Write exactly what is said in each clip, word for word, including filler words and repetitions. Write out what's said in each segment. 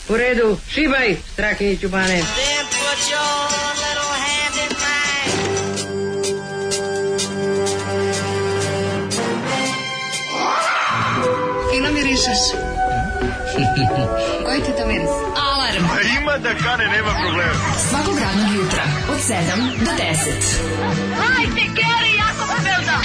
U redu, šibaj, Strahinjiću bane. Fino mirišeš. Koji ti to miris? Alarm. A ima da kane, nema problema. Svakog radnog jutra, od sedam do deset. Hajde, Geri, jako se velda.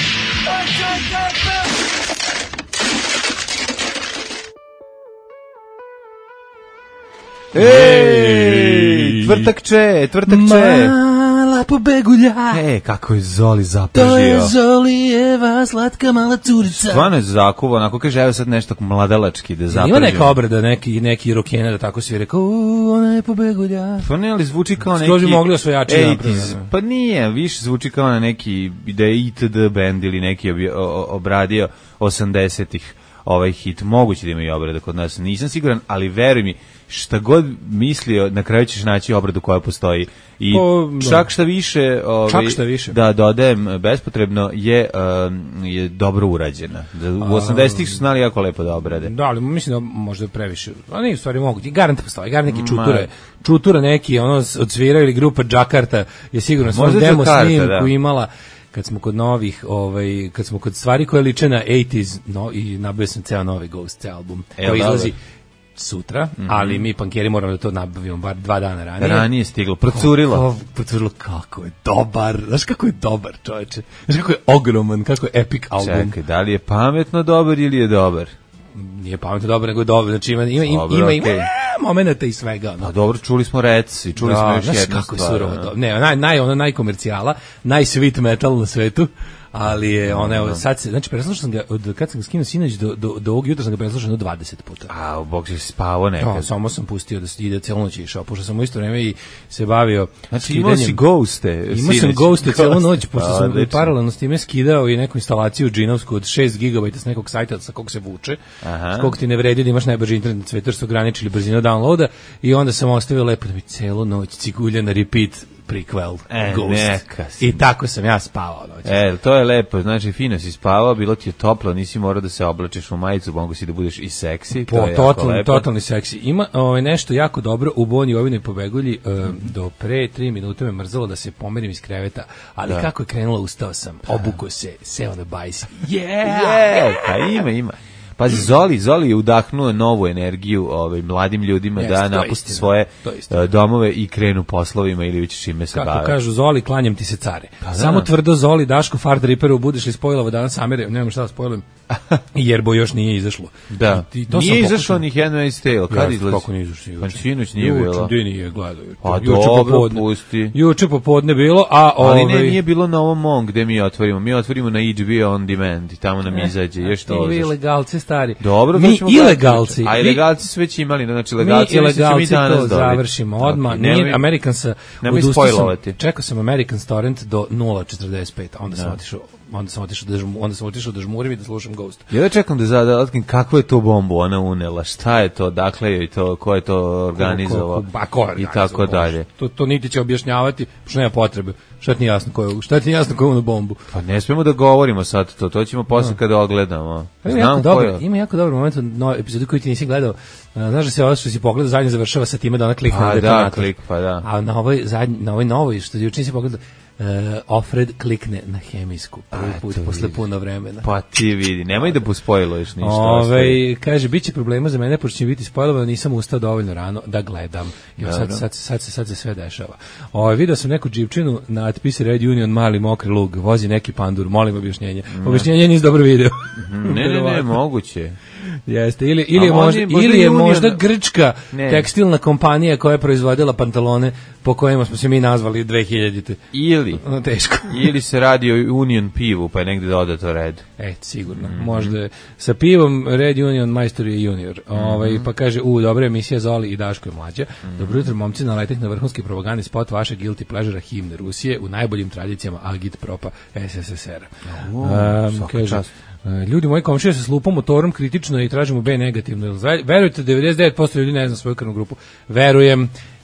Ej, tvrtakče, tvrtakče. Mala pobegulja. E, kako je Zoli zapržio. To je Zolijeva slatka mala curica. Stvarno je zakuva, onako kaže, evo sad nešto mladalački da zapržio. Ima neka obrada, neki, neki rokena da tako svi rekao, uuu, ona je pobegulja. Pa ne, ali zvuči kao neki... Skroz bi mogli osvojači napraviti. Pa nije, više zvuči kao na neki, da je I T D band ili neki obradio osamdesetih ovaj hit. Moguće da ima i obrada kod nas, nisam siguran, ali veruj mi, šta god mislio, na kraju ćeš naći obradu koja postoji. I po, čak šta više, ovaj, čak šta više, da dodajem bespotrebno, je, um, je dobro urađena. U osamdesetih su znali jako lepo da obrade. Da, ali mislim da možda previše. A nije u stvari moguće. Garant postoji, garant neki čuture. Čutura neki, ono, odsvirao ili grupa Džakarta je sigurno svoj demo snimku imala. Kad smo kod novih, ovaj, kad smo kod stvari koje liče na osamdesetih, no, i nabavio sam ceo novi Ghost album, e, koji izlazi sutra, mm-hmm. ali mi pankeri moramo da to nabavimo bar dva dana ranije. Ranije stiglo, procurilo. Kako, procurilo, kako je dobar, znaš kako je dobar, čoveče, znaš kako je ogroman, kako je epic album. Čekaj, da li je pametno dobar ili je dobar? Nije pametno dobar, nego je dobar, znači ima, ima, ima, ima, ima okay. momenata i svega. No. Pa dobro, čuli smo Rec i čuli da, smo još jednu stvar. Kako je surovo do... Ne, naj, naj, ono najkomercijala, najsweet metal na svetu, ali je ona, evo, sad se, znači, preslušao sam ga, od kad sam ga skinuo sinoć do, do, do ovog jutra sam ga preslušao do dvadeset puta. A, u bok si spavao nekad. No, samo sam pustio da ide celu noć išao, pošto sam u isto vreme i se bavio znači, imao si Ghoste. Imao sam Ghoste celu noć, pošto sam i paralelno s time skidao i neku instalaciju džinovsku od šest gigabajta s nekog sajta sa kog se vuče, s kog ti ne vredi da imaš najbrži internet na svetu, jer su ograničili brzinu downloada, i onda sam ostavio lepo da mi celu noć cigulja na repeat prequel e, Ghost. I tako sam ja spavao noć. E, to je lepo, znači fino si spavao, bilo ti je toplo, nisi morao da se oblačiš u majicu, mogu si da budeš i seksi. Po, to je totalni, totalni seksi. Ima ovaj, nešto jako dobro u Boni Ovinoj pobegulji, uh, do pre tri minute me mrzalo da se pomerim iz kreveta, ali da. Kako je krenulo, ustao sam, obukao se, seo na bajs. Yeah! Yeah! Pa ima, ima. Pazi, Zoli, Zoli je udahnuo novu energiju ovaj, mladim ljudima yes, da napusti svoje uh, domove i krenu poslovima ili već čime se bave. Kako kažu, Zoli, klanjam ti se care. Pa, samo da. Tvrdo Zoli, Daško, Fard Riperu, budeš li spojilova danas Amere, nemam šta da spojilom, jer bo još nije izašlo. Da, I to nije izašlo ni Handmaid's Tale, kad ja, izlazi? Kako nije izašlo? Pa sinoć nije bilo. Juče, nije gledao. Pa dobro, pusti. Juče popodne bilo, a ali ovaj... ne, nije bilo na ovom mom gde mi otvorimo. Mi otvorimo na H B O On Demand i tamo nam izađe. Još to vi ilegalci stari. Dobro, mi ilegalci. A ilegalci su već imali, znači legalci, mi ilegalci to završimo odmah. Nije Americansa odustao. Čekao sam American Torrent do nula četrdeset pet, onda sam otišao onda sam otišao da žmurim, onda sam otišao da žmurim i da slušam Ghost. Ja da čekam da zada otkrim kakvu je to bombu ona unela, šta je to, dakle je to, ko je to organizovao i tako dalje. To to niti će objašnjavati, što nema potrebe. Šta ti nije jasno ko je, šta ti nije jasno ko je onu bombu? Pa ne smemo da govorimo sad to, to ćemo posle no. kada odgledamo. Znam jako dobro, je... ima jako dobar moment no epizodu koju ti nisi gledao. Znaš da se ovo što si pogledao zadnje završava sa time da ona klikne na detonator. Da, klik, pa da. A na ovoj zadnji, na ovoj novoj što juče nisi pogledao, Uh, Ofred klikne na hemijsku prvi put posle puno vremena. Pa ti vidi, nemoj da pospojluješ ništa. Ove, kaže, bit će problema za mene, pošto će biti spojlovano, nisam ustao dovoljno rano da gledam. Jo, sad, sad, sad, sad, sad se sve dešava. Ove, vidio sam neku džipčinu na natpise Red Union, mali mokri lug, vozi neki pandur, molim objašnjenje. Ne. Objašnjenje nisi dobro video. ne, ne, ne, moguće. Jeste, ili, ili je možda, je, možda, ili je možda grčka ne. tekstilna kompanija koja je proizvodila pantalone po kojima smo se mi nazvali dve hiljadite. Ili, no, teško. ili se radi o Union pivu, pa je negde dodato Red. E, sigurno. Mm-hmm. Možda je. Sa pivom Red Union majstor je junior. Mm-hmm. Ovaj, pa kaže, u, dobra emisija Zoli i Daško je mlađa. Mm-hmm. Dobro jutro, momci, naletek na vrhunski propagandni spot vaše guilty pleasure himne Rusije u najboljim tradicijama agitpropa S S S R. Oh, um, kaže, ljudi moji komšije se s lupom motorom kritično i tražimo B negativno. Verujete, devedeset devet posto ljudi ne zna svoju krvnu grupu. Verujem.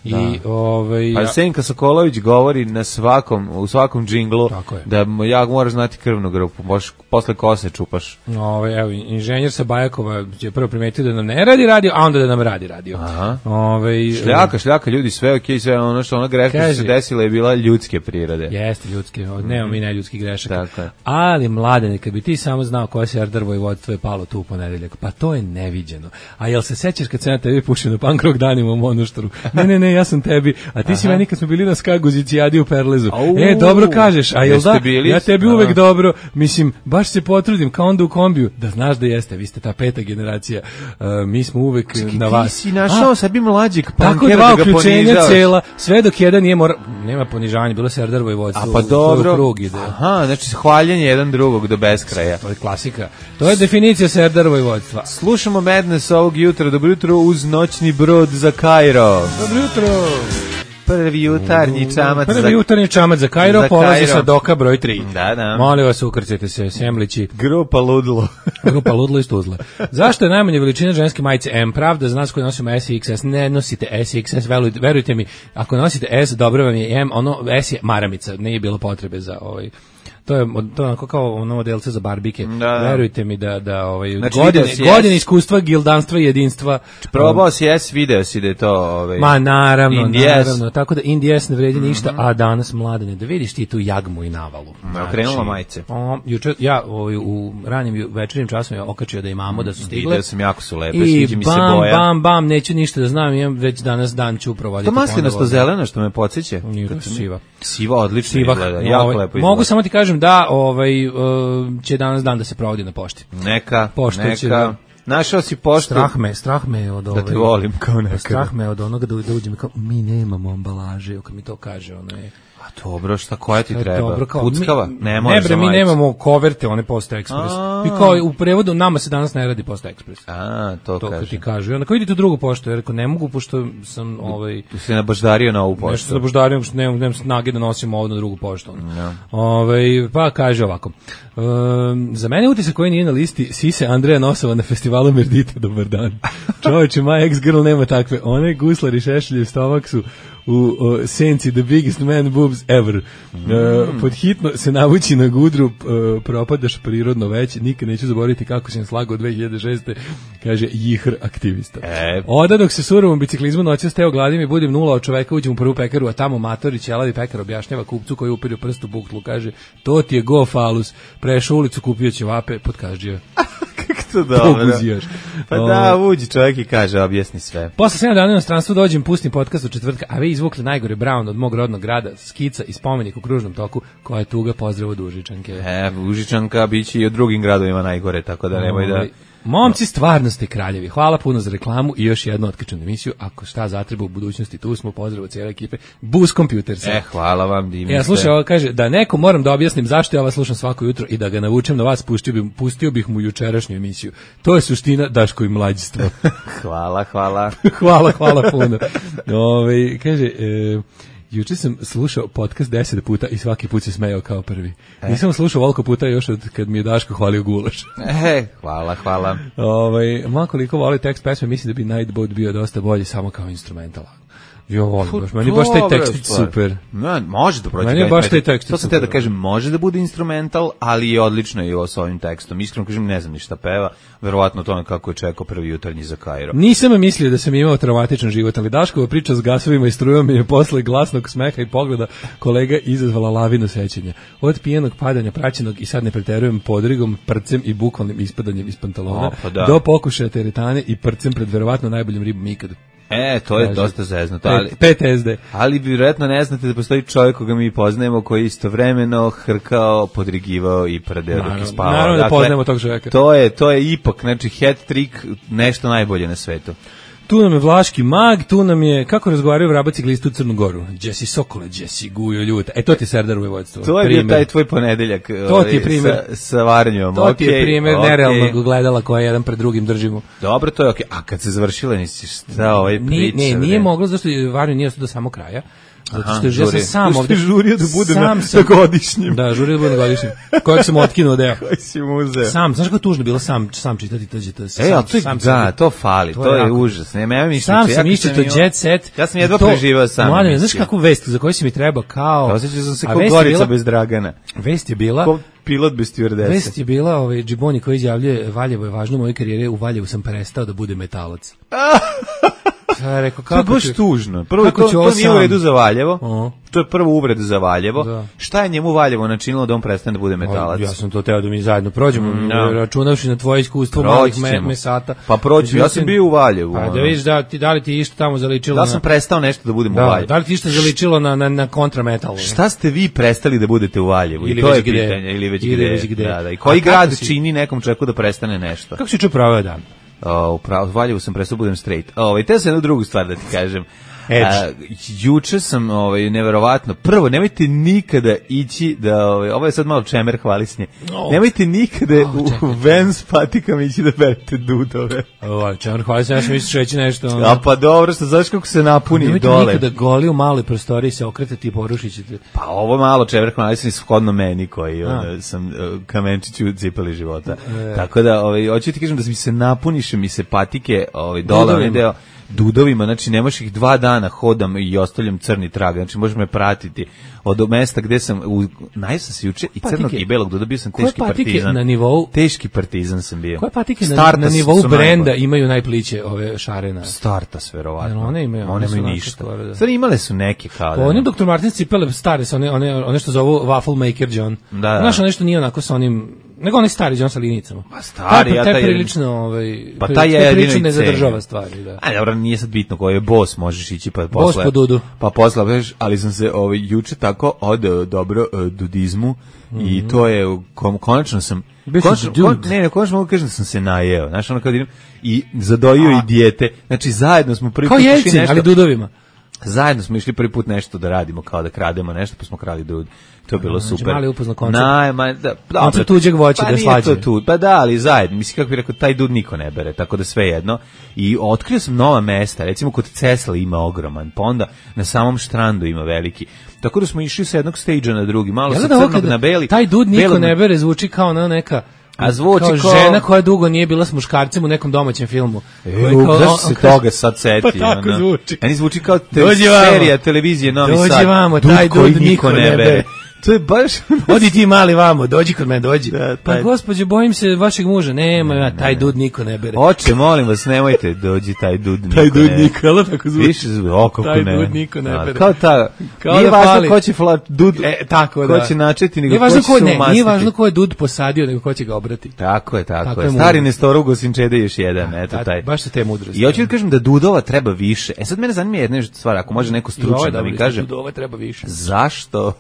I ovaj pa Senka Sokolović govori na svakom u svakom džinglu da ja moraš znati krvnu grupu, možeš posle kose čupaš. Ovaj evo inženjer sa Bajakova je prvo primetio da nam ne radi radio, a onda da nam radi radio. Ovaj šljaka, šljaka ljudi sve okej, sve ono što ona greška što se desila je bila ljudske prirode. Jeste ljudske, nema mi ne ljudskih grešaka. Ali Mladene, kad bi ti samo znao koje Serdar Vojvodstvo je palo tu u ponedeljak, pa to je neviđeno. A jel se sećaš kad se na tebi pušio na punk rock danima u Monoštoru? Ne, ne, ne, ja sam tebi, a ti si meni kad smo bili na Skaguzicijadi u Perlezu. Au, e, dobro kažeš, a jel da? Bili? Ja tebi uvek a. dobro, mislim, baš se potrudim, kao onda u kombiju, da znaš da jeste, vi ste ta peta generacija, uh, mi smo uvek Čekaj, na vas. Ti si našao sebi mlađeg punkera da ga ponižavaš. Cela, sve dok jedan nije mora, nema ponižavanja, bilo Serdar Vojvodstvo. A pa dobro, aha, znači hvaljenje jedan drugog do beskraja. To je klasika, to je definicija Serdar Vojvodstva. Slušamo Madness ovog jutra, dobro jutro uz noćni brod za Kairo. Dobro jutro. Prvi jutarnji čamac Prvi za jutarnji čamac za Kairo, polazi sa doka broj tri. Da, da. Molim vas, ukrcajte se, semlići. Grupa Ludlo. Grupa Ludlo iz Tuzle. Zašto je najmanja veličina ženske majice M? Pravda, za nas koji nosimo S i X S, ne nosite S i X S, verujte mi, ako nosite S, dobro vam je M, ono S je maramica, nije bilo potrebe za ovaj... To je to onako kao ono modelce za barbike. Da, verujte mi da da ovaj znači, godine godine iskustva, gildanstva i jedinstva. Probao um, si S, video si da je to ovaj. Ma naravno, naravno. Tako da Indies ne vredi ništa, mm -hmm. a danas Mladene da vidiš ti tu jagmu i navalu. Znači, krenula majice. O, juče ja ovaj, u ranim večernjim časovima okačio da imamo da su stigle. Video sam jako su lepe, sviđa mi se boja. Bam bam, neću ništa da znam, imam već danas dan ću provoditi. To maslinasto zeleno što me podseća. Siva. Siva odlično izgleda, jako lepo izgleda. Mogu samo ti kažem da ovaj uh, će danas dan da se provodi na pošti. Neka, Pošto neka. Će da, našao si poštu. Strah me, strah me od ovaj. Da te volim kao nekada. Strah me od onoga da, da uđem kao mi nemamo ambalaže, kad mi to kaže, ono je. A dobro, šta koja ti treba? Dobro, kao, Puckava? Mi, ne, ne bre, mi nemamo koverte, one Post Express. I kao u prevodu nama se danas ne radi Post Express. A, to, to kaže. To ti kažu. I onda kao idite u drugu poštu, jer ako ne mogu, pošto sam ovaj... Tu se nabaždario na ovu poštu. Nešto se nabaždario, što nemam, nemam snage da nosim ovo na drugu poštu. No. Ovaj, pa kaže ovako. Um, za mene utisak koji nije na listi Sise Andreja Nosova na festivalu Merdita, dobar dan. Čovječe, my ex-girl nema takve. One guslar i šešelje stomak su u uh, senci the biggest man boobs ever. Mm. Uh, pod hitno se navući na gudru, uh, propadaš prirodno već, nikad neću zaboraviti kako sam slagao dve hiljade šeste. Kaže Jihr aktivista. E. Oda dok se surovom biciklizmu noću steo gladim i budim nula od čoveka, uđem u prvu pekaru, a tamo Matorić, jelavi pekar, objašnjava kupcu koji upirio prst u buktlu, kaže, to ti je go falus, prešao ulicu, kupio ćevape, podkažđio. To dobro. Pa da, uđi čovjek i kaže, objasni sve. Posle sedam dana u inostranstvu dođem, pustim podcast od četvrtka, a vi izvukli najgore Brown od mog rodnog grada, skica i spomenik u kružnom toku, koja je tuga, pozdrav od Užičanke. E, Užičanka biće i u drugim gradovima najgore, tako da nemoj da... Momci, stvarno ste kraljevi. Hvala puno za reklamu i još jednu otkačenu emisiju. Ako šta zatreba u budućnosti, tu smo, pozdrav od cijele ekipe. Bus Computersa. E, hvala vam, Dimitre. Ja slušaj, ovo kaže, da neko moram da objasnim zašto ja vas slušam svako jutro i da ga navučem na vas, pustio bih, pustio bih mu jučerašnju emisiju. To je suština Daško i mlađistvo. hvala, hvala. hvala, hvala puno. Ove, kaže... E, juče sam slušao podcast deset puta i svaki put se smejao kao prvi. E. Nisam slušao ovoliko puta još od kad mi je Daško hvalio gulaš. E, hvala, hvala. Ovaj, ma koliko voli tekst pesme, mislim da bi Nightboat bio dosta bolji samo kao instrumental. Jo, volim, baš, meni baš taj tekst super. No, može da proći. Meni baš taj tekst. To sam te da kažem, može da bude instrumental, ali je odlično i ovo s ovim tekstom. Iskreno kažem, ne znam ni šta peva, verovatno to kako je čekao prvi jutarnji za Kairo. Nisam mislio da sam imao traumatičan život, ali Daškova priča s gasovima i strujom mi je posle glasnog smeha i pogleda kolega izazvala lavinu sećanja. Od pijenog padanja praćenog i sad ne preterujem podrigom, prcem i bukvalnim ispadanjem iz pantalona, o, pa da. Do pokušaja teretane i prcem pred verovatno najboljim ribom ikad. E, to je Kaži, dosta zeznuto, ali P T S D. Ali vjerojatno ne znate da postoji čovjek koga mi poznajemo koji istovremeno hrkao, podrigivao i pradeo dok je spavao. Naravno da dakle, poznajemo tog čovjeka. To je, to je ipak, znači hat trick, nešto najbolje na svetu. Tu nam je Vlaški mag, tu nam je, kako razgovaraju vrabaci glistu u Crnu Goru. Jesse Sokole, Jesse Gujo ljuta. E, to ti je Serdar Vojvodstvo. To je bio taj tvoj ponedeljak. To ti je primjer. Sa, sa varnjom. To ti je primjer okay. nerealnog gledala koje jedan pred drugim držimo. Dobro, to je okej. Okay. A kad se završila, nisi šta ovaj priča? Ne, ne, nije moglo, zašto varnju nije ostao do samog kraja. Zato što ja sam sam ovde žurio da bude na, na godišnjem. Da, žurio da bude na godišnjem. Kojeg sam otkinuo deo. Koji si mu uzeo. Sam, znaš kako tužno bilo sam sam čitati T J T. E, a to je, da, to fali, to, to je, je užas. Nema, ja mislim, sam sam iščitao Jet Set. Ja sam jedva preživao sam. Mladen, znaš kakvu vest za koju si mi trebao kao... Osjećao sam se kao Gorica bez Dragana. Vest je bila... Ko pilot bez stewardese. Vest je bila, ovaj, Džiboni koji izjavljuje Valjevo je važno u mojoj karijeri, u Valjevu sam prestao da bude metalac. Ja rekao, kako to je baš ću, tužno. Prvo, to, to nije u redu za Valjevo. Uh-huh. To je prvo uvreda za Valjevo. Da. Šta je njemu Valjevo načinilo da on prestane da bude metalac? Ja sam to teo da mi zajedno prođemo, no. računavši na tvoje iskustvo malih me, mesata. Pa prođi, ja sam bio u Valjevu. Pa da vidiš da, ti, da li ti išta tamo zaličilo da na... Da sam prestao nešto da budem da, u Valjevu. Da li ti išta zaličilo na, na, na kontrametalu? Šta ste vi prestali da budete u Valjevu? Ili I to je gde. pitanje. Ili već ili gde. Već gde. Da, da. I koji grad si... čini nekom čovjeku da prestane nešto? Kako si čuo pravio dan? O, u Valjevu sam prestao budem straight. Ovaj te sam jednu drugu stvar da ti kažem. A, juče sam ovaj neverovatno. Prvo, nemojte nikada ići da ovaj ovo je sad malo čemer hvalisnje. Oh. Nemojte nikada oh, u Vans patikama ići da berete dudove. Ovaj čemer hvalisnje, ja sam mislio reći nešto. Ono. A pa dobro, što znaš kako se napuni nemojte dole. Nemojte nikada goli u maloj prostoriji se okretati i porušićete. Pa ovo malo čemer hvalisnje shodno meni koji onda sam uh, kamenčiću cipeli života. E. Tako da ovaj hoću ti kažem da mi se napuniše mi se patike ovaj dole onaj deo dudovima, znači ne možeš ih dva dana hodam i ostavljam crni trag, znači možeš me pratiti od mesta gde sam, u, najsam se juče i crnog i belog duda, bio sam teški partizan. Na nivou, teški partizan sam bio. Koje patike na, na nivou brenda imaju najpliće ove šarena? Startas, verovatno. One imaju, one imaju ništa. Stvari imale su neke kao da. Oni doktor Martin cipele stare su, one, one, one što zovu Waffle Maker John. Da, da. Znaš, nešto nije onako sa onim, nego onaj stari John sa linicama. Pa stari, ja taj... Taj prilično, ovaj, pa taj je prilično ne zadržava stvari, da. A dobro, nije sad bitno koji je boss, možeš ići pa posle. Boss po dudu. Pa posle, ali sam se ovaj, juče tako odeo dobro uh, dudizmu mm-hmm. i to je, kom, konačno sam... Konačno, kon, ne, ne, konačno mogu kažem da sam se najeo, znaš, ono kad idem i zadojio a. i dijete, znači zajedno smo prvi put išli nešto... ali dudovima. Zajedno smo išli prvi put nešto da radimo, kao da krademo nešto, pa smo krali dud. To je bilo znači, super. Mali upozno koncept. Najma, da, koncept tuđeg voća pa da slađe. Pa tu, pa da, ali zajedno. Mislim, kako bih rekao, taj dud niko ne bere, tako da sve jedno. I otkrio sam nova mesta, recimo kod Cesla ima ogroman, pa onda na samom Štrandu ima veliki. Tako da smo išli sa jednog stage-a na drugi, malo sa crnog na beli. Taj dud niko belog... ne bere, zvuči kao na neka... A zvuči kao, kao žena koja dugo nije bila s muškarcem u nekom domaćem filmu. E, zašto se toga sad seti? Pa tako ono. Zvuči. Meni zvuči kao te, serija televizije Novi dođi Sad. Dođi vamo, taj dud, dud niko ne bere. bere. To je baš... Odi ti mali vamo, dođi kod mene, dođi. Da, pa gospođo, bojim se vašeg muža. Nema, ja, taj dud niko ne bere. Oče, molim vas, nemojte, dođi taj dud niko taj ne bere. Taj dud niko, ali tako zvuči. Više zvuči, o, kako taj ne. Taj dud niko ne bere. Kao ta, kao nije da važno pali. ko će fla, dud, e, tako, da. ko će načeti, nego nije ko će ko, se ne, umastiti. Nije važno ko je dud posadio, nego ko će ga obrati. Tako je, tako, tako je. je. Stari Nestor Gosinčede još jedan, eto da, taj. Baš se te mudrosti. I hoću da kažem da dudova treba više. E sad mene zanima jedna stvar, ako može neko stručan da mi kaže. Dudova treba više. Zašto?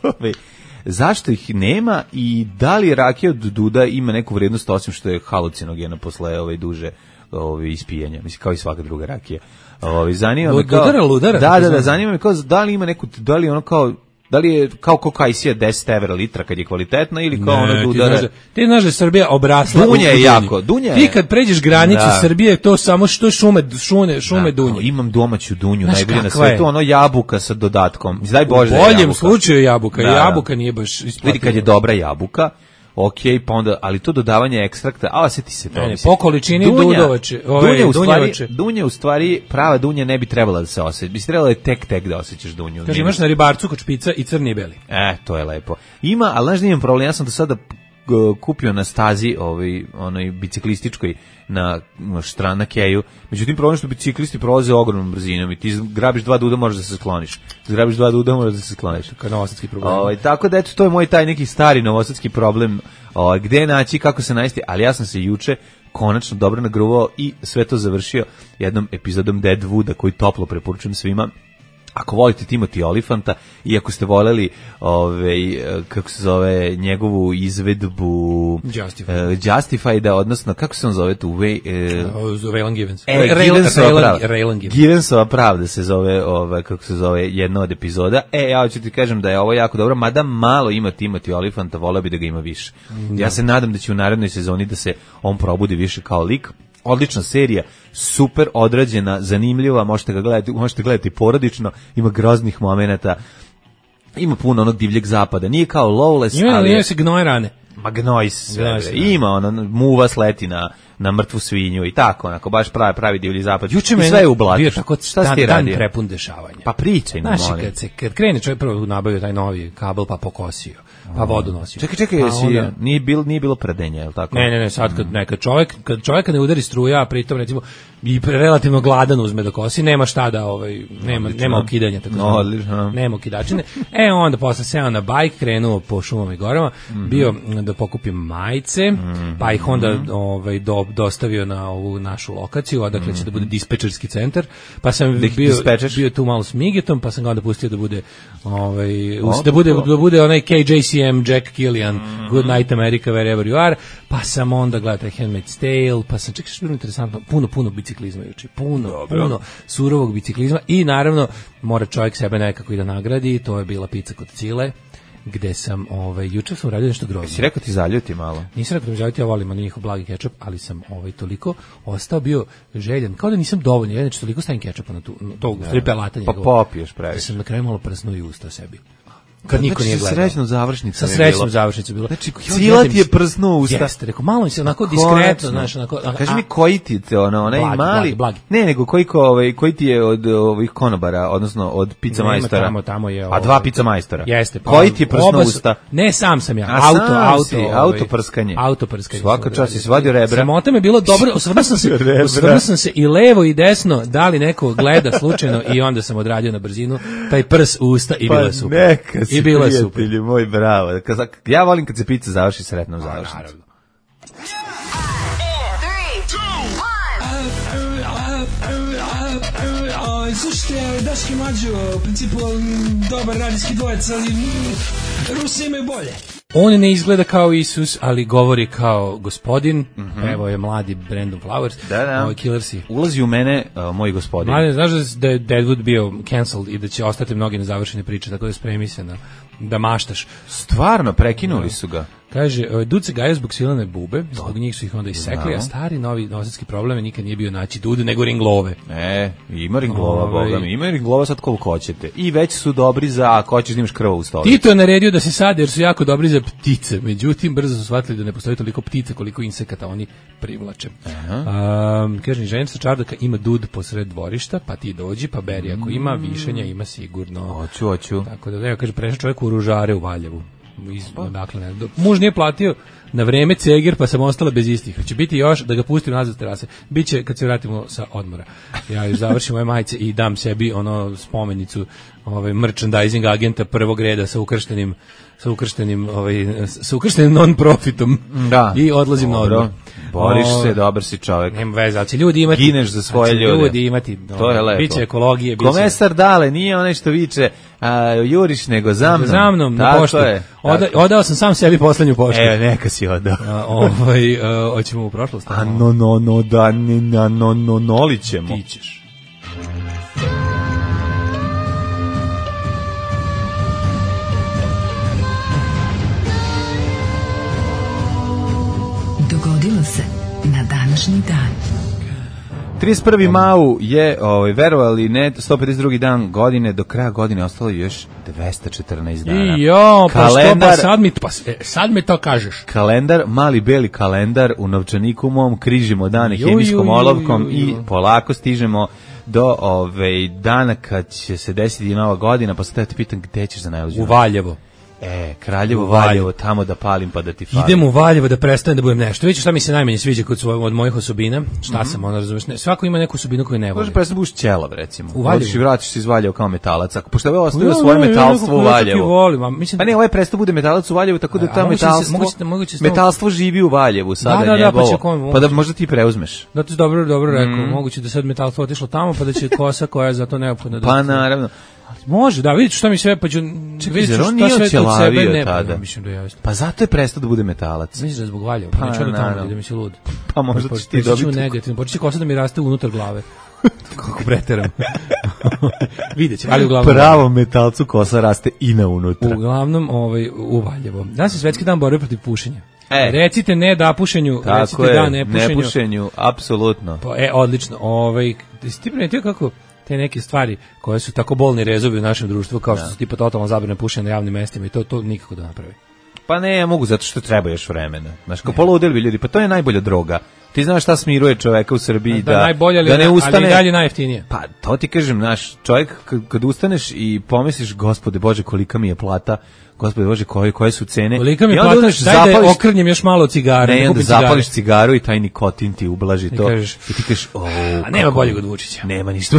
Zašto ih nema i da li rakija od duda ima neku vrednost osim što je halucinogena posle ove duže ove ispijanja, mislim kao i svaka druga rakija. Ovaj zanima me kao ludara, ludara, da, da, da, zanima me kao da li ima neku, da li ono kao da li je kao kokajsija deset evra litra kad je kvalitetna ili kao ne, ono dudara? Ti, ti znaš da je Srbija obrasla Dunja je jako, Dunja je. Ti kad pređeš granicu da. Srbije, to samo što šume, šume, šume da, Dunje. No, imam domaću Dunju, znaš najbolje na svetu, ono jabuka sa dodatkom. Daj Bože, u boljem slučaju jabuka, da, jabuka nije baš isplativa. Vidi kad je dobra jabuka, ok, pa onda, ali to dodavanje ekstrakta, a osjeti se to. Ne, po količini dudovače, ove, dunja, u stvari, dunja u stvari, prava dunja ne bi trebala da se osjeća, bi se trebalo je tek tek da osjećaš dunju. Kaže, imaš na ribarcu kod špica i crni i beli. E, to je lepo. Ima, ali znaš da imam problem, ja sam do sada kupio na stazi, ovaj, onoj biciklističkoj, na štrana keju. Međutim, problem što biciklisti prolaze ogromnom brzinom i ti grabiš dva duda, možeš da se skloniš. Zgrabiš dva duda, možeš da se skloniš. Kao novosadski problem. Ovaj tako da eto to je moj taj neki stari novosadski problem, ovaj gde naći, kako se najesti, ali ja sam se juče konačno dobro nagruvao i sve to završio jednom epizodom Deadwooda koji toplo preporučujem svima. Ako volite Timothy Olyphanta i ako ste voleli ovaj kako se zove njegovu izvedbu Justified, uh, Justified, odnosno kako se on zove tu way uh, Raylan Givens. E, Raylan Givensova pravda se zove, ovaj kako se zove jedna od epizoda. E ja hoću ti kažem da je ovo jako dobro, mada malo ima Timothy Olyphanta, voleo bi da ga ima više. Mm, ja se nadam da će u narednoj sezoni da se on probudi više kao lik. Odlična serija, super odrađena, zanimljiva, možete ga gledati, možete gledati porodično, ima groznih momenata, ima puno onog divljeg zapada, nije kao Lawless, ima, ali... Ima se gnoje rane. Ma gnoj sve, ima ono, muva sleti na, na mrtvu svinju i tako, onako, baš pravi, pravi divlji zapad. Juče i sve je u blatu. Bio tako šta dan, si dan radio? prepun dešavanja. Pa pričaj nam, molim. Kad, se, kad krene čovjek prvo nabavio taj novi kabel, pa pokosio, pa vodu nosio. Čekaj, čekaj, pa jesi, onda... nije, bil, nije bilo predenje, je li tako? Ne, ne, ne, sad kad, ne, kad, čovjek, kad čovjeka ne udari struja, a pritom, recimo, i relativno gladan uzme da kosi, nema šta da, ovaj, nema, nema ukidanja, tako no, odlično. Nema ukidačine. E, onda posle seo na bajk, krenuo po šumama i gorama, mm-hmm. bio da pokupim majice, mm-hmm. pa ih onda ovaj, do, dostavio na ovu našu lokaciju, odakle mm-hmm. će da bude dispečerski centar, pa sam da bio, bio tu malo s Migetom, pa sam ga onda pustio da bude, ovaj, oh, da bude, da bude onaj K J C M, Jack Killian, mm-hmm. Good Night America, Wherever You Are, pa sam onda gledao Handmaid's Tale, pa sam, čekaj što je bilo interesantno, puno, puno biciklizma juče, puno, Dobro. puno surovog biciklizma i naravno mora čovjek sebe nekako i da nagradi, to je bila pizza kod Cile, gde sam, ovaj, juče sam uradio nešto grozno. Si rekao ti zaljuti malo? Nisam rekao da mi zaljuti, ja volim njihov blagi kečap, ali sam ovaj, toliko ostao bio željan, kao da nisam dovoljno, ja neću toliko stavim kečapa na tu, na to, u pelatanje. Pa popiješ previše. Da sam na kraju malo prsnuo i usta sebi. Kad niko nije gledao. Sa srećnom završnicom Sa srećnom završnicom bilo. Znači, Cila ti je prsnuo usta. Jeste, rekao, malo mi se onako diskretno, znaš, onako. A, kaži mi koji ti te, ono, onaj blagi, mali. Blagi, blagi. Ne, nego koji, ko, ovaj, koji ti je od ovih konobara, odnosno od pizza majstora. Tamo, tamo je. Ovaj, a dva pizza majstora. Jeste. Pa, koji ti je prsnuo usta? Ne, sam sam ja. A auto, sam auto, si, ovaj, auto prskanje. Auto prskanje. Svaka čast, si svadio rebra. Samota mi je bilo dobro, osvrnuo sam se, osvrnuo sam se i levo i desno, da li neko gleda slučajno i onda sam odradio na brzinu taj prs u usta i bilo je super. Pa neka si, I bilo je super. Moj bravo. Ja volim kad se pizza završi sretnom završnicom. Slušajte, Daški Mađo, u principu dobar radijski dvojec, ali Rusi imaju bolje. On ne izgleda kao Isus, ali govori kao gospodin. Mm-hmm. Evo je mladi Brandon Flowers. Da, da. Ovaj Killersi. Ulazi u mene uh, moj gospodin. Mlade, znaš da je Deadwood bio cancelled i da će ostati mnogi nezavršene priče, tako da spremi se na, da maštaš. Stvarno, prekinuli su ga. Kaže, Dud se gaja zbog silane bube, zbog njih su ih onda isekli, a stari novi novosadski problem nikad nije bio naći Dud, nego ringlove. E, ima ringlova, Ove... boga mi, ima ringlova sad koliko hoćete. I već su dobri za, ako hoćeš da imaš krva u stolici. Tito je naredio da se sade, jer su jako dobri za ptice, međutim, brzo su shvatili da ne postoji toliko ptica koliko insekata oni privlače. Um, kaže, ženica Čardaka ima Dud posred dvorišta, pa ti dođi, pa beri, ako ima višenja, ima sigurno. Hoću, hoću. Tako da, evo, kaže, prešao čovjek u Ružare u Valjevu. Iz, dakle, ne, muž nije platio na vreme ceger, pa sam ostala bez istih. Će biti još da ga pustim nazad s terase. Biće kad se vratimo sa odmora. Ja još završim ove majice i dam sebi ono spomenicu ovaj merchandising agenta prvog reda sa ukrštenim sa ukrštenim ovaj sa ukrštenim non-profitom. Da. I odlazim Dobro. na odmor. Boriš o, se, dobar si čovjek. Nema veze, ali će ljudi imati. Gineš za svoje ljude. Ljudi imati. No, to je lepo. Biće ekologije, biće. Komesar Dale, nije onaj što viče a, juriš nego za mnom. Za mnom, na poštu. Je, Oda, odao sam sam sebi poslednju poštu. Evo, neka si odao. A, ovaj, a, hoćemo u prošlost. A no, no, no, da, no, no, no, nolićemo. Ti ćeš. Dogodilo se na današnji dan. trideset prvi mau je, ovaj, verovali ne, sto pedeset drugi dan godine, do kraja godine ostalo još dvesta četrnaest dana. I jo, pa kalendar, što, pa sad mi, pa sad mi to kažeš. Kalendar, mali beli kalendar u novčaniku mom, križimo dane ju, hemijskom ju, olovkom ju, ju, ju. I polako stižemo do ove dana kad će se desiti nova godina, pa sad ja te pitam gde ćeš za najluđu? U Valjevo. E, Kraljevo, Valjevo, tamo da palim pa da ti falim. Idem u Valjevo da prestanem da budem nešto. Vidite šta mi se najmanje sviđa kod svoj, od mojih osobina? Šta mm-hmm. sam, ono razumeš? Ne, svako ima neku osobinu koju ne voli. Može prestati buš ćelav, recimo. U Valjevu. Hoćeš i vratiš se iz Valjeva kao metalac. Ako pošto je ovo ostavio svoje metalstvo u Valjevu. Volim, mislim, pa ne, ovaj prestao bude metalac u Valjevu, tako da ta metalstvo, moguće, moguće metalstvo živi u Valjevu sada, da, da, njegovo. Da, pa, kom, pa da možda ti preuzmeš. Da, to je dobro, dobro rekao. Mm. Moguće da sad metalstvo otišlo tamo, pa da će kosa koja je za to neophodna. Da pa naravno. Može, da, vidite šta mi sve, pa ću vidite šta sve to od sebe ne, tada. Mislim da je jasno. Pa zato je prestao da bude metalac. Misliš da je zbog Valjeva, pa neću da tamo da mi se lud. Pa možda pa, ćeš ti dobiti. Negativno, počeće kosa da mi raste unutar glave. Kako preteram. Vidjet će, ali uglavnom... Pravo metalcu kosa raste i na unutra. Uglavnom, ovaj, u Valjevo. Danas je svetski dan borbe protiv pušenja. E. Recite ne da pušenju, Tako recite je, da ne pušenju. Ne pušenju, apsolutno. Pa, e, odlično. Ovaj, ti primetio kako te neke stvari koje su tako bolni rezovi u našem društvu, kao što su tipa totalno zabrane pušenja na javnim mestima i to, to nikako da napravi. Pa ne, ja mogu zato što treba još vremena. Znaš, kao poludeli bi ljudi, pa to je najbolja droga. Ti znaš šta smiruje čoveka u Srbiji da, da, najbolje, da ne ustane. Ali i dalje najjeftinije. Pa to ti kažem, naš čovjek kad, kad ustaneš i pomisliš, Gospode Bože, kolika mi je plata, Gospode Bože, koje, koje su cene. Kolika mi je plata, daj zapališ, da okrnjem još malo cigara. Ne, onda zapališ cigaru i taj nikotin ti ublaži to. Kažeš, I ti kažeš, o, a nema boljeg od Vučića. Nema ništa.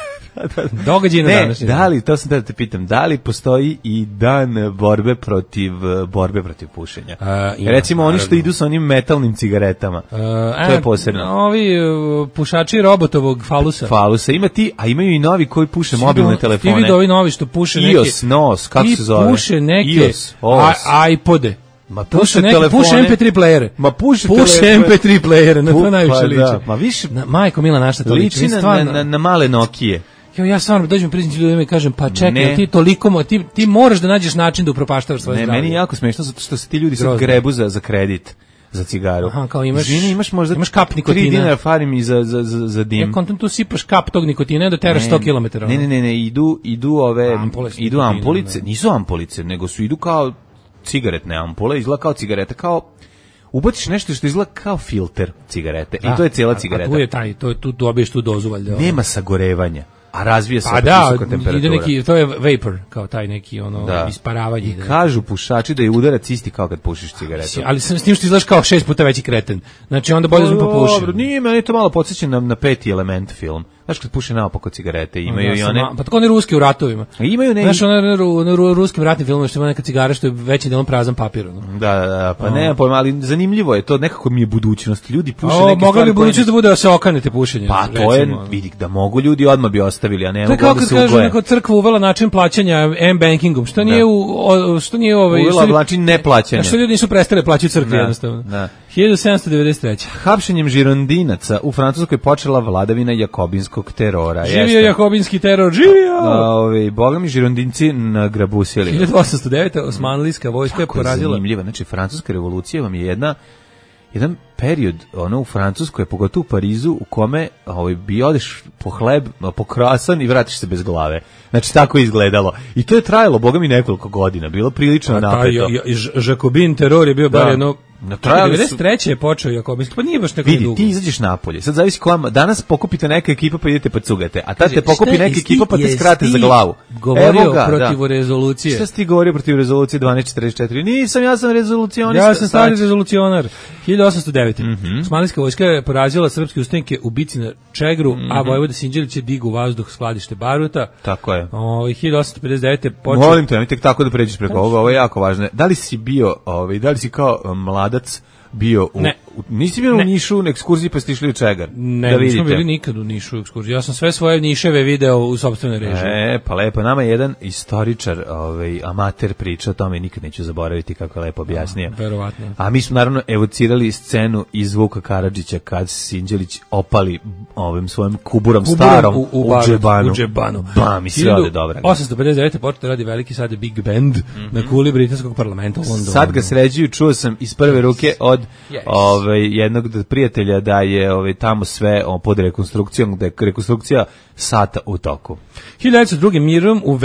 Događaj na danas. Da li, to sam da te pitam, da li postoji i dan borbe protiv borbe protiv pušenja? A, ima, recimo naravno. Oni što idu sa onim metalnim cigaretama. A, to je posebno. Ovi uh, pušači robotovog falusa. Falusa ima ti, a imaju i novi koji puše Svi mobilne do, telefone. Ti vidi ovi novi što puše neke. I O S, N O S, kako se zove? Puše neke I O S, O S. A, iPode. Ma puše neki, telefone. Puše em pe tri playere. Ma puše, puše em pe tri playere, na to najviše pa, liči. Da. Ma više, na, majko mila našta to liči. Liči na, na, na male Nokije. Jo, ja stvarno dođem priznati ljudima i kažem, pa čekaj, ne. ti toliko, ti, ti moraš da nađeš način da upropaštavaš svoje zdravlje. Ne, meni je jako smešno zato što se ti ljudi sad grebu za, za kredit, za cigaru. Aha, kao imaš, Žini, imaš možda imaš kap nikotina. tri dinara farim i za, za, za, za dim. Ja kontent tu sipaš kap tog nikotina da teraš sto kilometara. Ne, ne, ne, ne, idu, idu ove, Ampule idu ampulice, ne. Nisu ampulice, nego su idu kao cigaretne ampule, izgleda kao cigarete, kao ubaciš nešto što izgleda kao filter cigarete da, i to je cijela cigareta. A tu je taj, to, tu dobiješ tu dozu valjda. Nema sagorevanja. A razvija se pa da, visoka temperatura. Ide neki, to je vapor, kao taj neki ono da. isparavanje. I kažu pušači da je udarac isti kao kad pušiš cigaretu. Ali s tim što izgledaš kao šest puta veći kreten. Znači onda bolje da popušim. Dobro, nije, meni to malo podsjeća na, na Peti element film. Znaš kad puše naopako cigarete, imaju ja i one... Ma, pa tako one ruske u ratovima. Imaju ne... Znaš one ru, ru, ruskim ratnim filmima što ima neka cigara što je većim delom prazan papir. No. Da, da, da, pa o. ne, pojma, ali zanimljivo je to, nekako mi je budućnost. Ljudi puše o, neke stvari... Mogli bi budućnost da bude da se okanete pušenje. Pa recimo. To je, vidi, da mogu ljudi odmah bi ostavili, a ne mogu da se ugoje. To je kao kad kažu neko crkva uvela način plaćanja M-bankingom, što nije, u, o, što nije ovaj... Uvela način neplaćanja. Što ljudi nisu prestali plaćati crkvi jednostavno. Da. hiljadu sedamsto devedeset treće. Hapšenjem žirondinaca u Francuskoj počela vladavina jakobinskog terora. Živio jakobinski teror, živio! Ovi, boga mi žirondinci nagrabusili. hiljadu osamsto devete. Osmanlijska vojska je porazila. Zanimljiva, znači Francuska revolucija vam je jedna jedan period ono u Francuskoj, pogotovo u Parizu, u kome ovaj, bi odeš po hleb, po krasan i vratiš se bez glave. Znači, tako je izgledalo. I to je trajalo, boga mi, nekoliko godina. Bilo prilično napeto. Žakobin teror je bio bar jedno... devedeset treće je počeo jakobinski, pa nije baš neko vidi, dugo. Ti izađeš napolje, sad zavisi koja, danas pokupite neka ekipa pa idete pa cugate, a tad te pokupi neka ekipa pa te skrate za glavu. Govorio ga, protiv da. rezolucije. Šta si ti govorio protiv rezolucije dvanaest četrdeset četiri? Nisam, ja sam rezolucionista. Ja sam stari rezolucionar. hiljadu osamsto devete. Mm-hmm. Osmanlijska vojska je porazila srpske ustanke u bici na Čegru, mm-hmm. a Vojvoda Sinđelić je digu vazduh skladište baruta. Tako je. O, hiljadu osamsto pedeset devete počeo... Molim te, mi tek tako da pređeš preko ovoga, ovo je jako važno. Da li si bio, ovaj, da li si kao mladac bio u, ne. u nisi bio ne. u Nišu na ekskurziji pa ste išli u Čegar? Ne, da nismo bili nikad u Nišu u ekskurziji. Ja sam sve svoje Niševe video u sopstvenoj režiji. E, pa lepo. Nama je jedan istoričar, ovaj, amater priča o tome, nikad neću zaboraviti kako je lepo objasnio. A, verovatno. A mi smo naravno evocirali scenu iz Vuka Karadžića kad Sinđelić opali ovim svojim kuburom, kuburom starom u, u, u džebanu. U džebanu. Bam, i sve ode dobra. osamsto pedeset devete počeo radi veliki sad Big Band mm-hmm. na kuli britanskog parlamenta u Londonu. Sad ga sređuju, čuo sam iz prve ruke od yes. ovaj, jednog prijatelja da je ovaj, tamo sve o, pod rekonstrukcijom, da je rekonstrukcija sata u toku. hiljadu devetsto druge. mirom u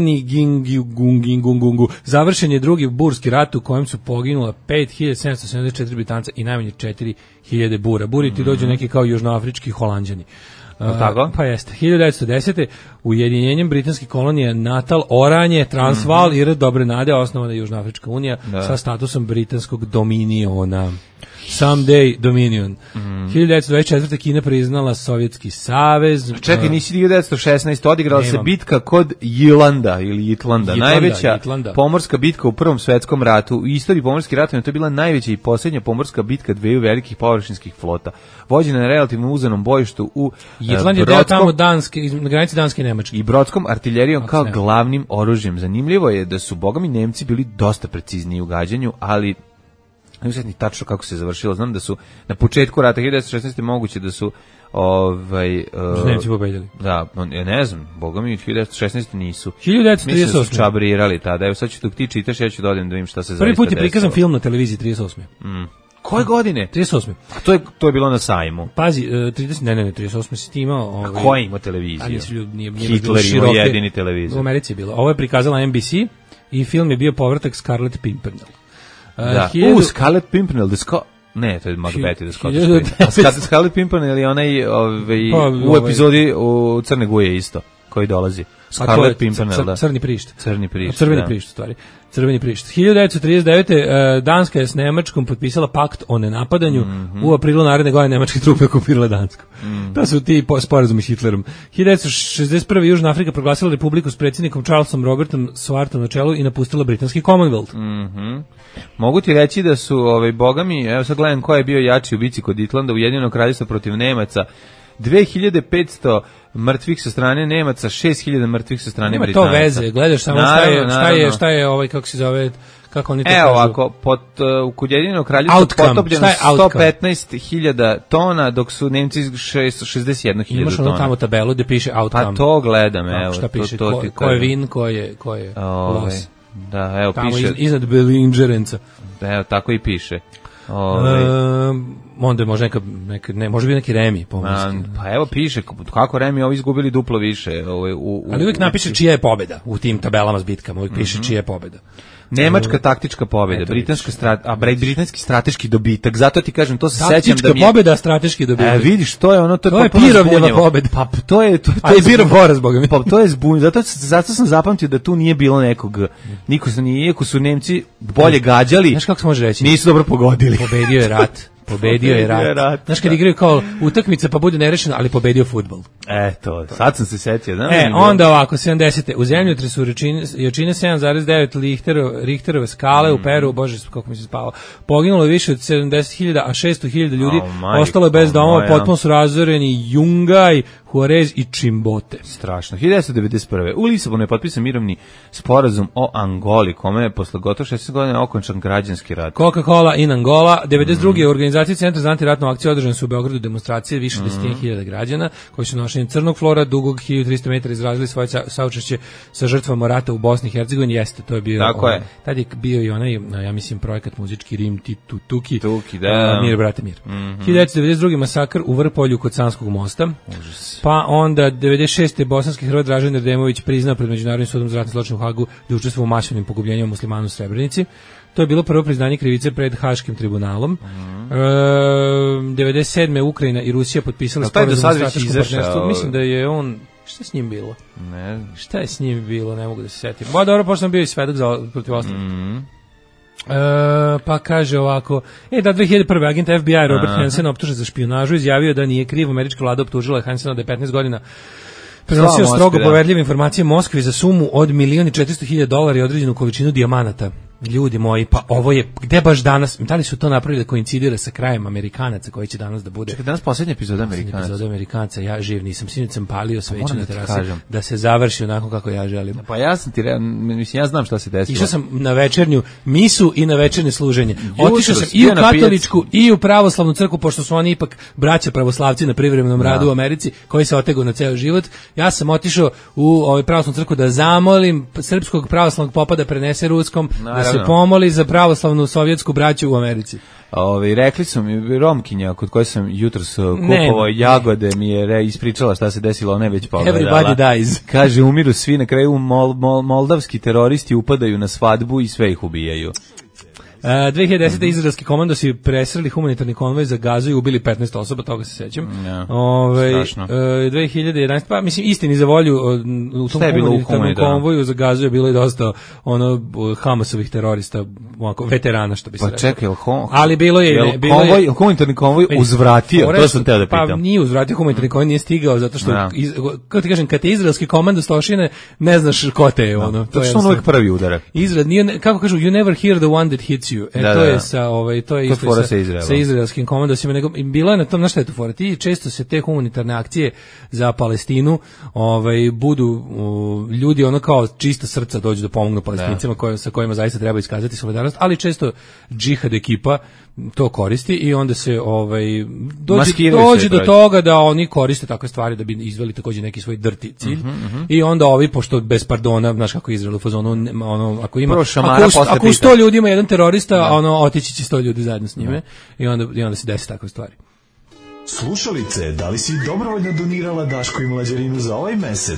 Vereningungu završen je drugi burski rat u kojem su poginula pet hiljada sedamsto sedamdeset četiri Britanca i najmanje četiri hiljade Bura. Buri ti dođu neki kao južnoafrički Holanđani. Uh, tako? Pa jeste. hiljadu devetsto desete. ujedinjenjem britanskih kolonija Natal, Oranje, Transvaal mm-hmm. i R. Dobre Nade osnovana je Južnoafrička unija da. sa statusom britanskog dominiona. Someday Dominion. Mm. hiljadu devetsto dvadeset četvrte. Kina priznala Sovjetski savez. Čekaj, nisi hiljadu devetsto šesnaeste. odigrala Nemam. se bitka kod Jilanda ili Jitlanda. Jitlanda najveća Jitlanda. pomorska bitka u Prvom svetskom ratu. U istoriji pomorskih ratova to je bila najveća i posljednja pomorska bitka dveju velikih površinskih flota. Vođena na relativno uzanom bojištu u Jitland je deo tamo Danske, na granici Danske i Nemačke. I brodskom artiljerijom kao glavnim oružjem. Zanimljivo je da su bogami Nemci bili dosta precizniji u gađanju, ali ne znam ni tačno kako se završilo. Znam da su na početku rata hiljadu devetsto šesnaeste. moguće da su Ovaj uh, Nemci pobedili. Da, ja ne znam, boga mi hiljadu devetsto šesnaeste nisu. hiljadu devetsto trideset osme. Mislim da su čabrirali tada. Evo sad ću dok ti čitaš, ja ću da odem da vidim šta se zaista desilo. Prvi put je prikazan desilo. film na televiziji trideset osme. Mm. Koje godine? trideset osme. A to je to je bilo na sajmu. Pazi, uh, trideset ne ne ne trideset osme se imao, ovaj. Ko ima televiziju? Ali ljudi nije nije Hitler ima jedini televizor. U Americi je bilo. Ovo je prikazala N B C i film je bio povratak Scarlett Pimpernel. Uh, da. hiljadu... U, Scarlett Pimpernel, the Sco... Ne, to je Macbeth, the Scottish Queen. A Scarlett Pimpernel je onaj ovaj, pa, u epizodi u Crne Guje isto, koji dolazi. Scarlett Pimpernel, cr, da. Crni prišt. Crni prišt, Crveni da. prišt, u stvari. Crveni prišt. hiljadu devetsto trideset devete. Uh, Danska je s Nemačkom potpisala pakt o nenapadanju. Mm-hmm. U aprilu naredne godine nemačke trupe okupirale Dansku. Mm. To su ti sporazumi s Hitlerom. hiljadu devetsto šezdeset prve. Južna Afrika proglasila republiku s predsjednikom Charlesom Robertom Swartom na čelu i napustila britanski Commonwealth. Mhm. Mogu ti reći da su, ovaj, bogami, evo sad gledam ko je bio jači u bici kod Itlanda, Ujedinjeno kraljevstvo protiv Nemaca, dve hiljade petsto mrtvih sa strane Nemaca, šest hiljada mrtvih sa strane Britanaca. Nema to veze, gledaš samo naravno, šta je, šta je, šta je, ovaj, kako se zove, kako oni to Evo kažu. ovako, pod, uh, u Ujedinjeno kraljevstvo potopljeno sto petnaest hiljada tona, dok su Nemci šezdeset jednu hiljadu tona. Imaš ono tamo tabelu gde piše outcome. Pa to gledam, evo. Šta piše, to, to ko, ko je win, ko je, ko je Ove, loss. Da, evo tamo piše. Iz, iznad Belingerenca. Evo, tako i piše. Ove, um, onda je možda neka, neka ne, može biti neki remi. A, pa evo piše, kako remi ovi izgubili duplo više. Ove, u, u, ali uvijek napiše čija je pobjeda u tim tabelama s bitkama, uvijek piše mm-hmm. čija je pobjeda. Nemačka taktička pobjeda, britanska strat, a britanski strateški dobitak. Zato ti kažem, to se sećam da mi je pobjeda, strateški dobitak. E, vidiš, to je ono, to je, to je Pirovljeva pobjeda. Pa to je to, to a je Pirov poraz, boga mi. Pa to je zbunj. Zato zato sam zapamtio da tu nije bilo nekog, niko se nije, iako su Nemci bolje gađali. Znaš kako se može reći? Nisu dobro pogodili. Pobedio je rat. Pobedio je rat. rat. Znaš kad igraju kao utakmica pa bude nerešeno, ali pobedio fudbal. E, to, sad sam se setio. Da, e, onda ovako, sedamdesete. U zemljotresu jačine sedam zarez devet Richterove skale mm. u Peru, bože, kako mi se spavao. Poginulo je više od sedamdeset hiljada, a šesto hiljada ljudi oh, ostalo je bez domova, potpuno su razoreni Jungaj, Juarez i Čimbote. Strašno. hiljadu devetsto devedeset prve. U Lisabonu je potpisan mirovni sporazum o Angoli, kome je posle gotovo šezdeset godina okončan građanski rat. Coca-Cola in Angola. devedeset druge. Mm. Organizacije Centra za antiratnu akciju održane su u Beogradu demonstracije više od deset hiljada građana koji su nošenjem crnog flora dugog hiljadu trista metara izrazili svoje saučešće sa žrtvama rata u Bosni i Hercegovini. Jeste, to je bio. Tako on, je. Tad je bio i onaj, ja mislim, projekat muzički Rim Titu Tuki. Tuki, da. Uh, mir, brate, mir. Mm-hmm. hiljadu devetsto devedeset druge. masakr u Vrpolju kod Sanskog mosta. Užas. Pa onda devedeset šeste. bosanski Hrvat Dražen Erdemović priznao pred Međunarodnim sudom za ratne zločine u Hagu da učestvovao u masovnim pogubljenjima muslimana u Srebrenici. To je bilo prvo priznanje krivice pred Haškim tribunalom. Mm. E, devedeset sedme. Ukrajina i Rusija potpisali sporazum o strateškom partnerstvu. Mislim da je on... Šta je s njim bilo? Ne. Šta je s njim bilo? Ne mogu da se setim. Ba dobro, pošto sam bio i svedok za protiv ostalih. Mm. E, pa kaže ovako, e da dve hiljade prve. agent F B I Robert Hansen optužen za špijunažu izjavio da nije kriv. Američka vlada optužila je Hansena da je petnaest godina prenosio strogo poverljive informacije Moskvi za sumu od milion i četiristo hiljada dolara i određenu količinu dijamanata. Ljudi moji, pa ovo je, gde baš danas, da li su to napravili da koincidira sa krajem Amerikanaca koji će danas da bude? Čekaj, danas posljednja epizoda Amerikanaca. Epizoda Amerikanaca, ja živ nisam, sinoć sam palio sveću na terasi da se završi onako kako ja želim. Pa ja sam ti, mislim, ja znam šta se desilo. Išao sam na večernju misu i na večernje služenje. Otišao sam i u katoličku i u pravoslavnu crkvu, pošto su oni ipak braća pravoslavci na privremenom radu u Americi, koji se otegao na ceo život. Ja sam otišao u ovaj pravoslavnu crkvu da zamolim srpskog pravoslavnog popa da prenese ruskom, da se pomoli za pravoslavnu sovjetsku braću u Americi. Ove, rekli su mi, Romkinja, kod koje sam jutros kupovao jagode, mi je re, ispričala šta se desilo, ona je već pogledala. Everybody dies. Kaže, umiru svi, na kraju mol, mol, moldavski teroristi upadaju na svadbu i sve ih ubijaju. Uh, dve hiljade desete. izraelski komandosi presreli humanitarni konvoj za Gazu i ubili petnaest osoba, toga se sećam. Ja, Ove, uh, dve hiljade jedanaeste. Pa mislim istini za volju u tom humanitarnom konvoju za Gazu je bilo i dosta ono Hamasovih terorista, ovako veterana što bi se pa rekao. Čekaj, hom, ali bilo je jel bilo konvoj, je humanitarni konvoj uzvratio, to sam teo da pitam. Pa nije uzvratio, humanitarni konvoj nije stigao zato što ja. iz, kako ti kažem, kad je izraelski komandos došine, ne znaš ko te je ono. To je što uvek prvi udarak. Izrael nije, kako kažu, you never hear the one that hits Rusiju. E da, to da, je da. sa ovaj to je to isto sa, sa, Izraelom. sa izraelskim komandosima, nego bilo je na tom, znaš šta je to fora? Ti često se te humanitarne akcije za Palestinu, ovaj budu uh, ljudi ono kao čista srca dođu da pomognu Palestincima koje, sa kojima zaista treba iskazati solidarnost, ali često džihad ekipa to koristi i onda se ovaj dođe, dođe do toga da oni koriste takve stvari da bi izveli takođe neki svoj drti cilj. Uh -huh, uh -huh. I onda ovi, pošto bez pardona, znaš kako Izrael u fazonu, ono, ako ima ako, ako u sto ljudi ima jedan terorista, da. ono otići će sto ljudi zajedno s njime, da. i onda i onda se desi takve stvari. Slušalice, da li si dobrovoljno donirala Daško i Mlađarinu za ovaj mesec?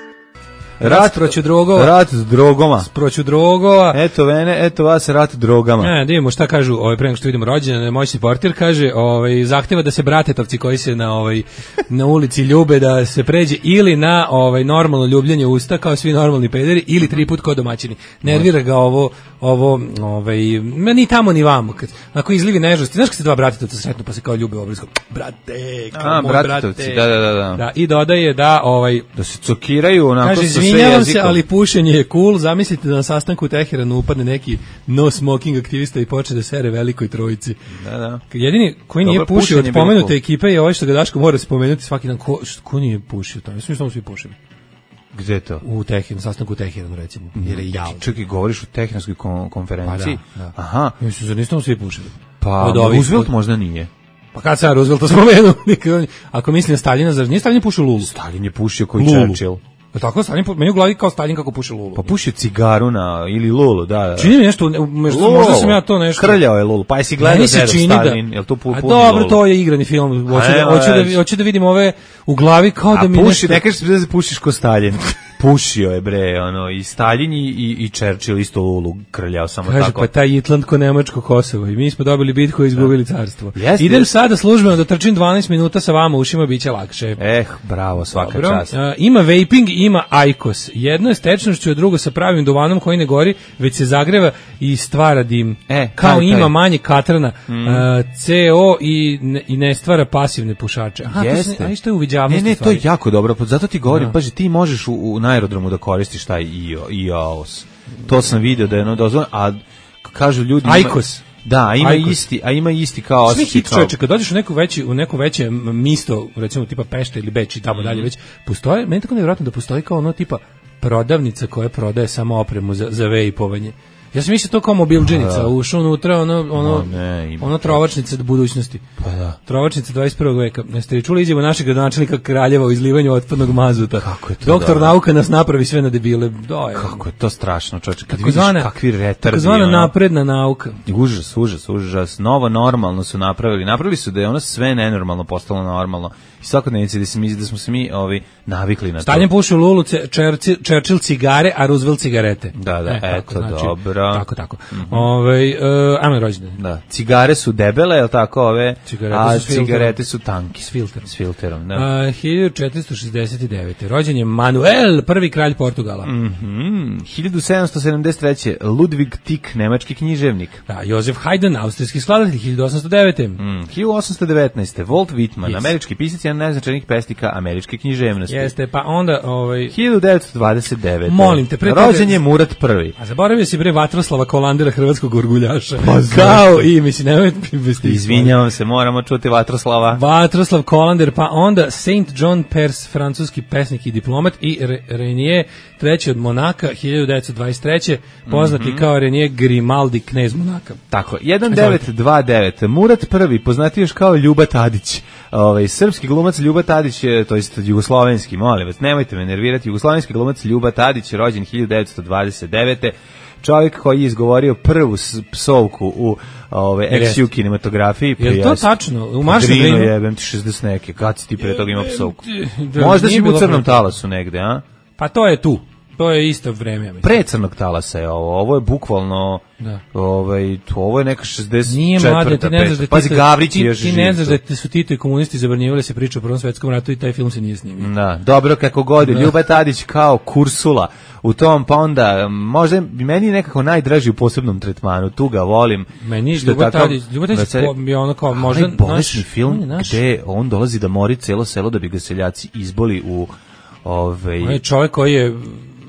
Rat proću drogova. Rat s drogoma. Proću drogova. Eto vene, eto vas rat drogama. Ne, da vidimo šta kažu, ovaj pre nego što vidimo rođendan, moj portir kaže, ovaj zahteva da se bratetovci koji se na ovaj na ulici ljube da se pređe ili na ovaj normalno ljubljenje usta kao svi normalni pederi ili tri put kao domaćini. Nervira ga ovo ovo ovaj ni tamo ni vamo. Kad ako izlivi nežnosti, znaš kad se dva bratetovca sretnu pa se kao ljube obriskom. Brate, kao A, moj bratetovci, brate. da, da, da, da. Da, i dodaje da ovaj da se cokiraju onako kaže, sa izvinjavam se, ali pušenje je cool. Zamislite da na sastanku u Teheranu upadne neki no smoking aktivista i počne da sere velikoj trojici. Da, da. Jedini koji nije Dobar, pušio od spomenute ekipe je ovaj što ga Daško mora spomenuti svaki dan. Ko, ko nije pušio to? Mislim što svi pušili. Gde je to? U Teheranu, sastanku u Teheranu recimo. Jer je javno. Čekaj, govoriš o tehnarskoj konferenciji? Pa da, da. Aha. Mislim, zar nismo svi pušili? Pa, Roosevelt možda nije. Pa kad sam Roosevelt spomenuo, ako mislim na Staljina, zar nije Staljin pušio lulu? Staljin je pušio koji Churchill. Pa tako Staljin, meni u glavi kao Staljin kako puši lulu. Pa pušio cigaru na ili lulu, da, da. Čini mi nešto, možda, možda sam ja to nešto. Krljao je lulu, pa jesi gledao Dedov Staljin, jel to pu, a dobro, lulu? To je igrani film, hoću da, hoću da, hoću da vidim ove u glavi kao a da mi puši, nešto... A ne kažeš da se pušiš ko Staljin. Pušio je bre, ono, i Staljin i, i Churchill isto lulu krljao samo kaže, tako. Kaže, pa taj Itland ko Nemačko Kosovo i mi smo dobili bitku i izgubili da. carstvo. Jeste, Idem jeste. sada službeno da trčim dvanaest minuta sa vama ušima, bit će lakše. Eh, bravo, svaka Dobro. čast. Uh, ima vaping, ima ajkos. Jedno je s tečnošću, a drugo sa pravim duvanom koji ne gori, već se zagreva i stvara dim. E, Kao taj, ima taj. manje katrana, mm. uh, C O i ne, i ne stvara pasivne pušače. Aha, Jeste. To, se, a što je uviđavnost. Ne, ne, to je jako dobro. Zato ti govorim, da. paži, ti možeš u, u na aerodromu da koristiš taj I O, I O S. To sam video da je ono dozvoljeno, a kažu ljudi... Ajkos. Da, a ima Ajkos. isti, a ima isti kao osjećaj. Kao... Čovječe, kad dođeš u neku veći, u neko veće misto, recimo tipa Pešta ili Beč i tamo mm. dalje već, postoje, meni tako nevjerojatno da postoji kao ono tipa prodavnica koja prodaje samo opremu za, za vejpovanje. Ja sam mislio to kao mobilđenica, ušao unutra ono, ono, no, ne, ono trovačnica do budućnosti. Pa da. Trovačnica dvadeset prvog veka. Jeste čuli izjavu našeg gradonačelnika Kraljeva o izlivanju otpadnog mazuta? Kako je to? Doktor dobro. nauka nas napravi sve na debile. Da, je. Kako je to strašno, čoveče. Kad Tako vidiš zvana, kakvi retardi. Tako zvana napredna nauka. Užas, užas, užas. Novo normalno su napravili. Napravili su da je ono sve nenormalno postalo normalno. I svakodnevnici da se mi da smo se mi ovi navikli na to. Stalin pušio lulu, Churchill cigare, a Roosevelt cigarete. Da, da, e, eto, tako, znači, dobro. Tako, tako. Mm -hmm. Ove, uh, ajmo rođendan. Da. Cigare su debele, je li tako, ove, cigarete a su cigarete su tanki. S filterom. S filterom, da. Uh, hiljadu četiristo šezdeset devete. Rođen je Manuel, prvi kralj Portugala. Mm -hmm. hiljadu sedamsto sedamdeset treće. Ludwig Tieck, nemački književnik. Da, Josef Haydn, austrijski skladatelj, hiljadu osamsto devete. Mm, hiljadu osamsto devetnaeste. Walt Whitman, yes. američki pisac i jedan najznačajnijih pesnika američke književnosti. Jeste, pa onda... Ovaj... hiljadu devetsto dvadeset devete. Molim te, pre rođen je Murat prvi. A zaboravio si bre Vatroslava Kolandera, hrvatskog orguljaša. Pa kao i, mislim, nemoj... Izvinjavam se, moramo čuti Vatroslava. Vatroslav Kolander, pa onda Saint John Perse, francuski pesnik i diplomat, i Renier, treći od Monaka, hiljadu devetsto dvadeset treće poznati mm -hmm. kao Renier Grimaldi, knez Monaka. Tako, hiljadu devetsto dvadeset devet. Murat prvi, poznati još kao Ljuba Tadić. Ovaj srpski glumac Ljuba Tadić, to jest jugoslovenski, molim vas, nemojte me nervirati, jugoslovenski glumac Ljuba Tadić, rođen hiljadu devetsto dvadeset devete. Čovjek koji je izgovorio prvu psovku u ove ex-ju kinematografiji. Je to tačno? U maršu Drino jebem ti šezdeset neke, kad si ti pre toga imao psovku? Možda si u crnom talasu negde, a? Pa to je tu. To je isto vreme, ja mislim. Pre crnog talasa je ovo. Ovo je bukvalno... Da. Ovaj, to, ovo je neka šezdeset četvrta. Nije mlade, ti ne znaš da ti, Pazi, Gavrić je još ti, ti ne znaš da su Tito i komunisti zabranjivali se priča o Prvom svetskom ratu i taj film se nije snimio. Da, dobro kako god. Da. Ljuba Tadić kao Kursula u tom, pa onda možda meni je nekako najdraži u posebnom tretmanu. Tu ga volim. Meni je Ljuba Tadić, Ljuba Tadić je ono kao možda bolesni film on gde on dolazi da mori celo selo da bi ga seljaci izboli u ovaj... On je čovjek koji je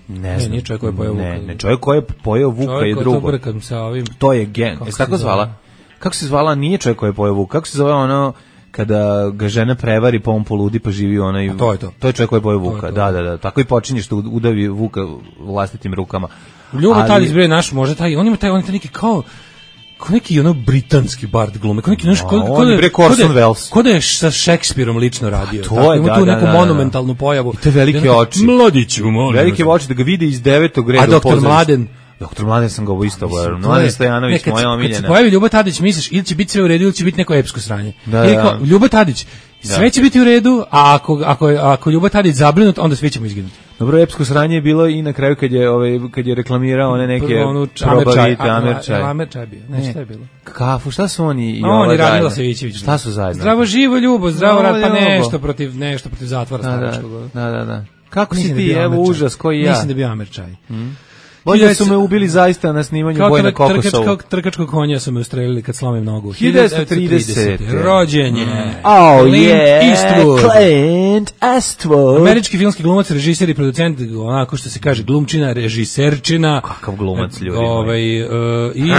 Ne ne, znam. nije čovjek koji je pojeo Vuka. Ne, ne, čovjek koji je pojeo Vuka je drugo. Čovjek koji to brkam sa ovim. To je gen. Je tako zvala? Kako se zvala? Nije čovjek koji je pojeo Vuka. Kako se zove ono kada ga žena prevari pa on poludi pa živi onaj... A to je to. To je čovjek koji je pojeo Vuka. To to. Da, da, da. Tako i počinje što udavi Vuka vlastitim rukama. Ljubo Ali... Tadić bre naš, možda taj, on ima taj, on je taj neki kao kao neki ono britanski bard glume, kao neki naš no, kao on je bre Orson Welles. Ko da je sa Šekspirom lično radio. To tako, je, ima da, tu da, neku da, da, monumentalnu pojavu. I te velike da, oči. Mladiću, molim. Velike oči da ga vide iz devetog reda. A doktor Mladen? Doktor Mladen sam ga ovo isto gledao. Mladen Stojanović, ne, moja omiljena. Kad se pojavi Ljubo Tadić, misliš ili će biti sve u redu ili će biti neko epsko sranje. Da, ili kao, da. Ljubo Tadić, sve da. će biti u redu, a ako, ako, ako Ljubo Tadić zabrinut, onda svi ćemo izginuti. Dobro, epsko sranje je bilo i na kraju kad je ovaj kad je reklamirao one neke probavite Amerčaj. Amerčaj bio. Ne, šta je bilo? Kafu, šta su oni i no, ova oni zajedno? Radmila Savićević. Šta su zajedno? Zdravo živo ljubo, zdravo Zdravo rad, pa ljubo. nešto protiv nešto protiv zatvora da, staračkog. Da, da, da. Kako Mislim si ti, da evo Amerčaj. užas, koji ja? Mislim da bi Amerčaj. Mm. Bolje su me ubili zaista na snimanju Boja na Kokosovu. Kao trkačkog konja su me ustrelili kad slomim nogu. hiljadu devetsto tridesete Rođenje. Mm. Oh, Clint yeah. Eastwood. Clint Eastwood. Američki filmski glumac, režiser i producent, onako što se kaže, glumčina, režiserčina. Kakav glumac, ljudi. Ovaj, uh, i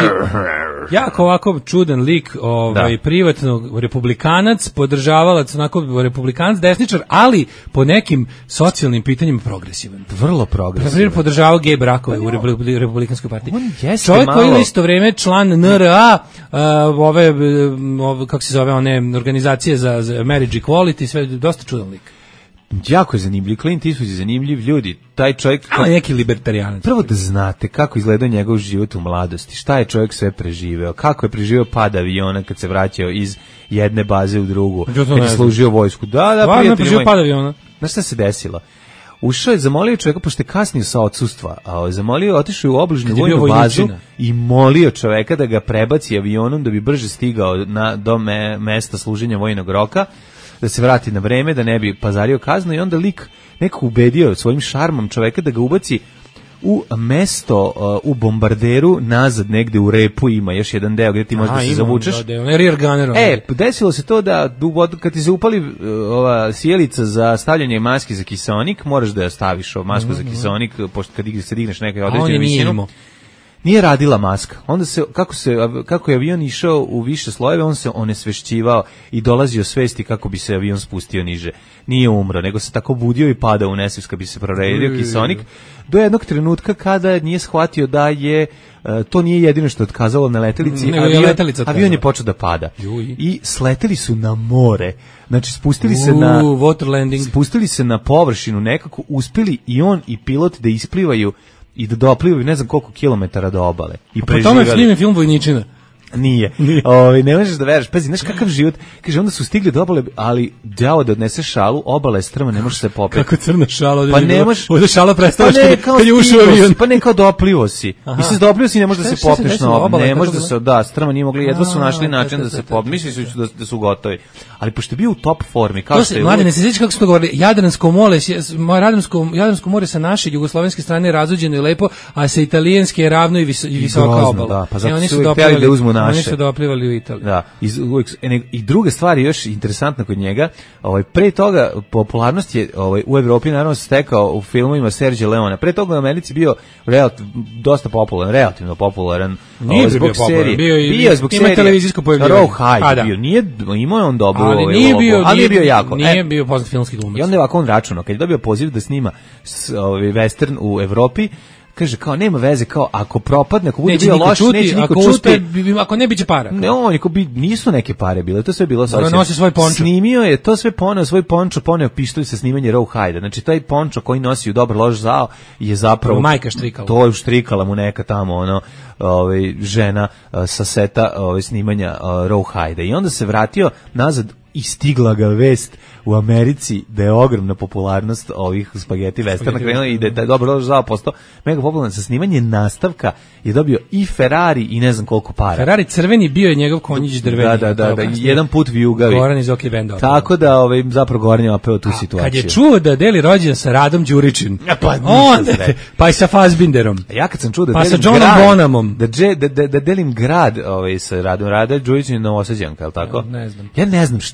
jako ovako čudan lik, ovaj, da. Privatno republikanac, podržavalac, onako republikanac, desničar, ali po nekim socijalnim pitanjima progresivan. Vrlo progresivan. Na primjer, podržavao gej brakove u Republikanskoj partiji. Čovjek malo... koji je u isto vrijeme član N R A, uh, ove, ove, kako se zove, one organizacije za, za marriage equality, sve dosta čudan lik. Jako je zanimljiv, Clint Eastwood je zanimljiv, ljudi, taj čovjek... Ali neki libertarijanac. Prvo da znate kako izgleda njegov život u mladosti, šta je čovjek sve preživeo, kako je preživeo pad aviona kad se vraćao iz jedne baze u drugu, kad je služio vojsku. Da, da, prijatelji preživeo pad aviona. Znaš šta se desilo? Ušao je, zamolio čovjeka, pošto je kasnio sa odsustva, a zamolio, otišao u obližnju vojnu bazu i molio čovjeka da ga prebaci avionom da bi brže stigao na, do me, mesta služenja vojnog roka, da se vrati na vreme, da ne bi pazario kaznu i onda lik neko ubedio svojim šarmom čoveka da ga ubaci u mesto uh, u bombarderu nazad negde u repu ima još jedan deo gdje ti možeš da se zavučeš. Da, da, rear gunner. E, desilo se to da kad ti se upali uh, ova sjelica za stavljanje maske za kiseonik, moraš da staviš ovu masku mm, za kiseonik, pošto kad se digneš nekaj određenu visinu. Nije radila maska. Onda se kako se kako je avion išao u više slojeve, on se onesvešćivao i dolazio svesti kako bi se avion spustio niže. Nije umro, nego se tako budio i padao u nesvest kad bi se proredio kiseonik do jednog trenutka kada nije shvatio da je uh, to nije jedino što je otkazalo na letelici, ne, avion, je avion je počeo da pada. Juj. I sleteli su na more. Znači spustili se uh, na water landing. Spustili se na površinu nekako, uspeli i on i pilot da isplivaju i da doplivaju ne znam koliko kilometara do obale. I po tome film je film Vojničina. Nije. Ovaj ne možeš da veruješ. Pazi, znaš kakav život. Kaže onda su stigli do obale, ali đavo da odnese šalu, obala je strma, ne može se popeti. Kako crna šala? Pa ne možeš. Ovde šala prestala pa kad, kad je ušao avion. Pa ne kao doplivo si. Mislim doplivo si ne može da se popneš na obale. Ne može da se da, strma nije mogla, jedva su našli način da se popne. Misliš da da su gotovi. Ali pošto je bio u top formi, kao što je. Mlade, ne se sećaš kako smo govorili, Jadransko more, Jadransko Jadransko more sa naše jugoslovenske strane razuđeno i lepo, a sa italijanske je ravno i visoka obala. Da, pa zato su hteli da uzmu naše. Oni su doplivali u Italiji. Da, iz, uvijek, i druga stvar je još interesantna kod njega, ovaj, pre toga popularnost je ovaj, u Evropi naravno stekao u filmovima Sergio Leona, pre toga u Americi bio relativ, dosta popularan, relativno popularan. Nije ovaj, zbog bio serije. Bio, i, bio zbog ima serije. televizijsko pojavljivanje. Rawhide da. bio, nije, imao je on dobro ali ovaj, nije bio, ali nije bio jako. Nije e, bio poznat filmski glumac. I onda je ovako on računao, kad je dobio poziv da snima ovaj, western u Evropi, kaže kao nema veze, kao ako propadne, ako bude bio loš, neće niko ako čuti. Uspe, ako ne biće para. Ne, on ako bi nisu neke pare bile, to sve bilo sa. On nosi svoj pončo. Snimio je to sve poneo svoj pončo, poneo pištolj sa snimanje Rawhide. Znači taj pončo koji nosi u dobar loš zao je zapravo majka štrikala. To je štrikala mu neka tamo ono, ovaj žena sa seta ovaj snimanja Rawhide. I onda se vratio nazad i stigla ga vest u Americi da je ogromna popularnost ovih spageti westerna krenula i da je dobro loš zao postao mega popularan. Sa snimanje nastavka je dobio i Ferrari i ne znam koliko para. Ferrari crveni bio je njegov konjić drveni. Da, da, da, da jedan put vijugavi. Goran iz OK Benda. Tako da ovaj, zapravo Goran je opeo tu situaciju. Kad je čuo da deli rođendan sa Radom Đurićin, pa, on, pa i sa Fassbinderom. Ja kad sam čuo da pa delim sa Johnom Bonhamom. Da, da, da, da delim grad ovaj, sa Radom Rada, Đurićin je Novosađanka, je li tako? Ja, ne znam. Ja ne znam šta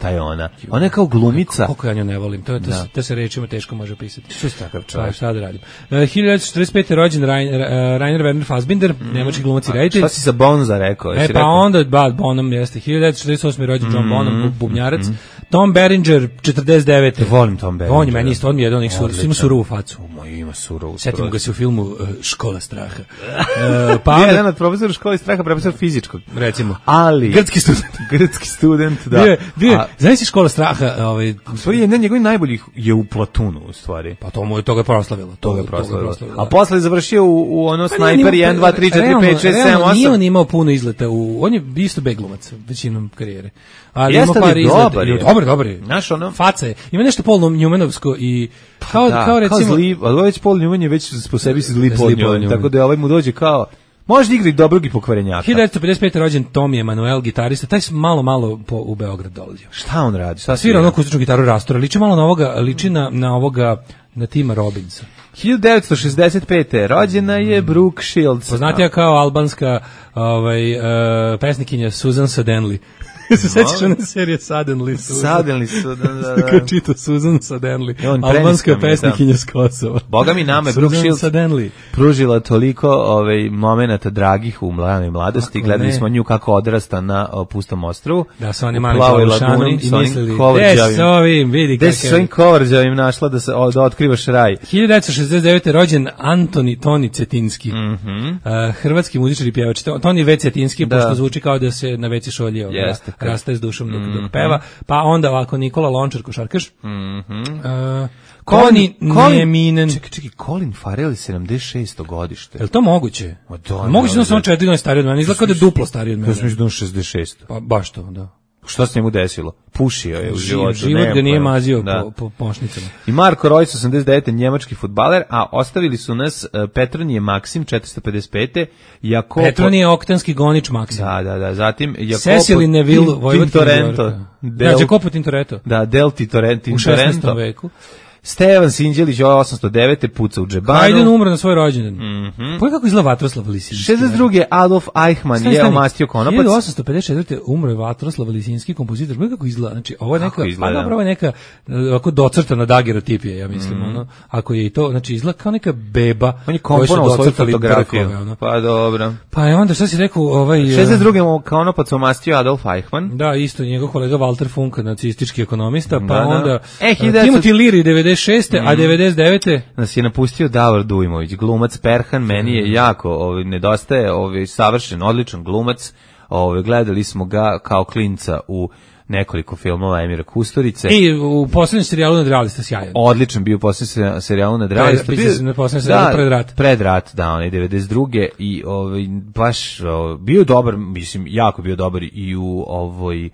šta je ona. Ona je kao glumica. Koliko ja nju ne volim, to, to, da. to se rečima teško može pisati. Što je takav čovjek? Pa šta da radim. Uh, hiljadu devetsto četrdeset pete rođen Rainer, uh, Rainer Werner Fassbinder, mm. nemački glumac i reditelj. Šta si za Bonza rekao? E pa rekao? Onda, ba, Bonham jeste. hiljadu devetsto četrdeset osme rođen John mm. Bonham, bubnjarac. Mm. Tom Berenger, četrdeset devete Volim Tom Berenger. On je meni isto, on mi je jedan onih sur, ima surovu facu. Moj ima surovu. Sjetimo ga se u filmu uh, Škola straha. uh, pa je jedan od profesora škole straha, profesor fizičkog. Recimo. Ali grčki student. grčki student, da. Bio, bio, znaš si Škola straha, ovaj stvari jedan njegovih najboljih je u Platunu u stvari. Pa to mu je toga proslavilo, toga je proslavilo. A posle je završio u, u ono Snajper jedan dva tri četiri pet šest sedam osam. Nije on imao puno izleta u, on je isto beglumac većinom karijere. Ali Jeste ima par izleta. Dobar, dobar. Znaš ono faca je. Ima nešto Paul Newmanovsko i kao da, kao recimo kao zli, ali već Paul Newman je već po sebi zli Paul Newman, tako da ovaj mu dođe kao može igrati dobrog i pokvarenjaka. hiljadu devetsto pedeset pete rođen Tommy Emanuel, gitarista, taj malo malo po, u Beograd dolazio. Šta on radi? Šta svira onu akustičnu gitaru Rastora, liči malo na ovoga, liči na, na ovoga, na Tima Robinsa. hiljadu devetsto šezdeset pete rođena je Brooke Shields. Poznatija kao albanska ovaj, uh, pesnikinja Susan Sadenli. Se sećaš one serije Suddenly? Suddenly su, da, da, da. Kad čito Susan Sadenli, albanska pesnikinja s Kosova. Boga mi nama je Brooke Shields pružila toliko ovaj, momenata dragih u mladenoj mladosti. Kako gledali ne? Smo nju kako odrasta na o, pustom ostrvu. Da, sa onim malim Lavušanom i mislili, gde s ovim, vidi kakav. Gde s ovim kovrđavim našla da, se, o, da otkrivaš raj. hiljadu devetsto šezdeset devete rođen Antoni Toni Cetinski, mm -hmm. uh, hrvatski muzičar i pjevač. Toni V. Cetinski, da. Pošto zvuči kao da se na veci šolje. Jeste. Rastaje s dušom dok, dok peva, pa onda ovako Nikola Lončar, košarkaš. Mhm. Uh, Koni Njeminen. Čekaj, čekaj, Colin Farrell je sedamdeset šesto godište. Je li to moguće? O, da, moguće da samo četiri godine stariji od mene, izgleda kao da je duplo stariji od mene. Ja sam mislim da on šezdeset šest. Pa baš to, da. Šta se njemu desilo? Pušio je u životu. Život ga nije mazio da. po, po pošnicama. I Marko Reus, osamdeset devete njemački fudbaler, a ostavili su nas uh, Petronije Maksim, četiristo pedeset pete Jakopo... Petronije Oktanski gonič Maksim. Da, da, da. Zatim Jakopo... Cecily Neville, Vojvodkin Tintorento. Del... Da, Jakopo Tintoretto. Da, Del Tintorento. U šesnaestom veku. Stevan Sinđelić, ovo osamsto devete puca u džebanu. Hajdn umro na svoj rođendan. Mm -hmm. Pogledaj kako izgleda Vatroslav Lisinski. šezdeset druge Adolf Eichmann stani, stani. je omastio konopac. hiljadu osamsto pedeset četvrte umro je Vatroslav Lisinski, kompozitor. Pogledaj kako izgleda. Znači, ovo je neka, pa dobro, je neka ovako docrtana dagerotipija, ja mislim. Mm. Ono, ako je i to, znači, izgleda kao neka beba. On je komponovao svoju fotografiju. Brkove, pa dobro. Pa je onda, šta si rekao, ovaj... šezdeset druge konopac omastio Adolf Eichmann. Da, isto, njegov kolega Walter Funk, nacistički ekonomista, pa da, onda... E, Timothy Leary, devedeset šeste a devedeset devete nas je napustio Davor Dujmović, glumac Perhan, meni je jako ovaj, nedostaje, ovaj, savršen, odličan glumac, ovaj, gledali smo ga kao klinca u nekoliko filmova Emira Kusturice. I u poslednjem serijalu Nadrealista sjajan. Odličan bio u poslednjem serijalu Nadrealista. Bio na poslednjem serijalu Pred rat. Pred rat, da, onaj devedeset druge i ovaj baš ovaj, bio dobar, mislim jako bio dobar i u ovoj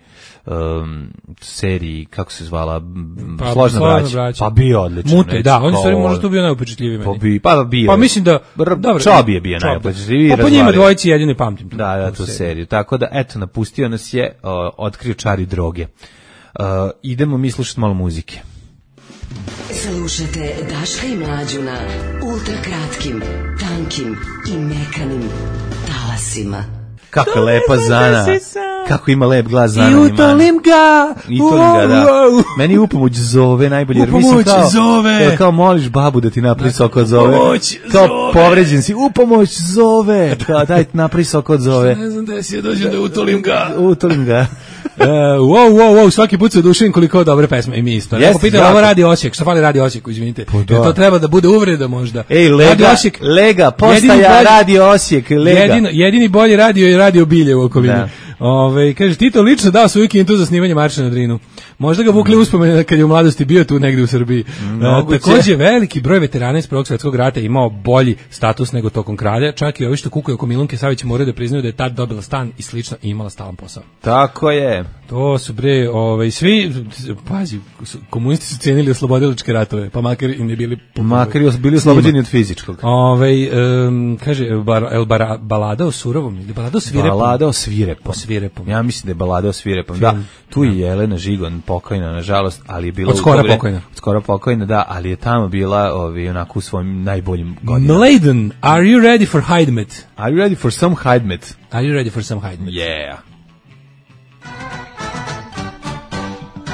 um, seriji, kako se zvala, pa, Složna braća. Pa bio odličan. Mute, da, on stvari možda to bio najupečatljiviji meni. Pa, bi, pa bio. Pa mislim da dobro, Čobi je bio najupečatljiviji. Pa po njima dvojici jedini pamtim. Da, da, tu seriju. Tako da eto napustio nas je, uh, otkrio čari droge. Uh, idemo mi slušati malo muzike. Slušajte Daška i Mlađu na ultrakratkim, tankim i mekanim talasima. Kako je lepa Zana. Kako ima lep glas Zana. I utolim ga. I utolim ga, da. Meni upomoć zove najbolje. Jer upomoć kao, zove. Kao moliš babu da ti napravi sok od zove. Upomoć kao zove. Povređen si. Upomoć zove. Kao daj napravi sok od zove. Ne znam da si ja dođem da utolim ga. Utolim ga. Uh, wow, wow, wow, svaki put se oduševim koliko dobre pesme i mi isto. Neko yes, pita, ovo radi Osijek, što fali radi Osijeku, izvinite. Jer to treba da bude uvreda možda. Ej, Lega, Osijek, Lega, postaja radio Osijek, Lega. Jedino, jedini bolji radio je radio Bilje u okolini. Da. Ove, kaže, Tito lično dao svoju kintu za snimanje Marša na Drinu. Možda ga vukli uspomene kad je u mladosti bio tu negdje u Srbiji. No, takođe, veliki broj veterana iz Prvog svjetskog rata imao bolji status nego tokom kralja. Čak i ovi što kukaju oko Milunke Savić moraju da priznaju da je tad dobila stan i slično i imala stalan posao. Tako je. To su bre, ovaj, svi, pazi, komunisti su cijenili oslobodilačke ratove, pa makar i ne bili... Makar i bili oslobođeni od fizičkog. Ovaj, um, kaže, bar, el bar, balada o surovom, ili balada o svirepom? Balada o svirepom. svirepom. Ja mislim da je balada o svirepom. Da, tu je Jelena Žigon pokojna, nažalost, ali je bila... Od skora pokojna. Od skora pokojna, da, ali je tamo bila ovi, onako u svojim najboljim godinama. Mladen, are you ready for Hidemet? Are you ready for some Hidemet? Are you ready for some Hidemet? Yeah.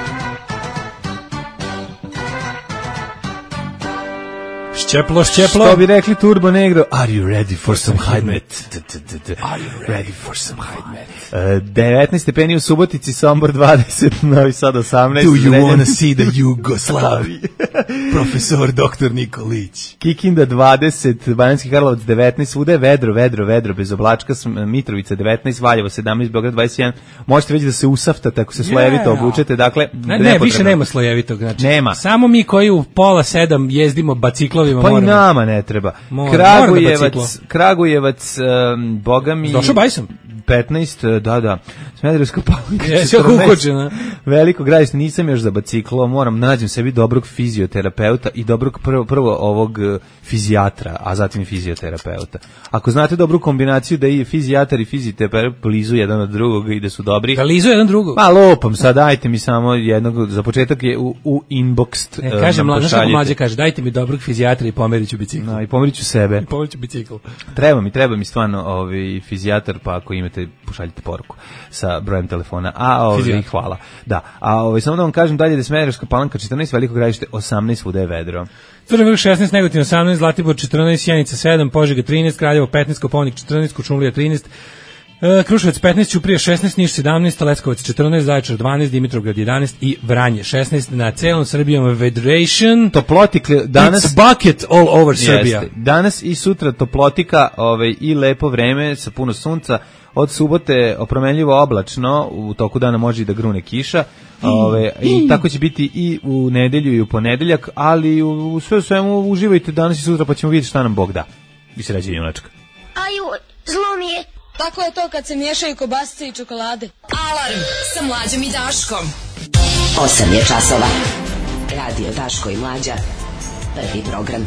Šćeplo, šćeplo. Što bi rekli Turbo Negro, are you ready for some hajmet? Are you ready for some hajmet? devetnaest stepeni u Subotici, Sombor dvadeset, Novi Sad osamnaest. Do you wanna see the Jugoslavi? Profesor doktor Nikolić. Kikinda dvadeset, Banjski Karlovac devetnaest, svuda je vedro, vedro, vedro, bez oblačka, Mitrovica devetnaest, Valjevo sedamnaest, Beograd dvadeset jedan. Možete već da se usaftate ako se slojevito yeah. obučete, dakle... Ne, ne više nema slojevitog, znači. Nema. Samo mi koji u pola sedam jezdimo baciklovima pa moramo. Pa i nama ne treba. Mora, Kragujevac, mora Kragujevac, um, boga mi... Došao bajsom? petnaest, da, da. Smederevska Palanka. Jesi ukućena. Veliko gradište, nisam još za biciklo, moram nađem sebi dobrog fizioterapeuta i dobrog prvo, prvo ovog fizijatra, a zatim fizioterapeuta. Ako znate dobru kombinaciju da i fizijatar i fizioterapeut blizu jedan od drugog i da su dobri. Da lizu jedan drugog. Pa lopam, sad dajte mi samo jednog, za početak je u, u inbox. E, kaže mlađe, kako mlađe kaže, dajte mi dobrog fizijatra i pomeriću bicikl. No, i pomeriću sebe. I pomeriću bicikl. Treba mi, treba mi stvarno ovaj fizijatar, pa ako imate pošaljite poruku sa brojem telefona. A ovaj hvala. Da. A ovaj samo da vam kažem dalje da je Smederevska Palanka četrnaest, Veliko Gradište osamnaest, svuda je vedro. Crni vrh šesnaest, Negotin osamnaest, Zlatibor četrnaest, Sjenica sedam, Požega trinaest, Kraljevo petnaest, Kopaonik četrnaest, Kuršumlija trinaest, e, Kruševac petnaest, Ćuprija šesnaest, Niš sedamnaest, Leskovac četrnaest, Zaječar dvanaest, Dimitrovgrad jedanaest i Vranje šesnaest. Na celom Srbijom vedration. Toplotik danas It's bucket all over Serbia. Danas i sutra toplotika, ovaj i lepo vreme sa puno sunca. Od subote opromenljivo oblačno, u toku dana može i da grune kiša. Ove, i tako će biti i u nedelju i u ponedeljak, ali u, u sve u svemu uživajte danas i sutra pa ćemo vidjeti šta nam Bog da. Vi se reći junačka. Aju, zlo mi je. Tako je to kad se miješaju kobasice i čokolade. Alarm sa Mlađom i Daškom. osam je časova. Radio Daško i Mlađa. Prvi program.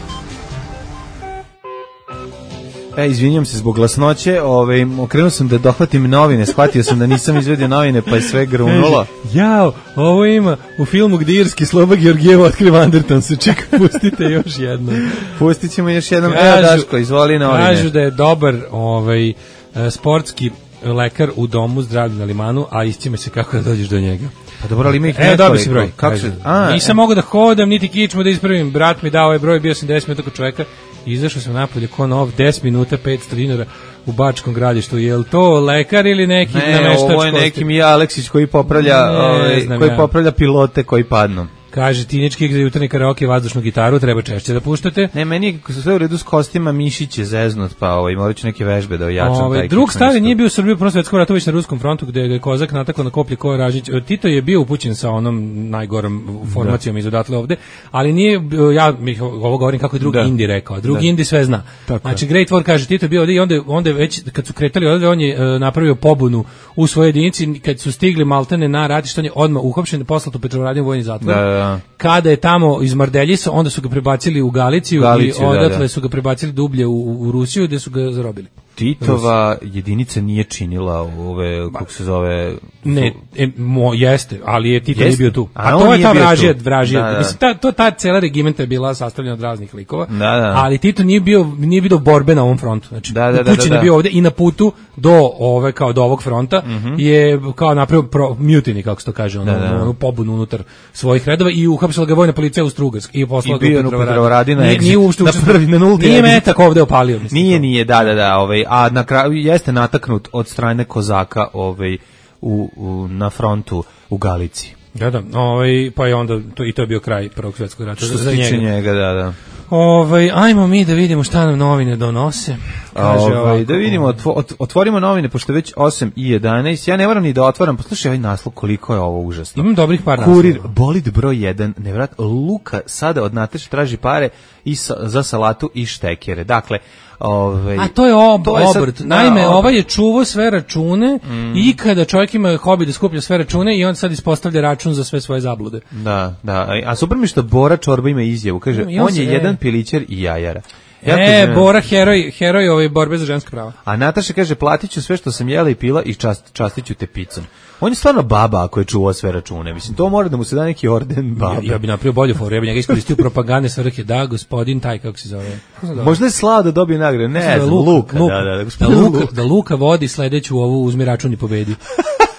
E, izvinjam se zbog glasnoće, ovaj, okrenuo sam da dohvatim novine, shvatio sam da nisam izvedio novine, pa je sve grunulo. Jao, ovo ima u filmu gdje irski Sloba Georgijevo otkriva Anderton se, čekaj, pustite još jedno. Pustit ćemo još jednom, evo Daško, izvoli novine. Kažu da je dobar ovaj, sportski lekar u domu zdravlja na Limanu, a iscime se kako da dođeš do njega. Pa dobro, ali ima ih nekoliko. E, dobri si broj. Kako se, a, nisam mogao da hodam, niti kičmu da ispravim. Brat mi dao ovaj broj, bio sam deset minuta kod čoveka. Izašao sam napolje ko nov, deset minuta, petsto dinara u Bačkom Gradištu. Je li to lekar ili neki ne, nameštač? Ne, ovo je neki Mija Aleksić koji popravlja, ne, ovaj, koji ja. popravlja pilote koji padnu. Kaže, tinički za jutarnji karaoke vazdušnu gitaru treba češće da puštate. Ne, meni je sve u redu s kostima, Mišić je zeznut, pa ovaj, morat ću neke vežbe da ojačam. Ovaj, taj drug stari nije bio u Srbiji u Prvom svetskom ratu, već na ruskom frontu gde je Kozak natakao na koplje ko Ražić. Tito je bio upućen sa onom najgorom formacijom da. iz odatle ovde, ali nije, ja ovo govorim kako je drugi da. Indi rekao, drugi da. Indi sve zna. Tako znači, Great War kaže, Tito je bio ovde i onda, onda već, kad su kretali ovde, on je uh, napravio pobunu u svojoj jedinici, kad su stigli maltene na ratište, on je odmah uhapšen, poslat u Petrovaradin vojni zatvor. Da, da. Kada je tamo iz Mardeljisa, onda su ga prebacili u Galiciju, Galiciju i odatle da, da. su ga prebacili dublje u, u Rusiju, gde su ga zarobili. Titova jedinica nije činila ove, kako se zove... Ne, e, mo, jeste, ali je Tito nije bio tu. A, a to je ta vražija, vražija. Da, da. Mislim, ta, to, ta cela regimenta je bila sastavljena od raznih likova, da, da. ali Tito nije bio, nije bio borbe na ovom frontu. Znači, da, da, upućen da, da, da. je bio ovde i na putu do ove, kao do ovog fronta, mm-hmm. je kao napravio pro, mutiny, kako se to kaže, ono, da, da. onu pobunu unutar svojih redova i uhapsila ga vojna policija u Strugarsk i poslala ga u Petrovaradin. Nije, nije, na prvi, na nulti. Nije metak ovde opalio. Mislim, nije, nije, da, da, da, ovaj, a na kraju jeste nataknut od strane Kozaka ovaj, u, u, na frontu u Galiciji. Da, da, ovaj, pa je onda, to, i to je bio kraj Prvog svjetskog rata. Što se tiče njega. njega, da, da. Ovaj, ajmo mi da vidimo šta nam novine donose. Kaže ovaj, ovako, da vidimo, otvorimo novine, pošto je već osam i jedanaest, ja ne moram ni da otvaram, poslušaj ovaj naslov koliko je ovo užasno. Imam dobrih par naslova. Kurir, bolid broj jedan, nevjerojatno, Luka sada od Nateše traži pare i sa, za salatu i štekere. Dakle, Ove, a to je ob, to je obrt. Sad, Naime, da, ovaj je čuvao sve račune mm. i kada čovjek ima hobi da skuplja sve račune i on sad ispostavlja račun za sve svoje zablude. Da, da. A super mi što Bora Čorba ima izjavu. Kaže, on, on je se, jedan pilićar i jajara. Ja e, Bora, heroj, heroj ove borbe za ženska prava. A Nataša kaže, platit ću sve što sam jela i pila i čast, častit ću te picom. On je stvarno baba ako je čuvao sve račune. Mislim, to mora da mu se da neki orden baba. Ja, ja bi napravio bolju foru, ja bi njega iskoristio propagandne svrhe, da, gospodin taj, kako se zove. Možda je slao da dobije nagradu, ne, da Luka, Luka, Luka, da, da, da, da, Luka, da Luka vodi sledeću ovu uzmi račun i pobedi.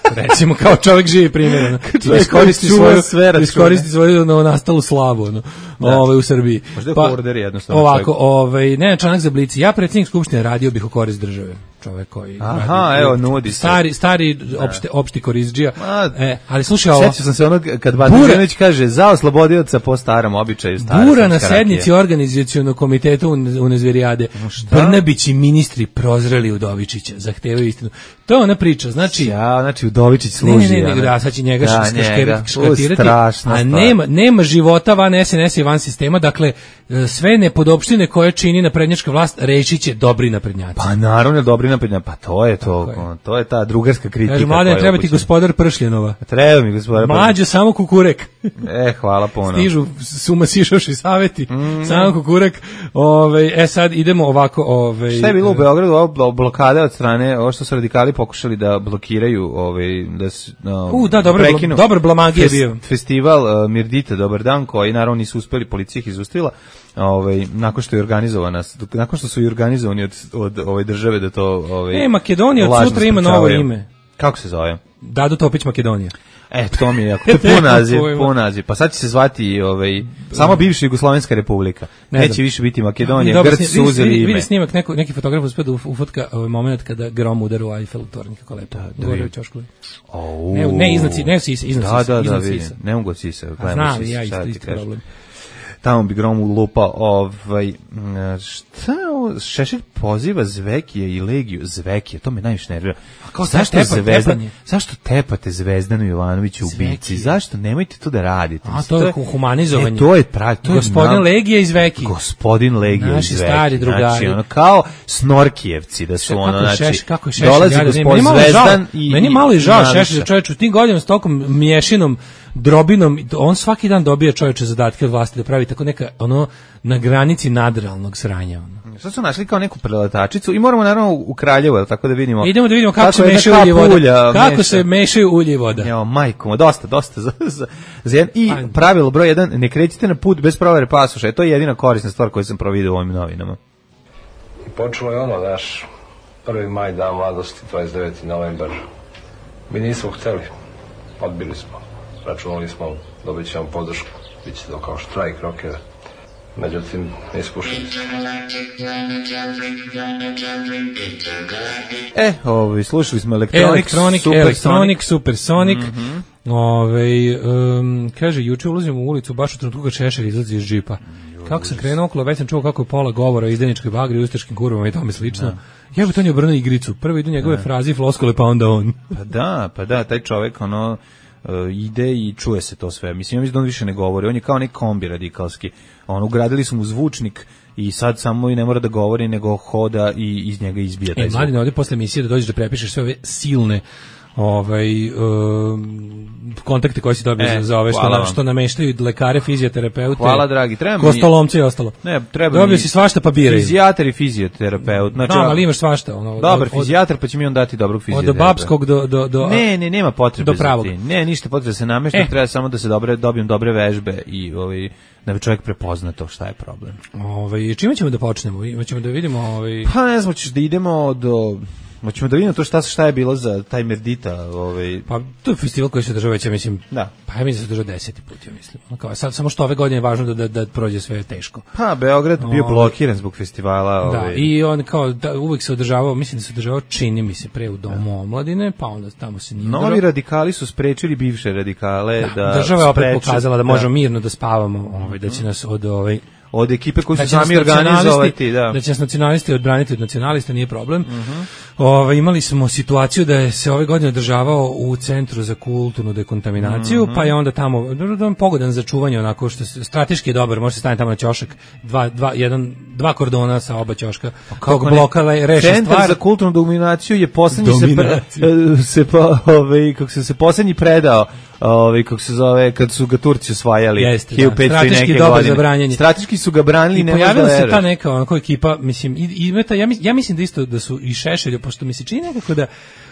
Recimo, kao čovjek živi primjer. Da iskoristi svoju, da iskoristi svoju nastalu slavu no, ovaj, u Srbiji. Možda je pa, order jednostavno. Ovako, ovaj, ne, članak za Blic. Ja, predsjednik Skupštine, radio bih u korist države. Čovjek koji Aha, radi, evo, nudi se. Stari, stari opšte, opšti korizđija. E, ali slušaj ovo. Sjećao sam se onog kad Badanović kaže za oslobodioca po starom običaju. Bura na sednici organizacionog komiteta u Nezverijade. Brnabić i ministri prozreli Udovičića, zahtevaju istinu. To je ona priča, znači... Ja, znači Udovičić služi. Ne, ne, ne, da, sad će njega škatirati, a nema, nema života van es en es i van sistema, dakle, sve nepodopštine koje čini naprednjačka vlast, reći će dobri naprednjaci. Pa naravno, dobri naprednjaci, pa to je to, je. to je ta drugarska kritika. Kaže, mladen, treba ti gospodar Pršljenova. Treba mi gospodar Pršljenova. Mlađe, samo kukurek. E, hvala puno. Stižu suma sišoši saveti, mm. samo kukurek. Ove, e, sad idemo ovako... Ove, šta je bilo u Beogradu, ovo blokade od strane, ovo što su radikali pokušali da blokiraju, ovaj da se no, U da dobro dobar blamag je bio festival uh, Mirdita dobar dan koji naravno nisu uspeli, policija ih izustrila, ovaj nakon što je organizovana nakon što su i organizovani od od ove države da to ovaj E Makedonija od sutra ima novo ime. Kako se zove? Dado Topić Makedonija. E, to mi je jako pun naziv, pun naziv. Pa sad će se zvati ovaj, samo bivša Jugoslovenska republika. Ne Neće znam. više biti Makedonija, Grci su uzeli ime. Vidi snimak, neko, neki fotograf uspio da ufotka ovaj moment kada grom udara u Eiffel tornj, kako lepo. Da, da, gore u ćošku. Ne, ne iznad sisa, ne sisa, iznad da, sisa. Da, da, vidim. Ne mogu sisa. Znam, ja isto, isto problem. Tamo bi grom lupa, ovaj, šta je ovo, Šešelj poziva Zvekije i Legiju, Zvekije, to me najviše nervira. Zašto, tepa, Zvezdan, zašto tepate Zvezdanu Jovanoviću u bici? Zašto? Nemojte to da radite. A to je humanizovanje. E, to je pravi. To Gospodin je, Legija iz Veki. Gospodin Legija naši iz Veki. Stari drugari. Znači, ono, kao Snorkijevci da su kako ono, znači, šeš, kako šeš, dolazi ja, gospodin Zvezdan i... Meni malo i žao Šešelj, čovječ, u tim godinama s tokom mješinom drobinom, on svaki dan dobija čovječe zadatke od vlasti da pravi tako neka, ono, na granici nadrealnog sranja. Ono. Sad su našli kao neku preletačicu i moramo naravno u Kraljevo, tako da vidimo. Idemo da vidimo kako, kako se mešaju ulje voda. Ulja, kako meša. se mešaju ulje i voda. Evo, majko, dosta, dosta. Za, za, za jedan. I Ajde. pravilo broj jedan, ne krećite na put bez provere pasoša. E, to je jedina korisna stvar koju sam providio u ovim novinama. I počelo je ono, naš prvi maj, dan mladosti, dvadeset deveti novembar. Mi nismo hteli, odbili smo. Računali smo, dobit ćemo podršku, bit će to kao štrajk rokera. Međutim, ne ispušili se. E, ovaj, slušali smo Electronic, Electronic, Super Electronic, Supersonic. Mm-hmm. Ove, um, kaže, juče ulazimo u ulicu, baš u trenutku kad Šešelj izlazi iz džipa. Kako sam krenuo okolo, već sam čuo kako je pola govora o izdajničkoj bagri, ustaškim kurvama i tome slično. Da. Ja bih to nije obrnuo igricu. Prvo idu njegove da. fraze i floskole, pa onda on. Pa da, pa da, taj čovek, ono, uh, ide i čuje se to sve. Mislim, ja mislim da on više ne govori. On je kao neki kombi radikalski. On, ugradili su mu zvučnik i sad samo i ne mora da govori, nego hoda i iz njega izbija taj zvuk. E, Mladine, ovdje posle emisije da dođeš da prepišeš sve ove silne ovaj um, kontakte koji si dobio e, za ove što, na, što nameštaju lekare, fizioterapeute. Hvala dragi, treba mi kostolomce i ostalo. Ne, treba dobio si svašta pa biraj. Fizijatar i fizioterapeut. Znači, da, ali imaš svašta, ono. Dobar od, fizijatar, pa će mi on dati dobrog fizioterapeuta. Od babskog do do do Ne, ne, nema potrebe do pravog. za ti. Ne, ništa potrebe se namešta, e. treba samo da se dobre dobijem dobre vežbe i ovaj da bi čovjek prepozna to šta je problem. Ovaj čime ćemo da počnemo? Hoćemo da vidimo ovaj Pa ne znam, ćeš da idemo do Hoćemo da vidimo to šta šta je bilo za taj Mirdita, ovaj. Pa to je festival koji se održava već, ja mislim. Da. Pa ja mislim da se održava deseti put, ja mislim. Kao sad samo što ove godine je važno da da, da prođe sve teško. Pa Beograd bio o, blokiran zbog festivala, da, ovaj. I on kao da, uvek se održavao, mislim da se održavao čini mi se pre u domu da. omladine, pa onda tamo se nije. Novi radikali su sprečili bivše radikale da, da država je opet pokazala da možemo da. mirno da spavamo, ovaj da će nas od ovaj od ekipe koji su sami organizovati, da. Da će nas nacionalisti odbraniti od nacionalista, nije problem. Uh-huh. Ove, imali smo situaciju da je se ove godine održavao u Centru za kulturnu dekontaminaciju, uh-huh. pa je onda tamo da pogodan za čuvanje, onako što se, strateški je dobar, može se staviti tamo na ćošak, dva, dva, jedan, dva kordona sa oba ćoška, kog bloka reši stvar. Centar za kulturnu dominaciju je poslednji se, pre, se pa, ove, kako se, se poslednji predao, ovaj kako se zove, kad su ga Turci osvajali hiljadu petsto i neke godine. Strateški su ga branili, ne može da pojavila se ta neka onako ekipa, mislim, i, i ja, ja mislim da isto da su i Šešelj, pošto mi se čini nekako da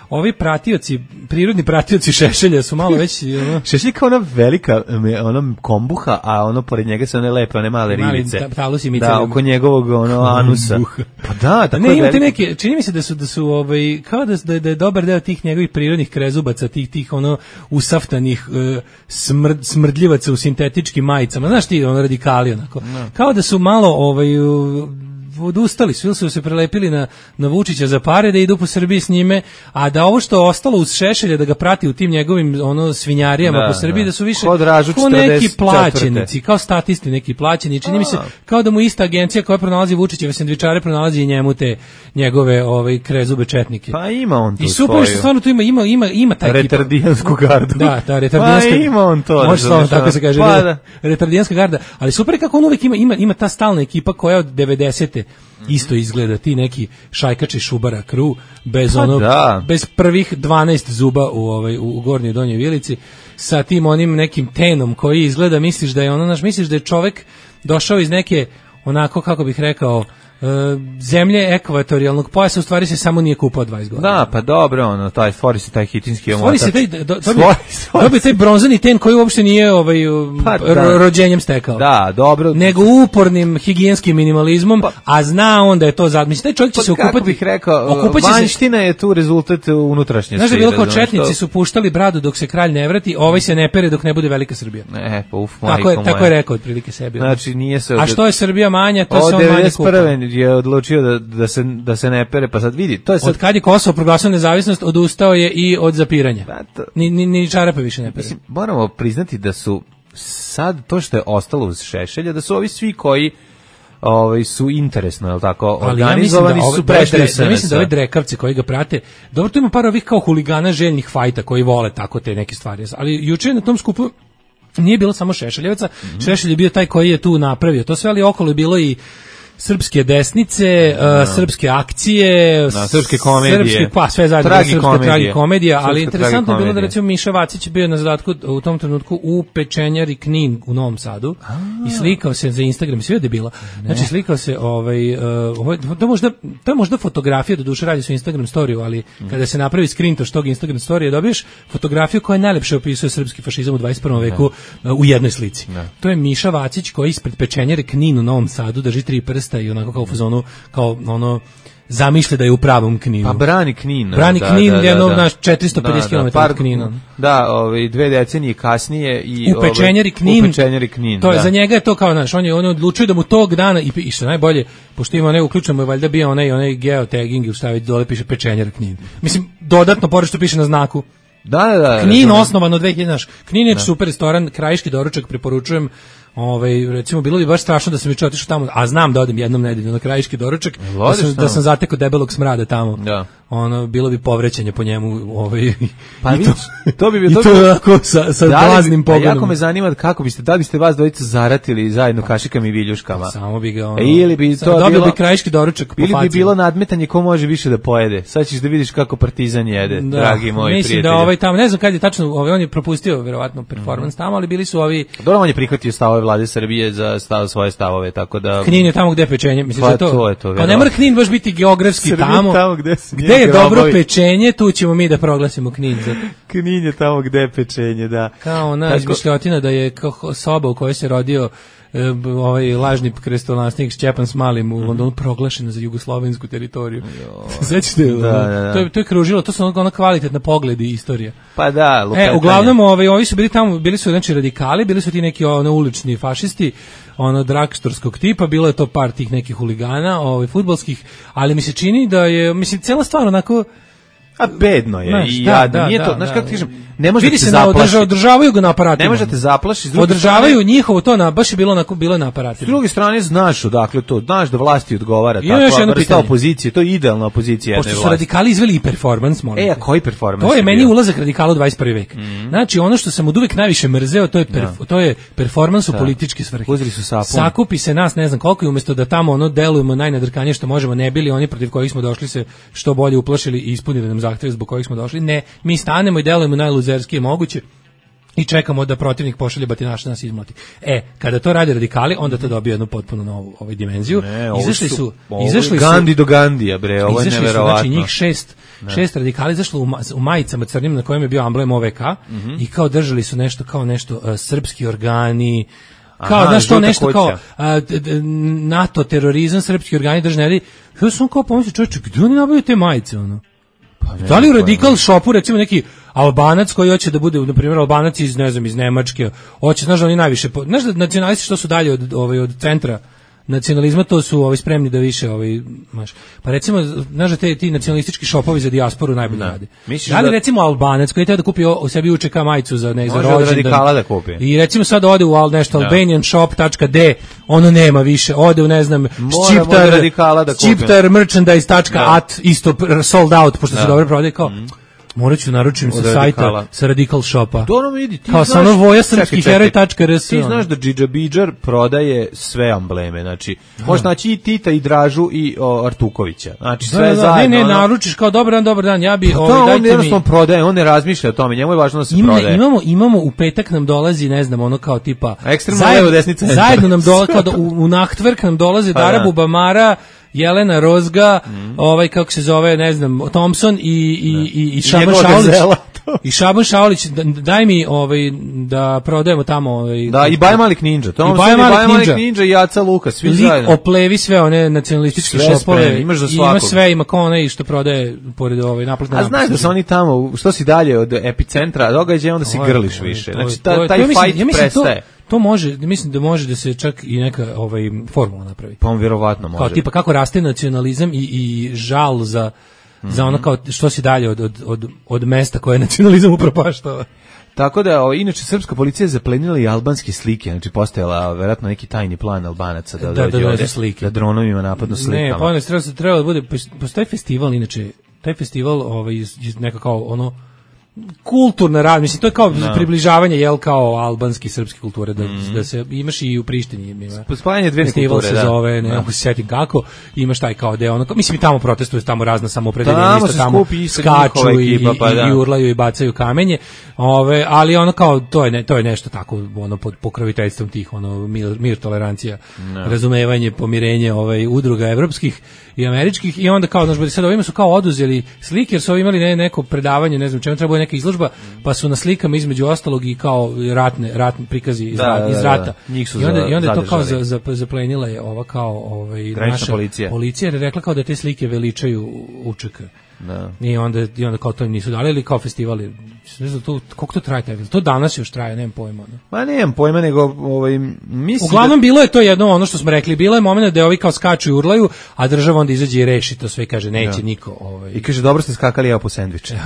ovi pratioci, prirodni pratioci Šešelja su malo već... Ono... Šešelj kao ona velika ona kombuha, a ono pored njega se one lepe, one male ribice. Mali talus i da, oko njegovog ono, anusa. Pa da, tako ne, je imate neke, čini mi se da su, da su ovaj, kao da, da, da je dobar deo tih njegovih prirodnih krezubaca, tih, tih ono usaftanih uh, smrd, smrdljivaca u sintetičkim majicama, znaš ti, ono radikali, onako. No. Kao da su malo ovaj... Uh, odustali su ili su se prelepili na, na Vučića za pare da idu po Srbiji s njime, a da ovo što je ostalo uz Šešelja da ga prati u tim njegovim ono svinjarijama da, po Srbiji da, da su više kao neki plaćenici, kao statisti neki plaćeni, čini mi se kao da mu ista agencija koja pronalazi Vučićeve sendvičare pronalazi i njemu te njegove ovaj krezube četnike. Pa ima on to. I super što stvarno tu ima ima ima ima taj retardijansku gardu. Da, ta retardijanska. Pa ima on to. Može stvarno tako se kaže. Pa, da. Retardijanska garda, ali super kako on uvek ima ima ima ta stalna ekipa koja od devedesete isto izgleda, ti neki šajkači Šubara kru bez onog da. bez prvih dvanaest zuba u ovaj u gornjoj donjoj vilici sa tim onim nekim tenom koji izgleda, misliš da je ono naš misliš da je čovek došao iz neke onako kako bih rekao zemlje ekvatorijalnog pojasa, u stvari se samo nije kupao dvadeset godina. Da, pa dobro, ono, taj stvori se taj hitinski omotač. Stvori se taj, do, dobije taj bronzani ten koji uopšte nije ovaj, pa, ro, rođenjem stekao. Da, dobro. Nego upornim higijenskim minimalizmom, pa, a zna on da je to zad. Mislim, taj čovjek će pa, se okupati. Kako bih rekao, vanjština je tu rezultat unutrašnje. Znaš da bilo kao četnici što... su puštali bradu dok se kralj ne vrati, ovaj se ne pere dok ne bude velika Srbija. Ne, pa uf, tako je, tako je rekao otprilike sebi. Znači, nije se... A što je Srbija manja, to se on manje kupa. Je odlučio da, da, se, da se ne pere, pa sad vidi. To je sad... Od kad je Kosovo proglasio nezavisnost, odustao je i od zapiranja. Da, to... Ni, ni, ni čarape više ne pere. Mislim, moramo priznati da su sad to što je ostalo uz Šešelja, da su ovi svi koji ovaj, su interesno, je li tako, organizovani ja da su prešli u S N S. Ja mislim da ovi drekavci koji ga prate, dobro, tu ima par ovih kao huligana željnih fajta koji vole tako te neke stvari. Ali juče na tom skupu nije bilo samo Šešeljevaca, mm-hmm. Šešelj je bio taj koji je tu napravio to sve, ali okolo je bilo i srpske desnice, no. uh, srpske akcije, no, srpske komedije, srpske, pa sve zajedno, srpske tragikomedija, ali interesantno je bilo da recimo Miša Vacić bio na zadatku u tom trenutku u pečenjari Knin u Novom Sadu a, i slikao se za Instagram, sve je bilo. Znači slikao se ovaj, uh, ovaj to možda to je možda fotografija, doduše radi su Instagram storiju, ali mm. kada se napravi screenshot tog Instagram storije dobiješ fotografiju koja najlepše opisuje srpski fašizam u dvadeset prvom veku uh, u jednoj slici. Ne. To je Miša Vacić koji ispred pečenjari Knin u Novom Sadu drži tri prsta i onako kao u fazonu, kao ono zamišlja da je u pravom Kninu. Pa brani Knin. Brani da, Knin, da, da, jedno, da, naš četiristo pedeset kilometara od Knina. Da, ovaj, dve decenije kasnije i... U pečenjari Knin. U pečenjari Knin, to je, da. Za njega je to kao, znaš, on je, on je odlučio da mu tog dana, i, i što najbolje, pošto ima onaj uključeno, je valjda bio onaj, onaj geotagging i ustaviti dole piše pečenjar Knin. Mislim, dodatno, pored što piše na znaku. Da, da, da. Knin da, osnovan od dve hiljade, znaš, Knin je da. Super restoran, krajiški doručak, preporučujem. Ovaj, recimo bilo bi baš strašno da sam već otišao tamo, a znam da odem jednom nedeljno na krajiški doručak, da sam, da sam zatekao debelog smrada tamo. Da. Ono bilo bi povrećanje po njemu, ovaj. Pa i to, to bi bilo to tako sa sa glaznim pogledom. Jako me zanima kako biste, da biste vas dvojica zaratili zajedno kašikama i viljuškama. Samo bi ga ono. E, ili bi to dobio bilo bi krajiški doručak po faci. Ili bi bilo nadmetanje ko može više da pojede. Sad ćeš da vidiš kako Partizan jede, da, dragi moji mislim prijatelji. Da ovaj tamo, ne znam kad je tačno, ovaj on je propustio verovatno performans mm. tamo, ali bili su ovi. Dobro, on je prihvatio stavove vlade Srbije za stav svoje stavove, tako da Knin je tamo gde je pečenje, mislim pa, za to. to, je to pa ne mora Knin baš biti geografski Srbije tamo. tamo gde, gde je dobro pečenje, tu ćemo mi da proglasimo Knin za. Knin je tamo gde je pečenje, da. Kao ona izmišljotina da je kao soba u kojoj se rodio ovaj lažni krestolanašnik Šćepan Smalim u Londonu proglašena za jugoslovensku teritoriju. Sećate se? Da, da, da. To je to je kružilo, to su ona kvalitetna pogledi istorija. Pa da, lupetanje. E, uglavnom ovaj ovi su bili tamo, bili su znači radikali, bili su ti neki ono ulični fašisti, ono dragstorskog tipa, bilo je to par tih nekih huligana, ovaj fudbalskih, ali mi se čini da je, mislim, cela stvar onako a bedno je znaš, i ja da, da, nije da, to, znaš da, kako ti kažem, ne možete se zaplašiti. Održavaju ga na aparatima. Ne možete zaplašiti. Održavaju strane, njihovo to na baš je bilo na bilo na aparatima. S druge strane znaš odakle to, znaš da vlasti odgovara takva vrsta opozicije, to je idealna opozicija. Pošto su radikali izveli i performance, molim. E, a koji performance? To je meni ulazak radikala u dvadeset prvi vek. Mm. Znači ono što sam od uvek najviše mrzeo, to je perf, ja. to je performans u da. političke svrhe. Uzeli su sapun. Sakupi se nas, ne znam koliko, i umesto da tamo ono delujemo najnadrkanije što možemo, ne bili oni protiv kojih smo došli se što bolje uplašili i ispunili nam zahteve zbog kojih smo došli. Ne, mi stanemo i delujemo najluzerskije moguće i čekamo da protivnik pošalje batinaš nas izmlati. E, kada to radi radikali, onda to dobije jednu potpuno novu ovaj dimenziju. Ne, izašli su, izašli su Gandhi do Gandija, bre, ovo je neverovatno. Znači njih šest Da. Šest radikala izašlo u, ma, u majicama crnim na kojem je bio amblem O V K mm-hmm. i kao držali su nešto kao nešto uh, srpski organi, kao Aha, znaš to nešto kuća. Kao a, d, d, NATO terorizam, srpski organi držne. Ja sam kao pomislio, čovječe, gdje oni nabavljaju te majice, ono? Pa ne, da li u Radikal Shopu, recimo neki Albanac koji hoće da bude, na primjer, Albanac iz, ne znam, iz Nemačke, hoće, znaš da oni najviše, znaš da nacionalisti što su dalje od, ovaj, od centra nacionalizma, to su ovaj spremni da više ovaj maš. Pa recimo, znaš da te ti nacionalistički šopovi za dijasporu najbolje da. Radi. Da li da... recimo Albanac koji treba da kupi u sebi U Č K majicu za ne za rođendan. Radikala da kupi. I recimo sad ode u al nešto da. albanian shop tačka d, ono nema više. Ode u ne znam Ščiptar radikala da kupi. Ščiptar merchandise tačka at isto sold out pošto da. se dobro prodaje kao mm. Morat ću naručim sa sajta, sa Radikal Shopa. To ono vidi, ti kao znaš... Kao sa voja srpski heroj tačka r s. Ti znaš da Džidža Bidžar prodaje sve ambleme, znači, možeš naći i Tita, i Dražu, i o, Artukovića. Znači, sve da, da, zajedno. Ne, ne, naručiš kao, dobar dan, dobar dan, ja bi... Pa ovaj, to, on jednostavno mi... prodaje, on ne razmišlja o tome, njemu je važno da se Ima, prodaje. Imamo, imamo, u petak nam dolazi, ne znam, ono kao tipa... Ekstremno levo, desnica. Zajedno nam dolazi, kao da u, u Nachtvrk nam dolaze pa, Dara Bubamara, Jelena Rozga, mm. ovaj kako se zove, ne znam, Thompson i i i i Šaban Šaulić. I Šaban Šaulić, daj mi ovaj da prodajemo tamo ovaj. Da, i Baj Malik Ninja, Thompson i Baj Malik Ninja i Jaca Luka, svi Lik zajedno. Oplevi sve one nacionalističke šopove. Imaš za svakog. Ima sve, ima kao onaj što prodaje pored ovaj naplatne. A znaš da su oni tamo, što si dalje od epicentra događaja, onda si grliš više. Znači taj taj fight prestaje. To može, mislim da može da se čak i neka ovaj formula napravi. Pa on vjerovatno može. Kao tipa kako raste nacionalizam i i žal za mm-hmm. za ono kao što si dalje od od od od mesta koje je nacionalizam upropaštava. Tako da, o, inače, srpska policija je zaplenila i albanske slike, znači postojala verovatno neki tajni plan Albanaca da, da dođe da, ovde, slike. Da dronovima napadnu slikama. Ne, pa ono treba, treba da bude, postoji festival, inače, taj festival ovaj, neka kao ono, kulturna rad, mislim, to je kao no. približavanje, jel, kao albanski, srpske kulture, da, mm. da se, imaš i u Prištini. Ima, spajanje dve festival kulture, se zove, ne mogu se setim kako, imaš taj kao deo, ono, mislim, i tamo protestuju, tamo razna samoopredeljenja, isto tamo skaču i, ekipa, pa, i, i urlaju i bacaju kamenje, ove, ali ono kao, to je, ne, to je nešto tako, ono, pod pokroviteljstvom tih, ono, mir, mir tolerancija, no. razumevanje, pomirenje, ovaj, udruga evropskih i američkih, i onda kao, znaš, sad ovima su kao oduzeli slike, jer su imali ne, neko predavanje, ne znam čemu, treba neka izložba, pa su na slikama između ostalog i kao ratne ratni prikazi iz, da, iz rata. Da, da. Njih su I onda, za, i onda je to kao za, za, zaplenila je ova kao ovaj naša policija. Policija je rekla kao da te slike veličaju U Č K. Da. I onda i onda kao to im nisu dali, ili kao festivali. Ne znam to koliko to traje taj. To danas još traje, nemam pojma. Ne. Ma nemam pojma, nego ovaj mislim. Uglavnom da... bilo je to jedno ono što smo rekli, bilo je momenat da ovi kao skaču i urlaju, a država onda izađe i reši to sve, kaže neće da. niko, ovaj. I kaže dobro ste skakali, ja po sendviče.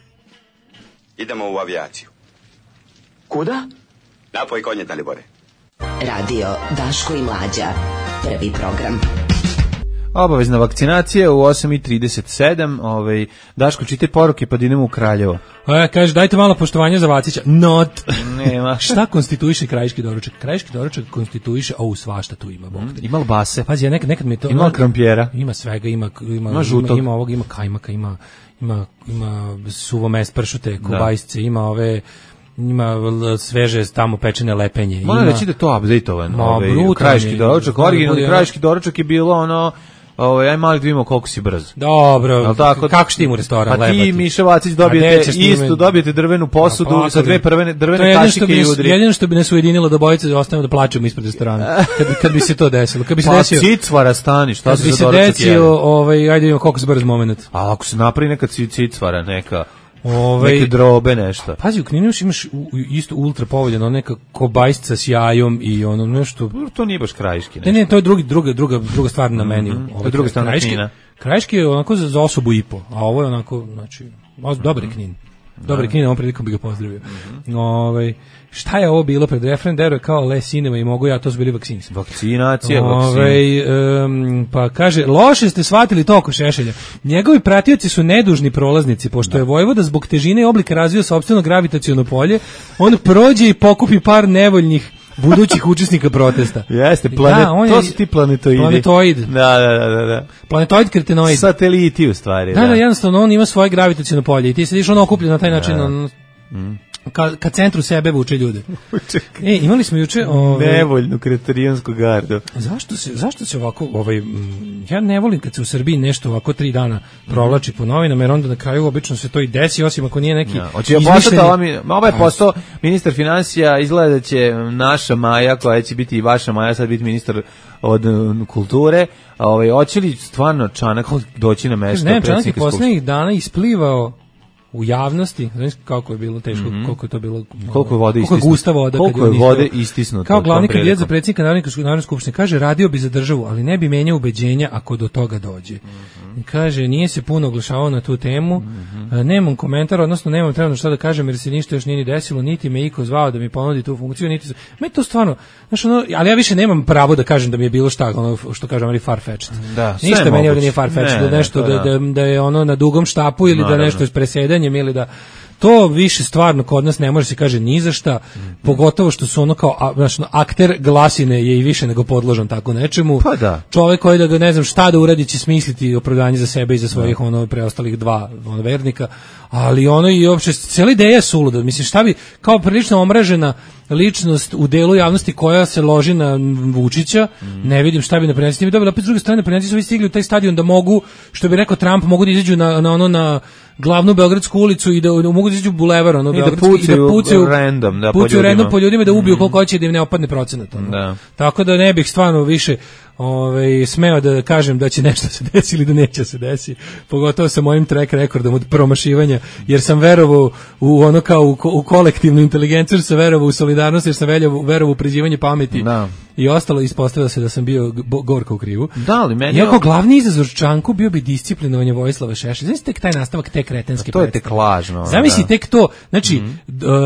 Idemo u avijaciju. Kuda? Napoj konje, Dalibore. Radio Daško i Mlađa. Prvi program. Obavezna vakcinacija u osam i trideset sedam. Ovaj, Daško, čitaj poruke pa idemo u Kraljevo. E, kaže, dajte malo poštovanja za Vacića. Not. Nema. Šta konstituiše krajiški doručak? Krajiški doručak konstituiše, o, svašta tu ima. Bog te. Ima lbase. Pazi, ja nekad, nekad mi je to... Ima krampjera. Ima svega, ima, ima, ima, ima, ima ovog, ima kajmaka, ima... ima ima suvo meso pršute, kobasice, ima ove ima sveže tamo pečene lepenje. Moram reći da to updateovano, ovaj krajiški doručak, originalni krajiški doručak je bilo ono, ovaj aj mali da vidimo koliko si brzo. Dobro. Tako, kako štim u restoran lebati? Pa ti Miša Vacić dobijete istu, dobijete drvenu posudu pa, sa dve prvene drvene kašike i udri. Jedino što bi nas ujedinilo da bojice da ostanemo da plačemo ispred restorana. Kad kad bi se to desilo, kad bi se pa, desio. Cicvara stani, šta se bi se desio, ovaj ajde vidimo koliko se brzo momenat. A ako se napravi neka cicvara, neka Ove, neke drobe, nešto. Pazi, u Kninu imaš u, u, isto ultra povoljeno, neka kobajsca s jajom i ono nešto. To nije baš krajiški. Ne, ne, to je drugi, druga, druga, druga stvar na meniju. Mm-hmm. To je druga stvar na Knina. Krajiški je onako za, za osobu i po, a ovo je onako, znači, dobar je Knin. Dobar je Knin, ovom prilikom bi ga pozdravio. Mm-hmm. Ove, šta je ovo bilo pred referendum, kao le sinema i mogu ja, to su bili vakcini. Vakcinacija, vakcine. Um, pa kaže, loše ste shvatili to oko Šešelja. Njegovi pratioci su nedužni prolaznici, pošto da. je Vojvoda zbog težine i oblika razvio sopstveno gravitaciono polje, on prođe i pokupi par nevoljnih budućih učesnika protesta. Jeste, planet, da, to su ti planetoidi. Planetoid. Da, da, da, da. Planetoid kretenoid. Sateliti u stvari. Da, da, da, jednostavno on ima svoje gravitaciono polje i ti sediš ono okupljen na taj način, da. on, mm. ka, ka centru sebe vuče ljude. E, imali smo juče... Ove, nevoljnu kretorijansku gardu. Zašto se, zašto se ovako, ovaj, m, ja ne volim kad se u Srbiji nešto ovako tri dana provlači po novinama, jer onda na kraju obično se to i desi, osim ako nije neki ja, izmišljeni... Ovo je postao ministar finansija, izgleda da će naša Maja, koja će biti i vaša Maja, sad biti ministar od um, kulture, a ovaj, hoće li stvarno Čanak doći na mesto predsjednika Skupštine? Ne, Čanak je poslednjih dana isplivao u javnosti, znači kako je bilo teško, mm-hmm. koliko je to bilo, koliko je vode istisnuto, koliko je gusta voda, koliko je vode istisnuto. Kao glavni kandidat za predsjednika Narodne skupštine kaže, radio bi za državu, ali ne bi menjao ubeđenja ako do toga dođe. Mm-hmm. Kaže, nije se puno oglašavao na tu temu, mm-hmm. nemam komentar, odnosno nemam trenutno šta da kažem, jer se ništa još nije ni desilo, niti me iko zvao da mi ponudi tu funkciju, niti... Me to stvarno, znači ono, ali ja više nemam pravo da kažem da mi je bilo šta, ono što kažem, ali far-fetched. Da, ništa meni ovdje nije far-fetched, ne, da nešto, ne, da, da, da je ono na dugom štapu ili naravno. Da nešto je presedanjem ili da to više stvarno kod nas ne može se kaže ni za šta, mm-hmm. pogotovo što su ono kao znači, akter glasine je i više nego podložan tako nečemu. Pa da. Čovjek koji da ga ne znam šta da uradi će smisliti opravdanje za sebe i za svojih da. ono preostalih dva ono vernika, ali ono i uopšte cijela ideja je suluda. Mislim šta bi kao prilično omražena ličnost u delu javnosti koja se loži na Vučića, mm. ne vidim šta bi naprednjaci tim dobili. Opet s druge strane, naprednjaci su već stigli u taj stadion da mogu, što bi rekao Trump, mogu da izađu na, na ono na glavnu beogradsku ulicu i da, da mogu da izađu bulevar ono, i da pucaju, i da pucaju random, da, pucaju po random po ljudima da ubiju mm. koliko hoće da im ne opadne procenat. Ono. Da. Tako da ne bih stvarno više ovaj, smeo da kažem da će nešto se desi ili da neće se desi, pogotovo sa mojim track rekordom od promašivanja, jer sam verovao u ono kao u, u kolektivnu inteligenciju, jer sam verovao u solidarnost, jer sam verovao u pređivanje pameti da. I ostalo ispostavilo se da sam bio gorko u krivu. Da, ali meni... Iako glavni izazov Čanku bio bi disciplinovanje Vojislava Šešelja. Znači tek taj nastavak, te kretenske to je tek lažno. Zamisli tek to, znači mm-hmm.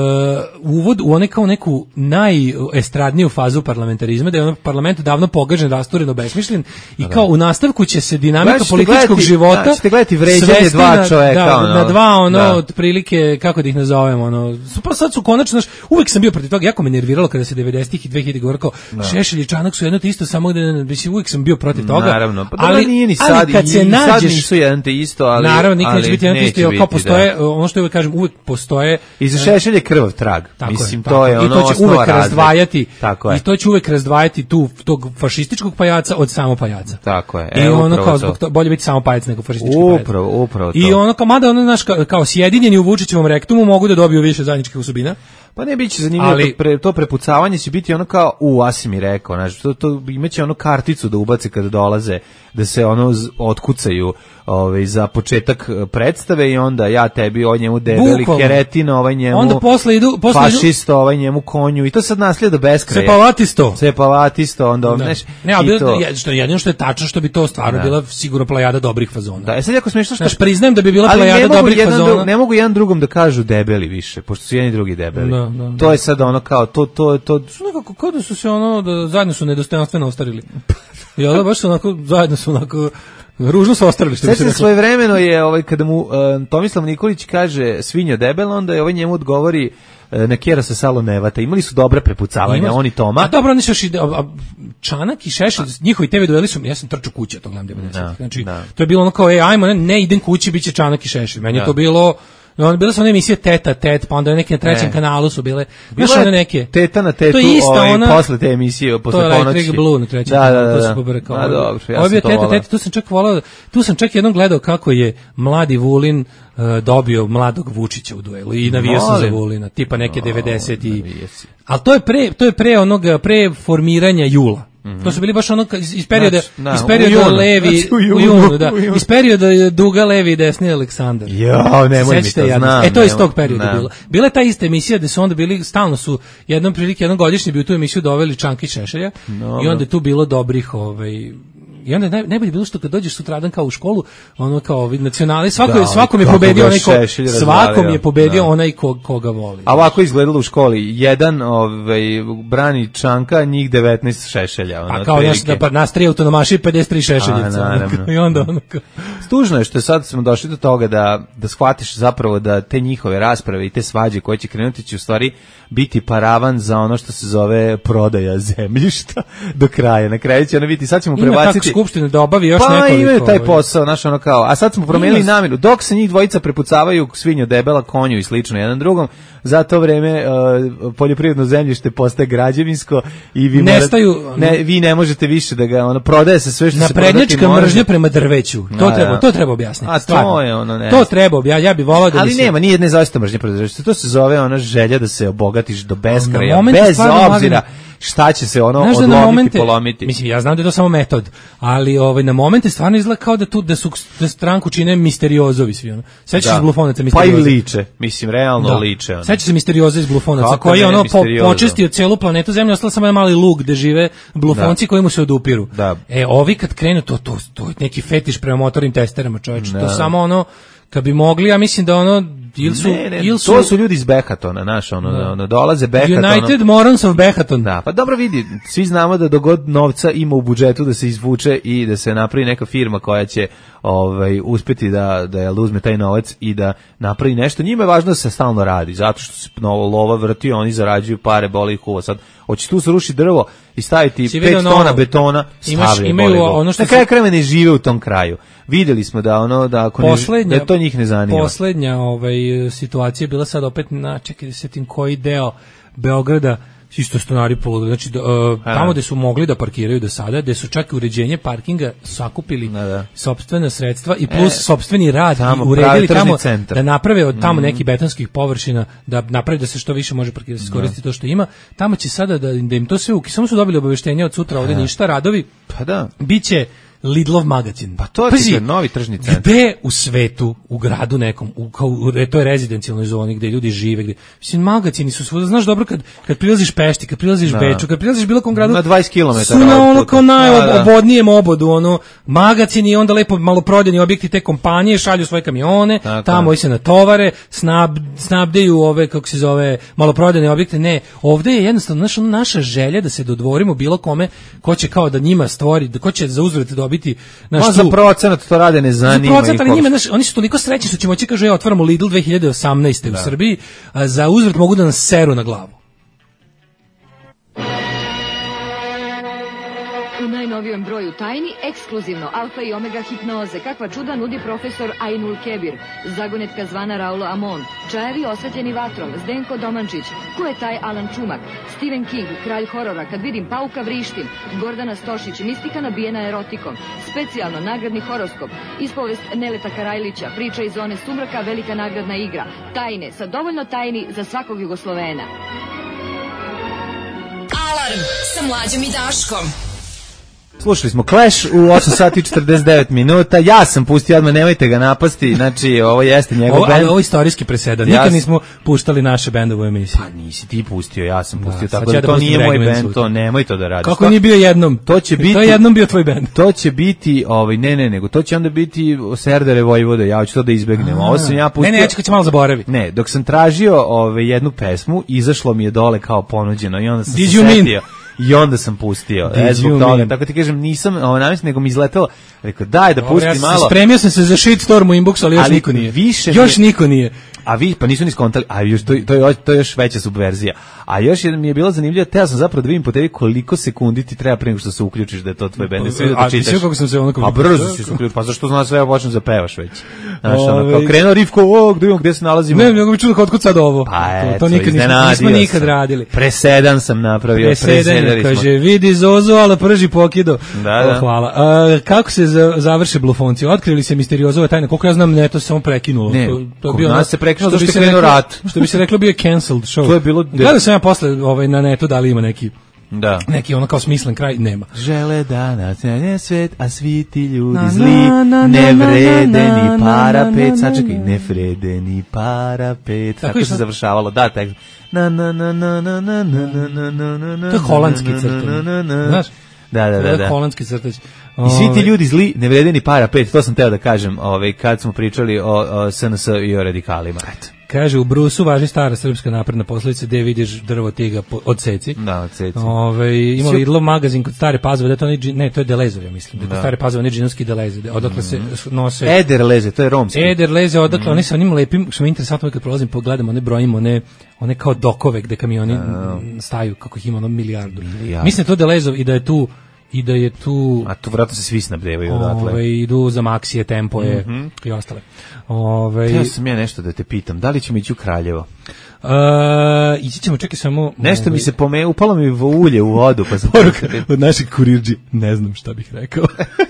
uh, uvod u one kao neku najestradniju fazu parlamentarizma, da je ono parlament davno pogažen, rasturen, obesmišljen i kao u nastavku će se dinamika Gledaš, političkog gledati, života da, ćete gledati vređanje dva čoveka. Da, ono, na dva ono, da. Otprilike, kako da ih nazovemo, ono, pa sad su konačno, znaš, uvek sam bio protiv toga, jako me nerviralo kada se devedesetih i dve hiljaditih govorilo kao Šešelj i Čanak su jedno te isto, samo da mislim, uvek sam bio protiv toga. Naravno, pa ali nije ni sad, kad se nađeš, sad nisu jedan te isto, ali naravno nikad neće biti jedan te isto, kao postoje, da. Ono što uvek kažem, uvek postoje i za Šešelj je krvav trag. Mislim, to je ono osnova razlike. I to će uvek razdvajati, tako je. I to će uvek razdvajati tu tog fašističkog pajaca od samo pajaca. Tako je. I ono kao zbog to, bolje biti samo pajac nego fašistički pajac. Upravo, upravo to. I ono kao, mada ono naš kao sjedinjeni u Vučićevom rektumu mogu da dobiju više zajedničkih osobina. Pa ne biće zanimljivo, ali, to, pre, to prepucavanje će biti ono kao, u, Asi mi rekao, znači, to, to imaće ono karticu da ubace kada dolaze, da se ono z, otkucaju ovaj, za početak predstave i onda ja tebi, ovaj njemu debeli Keretina, ovaj njemu onda posle idu, posle fašisto, ovaj njemu konju i to sad naslije do beskraja. Sepavatisto. Sepavatisto, onda, da. Neš, ne, ali to... što, jedino što je tačno što bi to stvarno da. Bila sigurno plejada dobrih fazona. Da, je sad jako smiješno što... Znaš, priznajem da bi bila plejada dobrih fazona. Drug, ne mogu jedan drugom da kažu debeli više, pošto su jedni drugi debeli. Da, da, to da. Je sad ono kao, to, to, to... Su nekako, kao da su se ono, da zajedno su nedostojanstveno ostarili. Ja da baš su onako, zajedno su onako... Ružno su ostavili što bi se reklo. Svoje vremeno je ovaj kada mu uh, Tomislav Nikolić kaže svinjo debel, onda je ovaj njemu odgovori uh, na kjera se salo nevata. Imali su dobra prepucavanja, Ima, oni Toma. A dobro, oni su još i Čanak i Šešelj, njihovi te ve dueli su, ja sam trčao kući, to gledam devedesetih. Znači, da. To je bilo ono kao, ej, ajmo, ne, ne idem kući, biće Čanak i Šešelj. Meni je to bilo... No, bile su one emisije Teta, Tet, pa onda neke na trećem e. kanalu su bile. Znaš one neke? Teta na Tetu, ovaj, ona, posle te emisije, posle ponoći. To je Electric Blue na trećem da, kanalu. Da, da, da. da. Super, kao, A, dobro, ja sam to teta, teta, tu sam čak volao, tu sam čak jednom gledao kako je mladi Vulin uh, dobio mladog Vučića u duelu i navio sam za Vulina, tipa neke no, devedeset i... Ali to je pre, to je pre onoga, pre formiranja Jula. Mm-hmm. To su bili baš ono iz perioda znači, iz perioda Levi znači, u, junu, u junu, da. U junu. Iz perioda Duga Levi i desni Aleksandar. Jo, nemoj mi to znam. E to je iz tog perioda bilo. Bila je ta ista emisija da su onda bili stalno su jednom prilike jednom godišnje bi u tu emisiju doveli Čanka i Šešelja no, i onda je tu bilo dobrih ovaj i onda naj, najbolje bilo što kad dođeš sutradan kao u školu, ono kao nacionali, svako da, svakom je pobedio onaj ko svakom je pobedio da. Onaj ko, koga voli. A ovako izgledalo u školi, jedan ovaj brani Čanka, njih devetnaest Šešelja, ona. A kao naš da pa nas tri autonomaši pedeset tri Šešeljica. I onda ono kao tužno je što sad smo došli do toga da, da shvatiš zapravo da te njihove rasprave i te svađe koje će krenuti će u stvari biti paravan za ono što se zove prodaja zemljišta do kraja. Na kraju će ono biti, sad ćemo prebaciti... Ima tako skupštinu da obavi još pa, nekoliko... Pa imaju taj posao, znaš, ono kao... A sad smo promenili namjeru. Dok se njih dvojica prepucavaju svinju, debela, konju i slično jedan drugom, za to vreme uh, poljoprivredno zemljište postaje građevinsko i vi, Nestaju, morate, ne, vi ne možete više da ga... Ono, prodaje se sve što se prodati može. Naprednjačka mržnja prema drveću. To, a, treba, to treba objasniti. A stvarno. to je ono, ne. To treba objasniti. Ja bih volao da... Ali se... nema, nije ne zaista mržnja prema drveću. To se zove ona želja da se obogatiš do beskraja, bez obzira šta će se ono odlomiti, da momente, polomiti. Mislim, ja znam da je to samo metod, ali ovaj, na momente stvarno izgleda kao da, tu, da su da stranku čine misteriozovi svi. Ono. Seća se iz Blufonaca misterioza. Pa i liče, mislim, realno da. liče. Ono. Seća se misterioza iz Blufonaca, koji je ono po, počestio celu planetu Zemlju, ostala samo je mali lug gde žive Blufonci da. koji mu se odupiru. Da. E, ovi kad krenu, to, to, to je neki fetiš prema motornim testerama, čoveče. To samo ono, kad bi mogli, ja mislim da ono Il su, ne, ne, il su, to su ljudi iz Behatona, naš, ono, da. ono, dolaze Behaton. United Morons of Behaton. Da, pa dobro vidi, svi znamo da dogod novca ima u budžetu da se izvuče i da se napravi neka firma koja će ovaj, uspeti da, da, da uzme taj novac i da napravi nešto. Njima je važno da se stalno radi, zato što se novo lova vrti, oni zarađuju pare, boli ih uvo. Sad, hoće tu sruši drvo i staviti pet tona novo. betona, stavlje, boli ih ono što na kraju krajeva ne žive u tom kraju. Videli smo da ono da ako poslednja, ne, da to njih ne zanima. Poslednja ovaj situacija je bila sad opet na čekaj da setim koji deo Beograda isto stanari poludeli. Znači uh, tamo gde su mogli da parkiraju do sada, gde su čak i uređenje parkinga sakupili da, da. sopstvena sredstva i plus e, sopstveni rad i uredili tamo centar. Da naprave od tamo mm. nekih betonskih površina, da naprave da se što više može parkirati, iskoristiti da. to što ima. Tamo će sada da, da im to sve uki. Samo su dobili obaveštenje od sutra ovde ništa, radovi. Pa da. Biće Lidlov magazin. Pa to je Pazi, novi tržni centar. Gde u svetu, u gradu nekom, u, kao, u to je rezidencijalnoj zoni gde ljudi žive, gde mislim magazini su svuda, znaš dobro kad kad prilaziš Pešti, kad prilaziš da. Beču, kad prilaziš bilo kom gradu na dvadeset kilometara. Su na ono kao najobodnijem obodu, ono magazini i onda lepo maloprodajni objekti te kompanije šalju svoje kamione, tako, tamo i se natovare, snab snabdeju ove kako se zove maloprodajne objekte. Ne, ovde je jednostavno naša naša želja da se dodvorimo bilo kome ko će kao da njima stvori, da ko će za uzvrat da biti naš za procenat to rade ne zanima. Za procenat, ali njima, naš, oni su toliko srećni što će moći, kažu, ja otvaramo Lidl dve hiljade osamnaeste da. u Srbiji, a za uzvrat mogu da nas seru na glavu. U najnovijem broju tajni, ekskluzivno alfa i omega hipnoze, kakva čuda nudi profesor Ainul Kebir, zagonetka zvana Raulo Amon, čajevi osvetljeni vatrom, Zdenko Domančić, ko je taj Alan Čumak, Stephen King, kralj horora, kad vidim pauka vrištim, Gordana Stošić, mistika nabijena erotikom, specijalno nagradni horoskop, ispovest Neleta Karajlića, priča iz zone sumraka, velika nagradna igra, tajne, sa dovoljno tajni za svakog Jugoslovena. Alarm sa Mlađom i Daškom. Slušali smo Clash u osam sati i četrdeset devet minuta. Ja sam pustio, odmah nemojte ga napasti. Znači, ovo jeste njegov ovo, bend. Ovo je istorijski presedan. Nikad ja nismo puštali naše bendove u emisiji. Pa nisi ti pustio, ja sam pustio. Da, tako da, da to nije moj bend, to nemoj to da radiš. Kako to, nije bio jednom? To će biti. To je jednom bio tvoj bend. To će biti, ovaj ne, ne, nego to će onda biti Serdare Vojvode. Ja hoću to da izbegnem. Ovo sam ja pustio. Ne, ne, ja ću malo zaboraviti. Ne, dok sam tražio ovaj jednu pesmu, izašlo mi je dole kao ponuđeno i onda sam se setio. I onda sam pustio, e, zbog toga, tako ti kažem, nisam ovo namestio, nego mi izletelo, rekao, daj da pustim ja malo. Spremio sam se za shitstorm u inboxu, ali još ali niko nije. Više još mi... niko nije. A vi, pa nisu ni skontali, a još, to, to, je, to je još veća subverzija. A još jedan mi je bilo zanimljivo, teo sam zapravo da vidim po tebi koliko sekundi ti treba prije nego što se uključiš da je to tvoj bend. Da a ti sve kako sam se onako... A brzo si se uključio, pa zašto znaš sve, ja počnem da pevaš već. Znaš, ono, kao krenuo rifko, o, gde, gde se nalazimo? Ne, nego mi čudo kao otkud sad ovo. Pa to, to nikad nismo, nismo nikad radili. Presedan sam napravio, presedali smo. Kaže, vidi Zozo, ala prži pokido. Da, da. O, hvala. A, kako se za, završe Blufonci? Otkrili se misteriozova tajna, koliko ja znam, ne, to se samo prekinulo. Ne, to, to je bio nas se prekinulo da što je krenuo rat. Što bi se reklo, bio je cancelled show. To je bilo... Gledao sam ja posle ovaj, na netu da li ima neki... Da. Neki ono kao smislen kraj, nema. Žele da nacenje svet, a svi ti ljudi na, zli, na, na, ne vrede na, na, ni para pet, sačekaj, ne vrede ni para pet, tako, tako se završavalo, da, tekst. Na, na, na, na, na, na, na, na, na, na, to je holandski crtanje, znaš? Da, da, da, da. Holandski crtać. I svi ti ljudi zli, ne vrede ni para pet, to sam teo da kažem, ovaj, kad smo pričali o, o S N S i o radikalima. Eto. Kaže, u Brusu važi stara srpska napredna poslovica, gde vidiš drvo tiga odseci. Da, odseci. Ove, ima Lidlov magazin kod Stare Pazove, da to ne, ne, to je Delezov, ja mislim. Da, da. Stare Pazove, ne džinovski Deleze, odakle mm-hmm. se nose... Ederleze, to je romski. Ederleze, odakle, mm-hmm. oni sa onim lepim, što mi je interesantno kad prolazim, pogledam, one brojimo, one, one kao dokove gde kamioni mm. staju, kako ih ima, ono milijardu. Milijardu. Mislim to Delezov i da je tu i da je tu... A tu vratno se svi snabdevaju odatle. Ove, idu za Maksije, Tempoje mm-hmm. i ostale. Ove, ja sam ja nešto da te pitam, da li ćemo ići u Kraljevo? Uh, ići ćemo, čekaj samo... Nešto ovaj, mi se pome, upalo mi u ulje u vodu. Pa sam poruka od našeg kurirđi, ne znam šta bih rekao.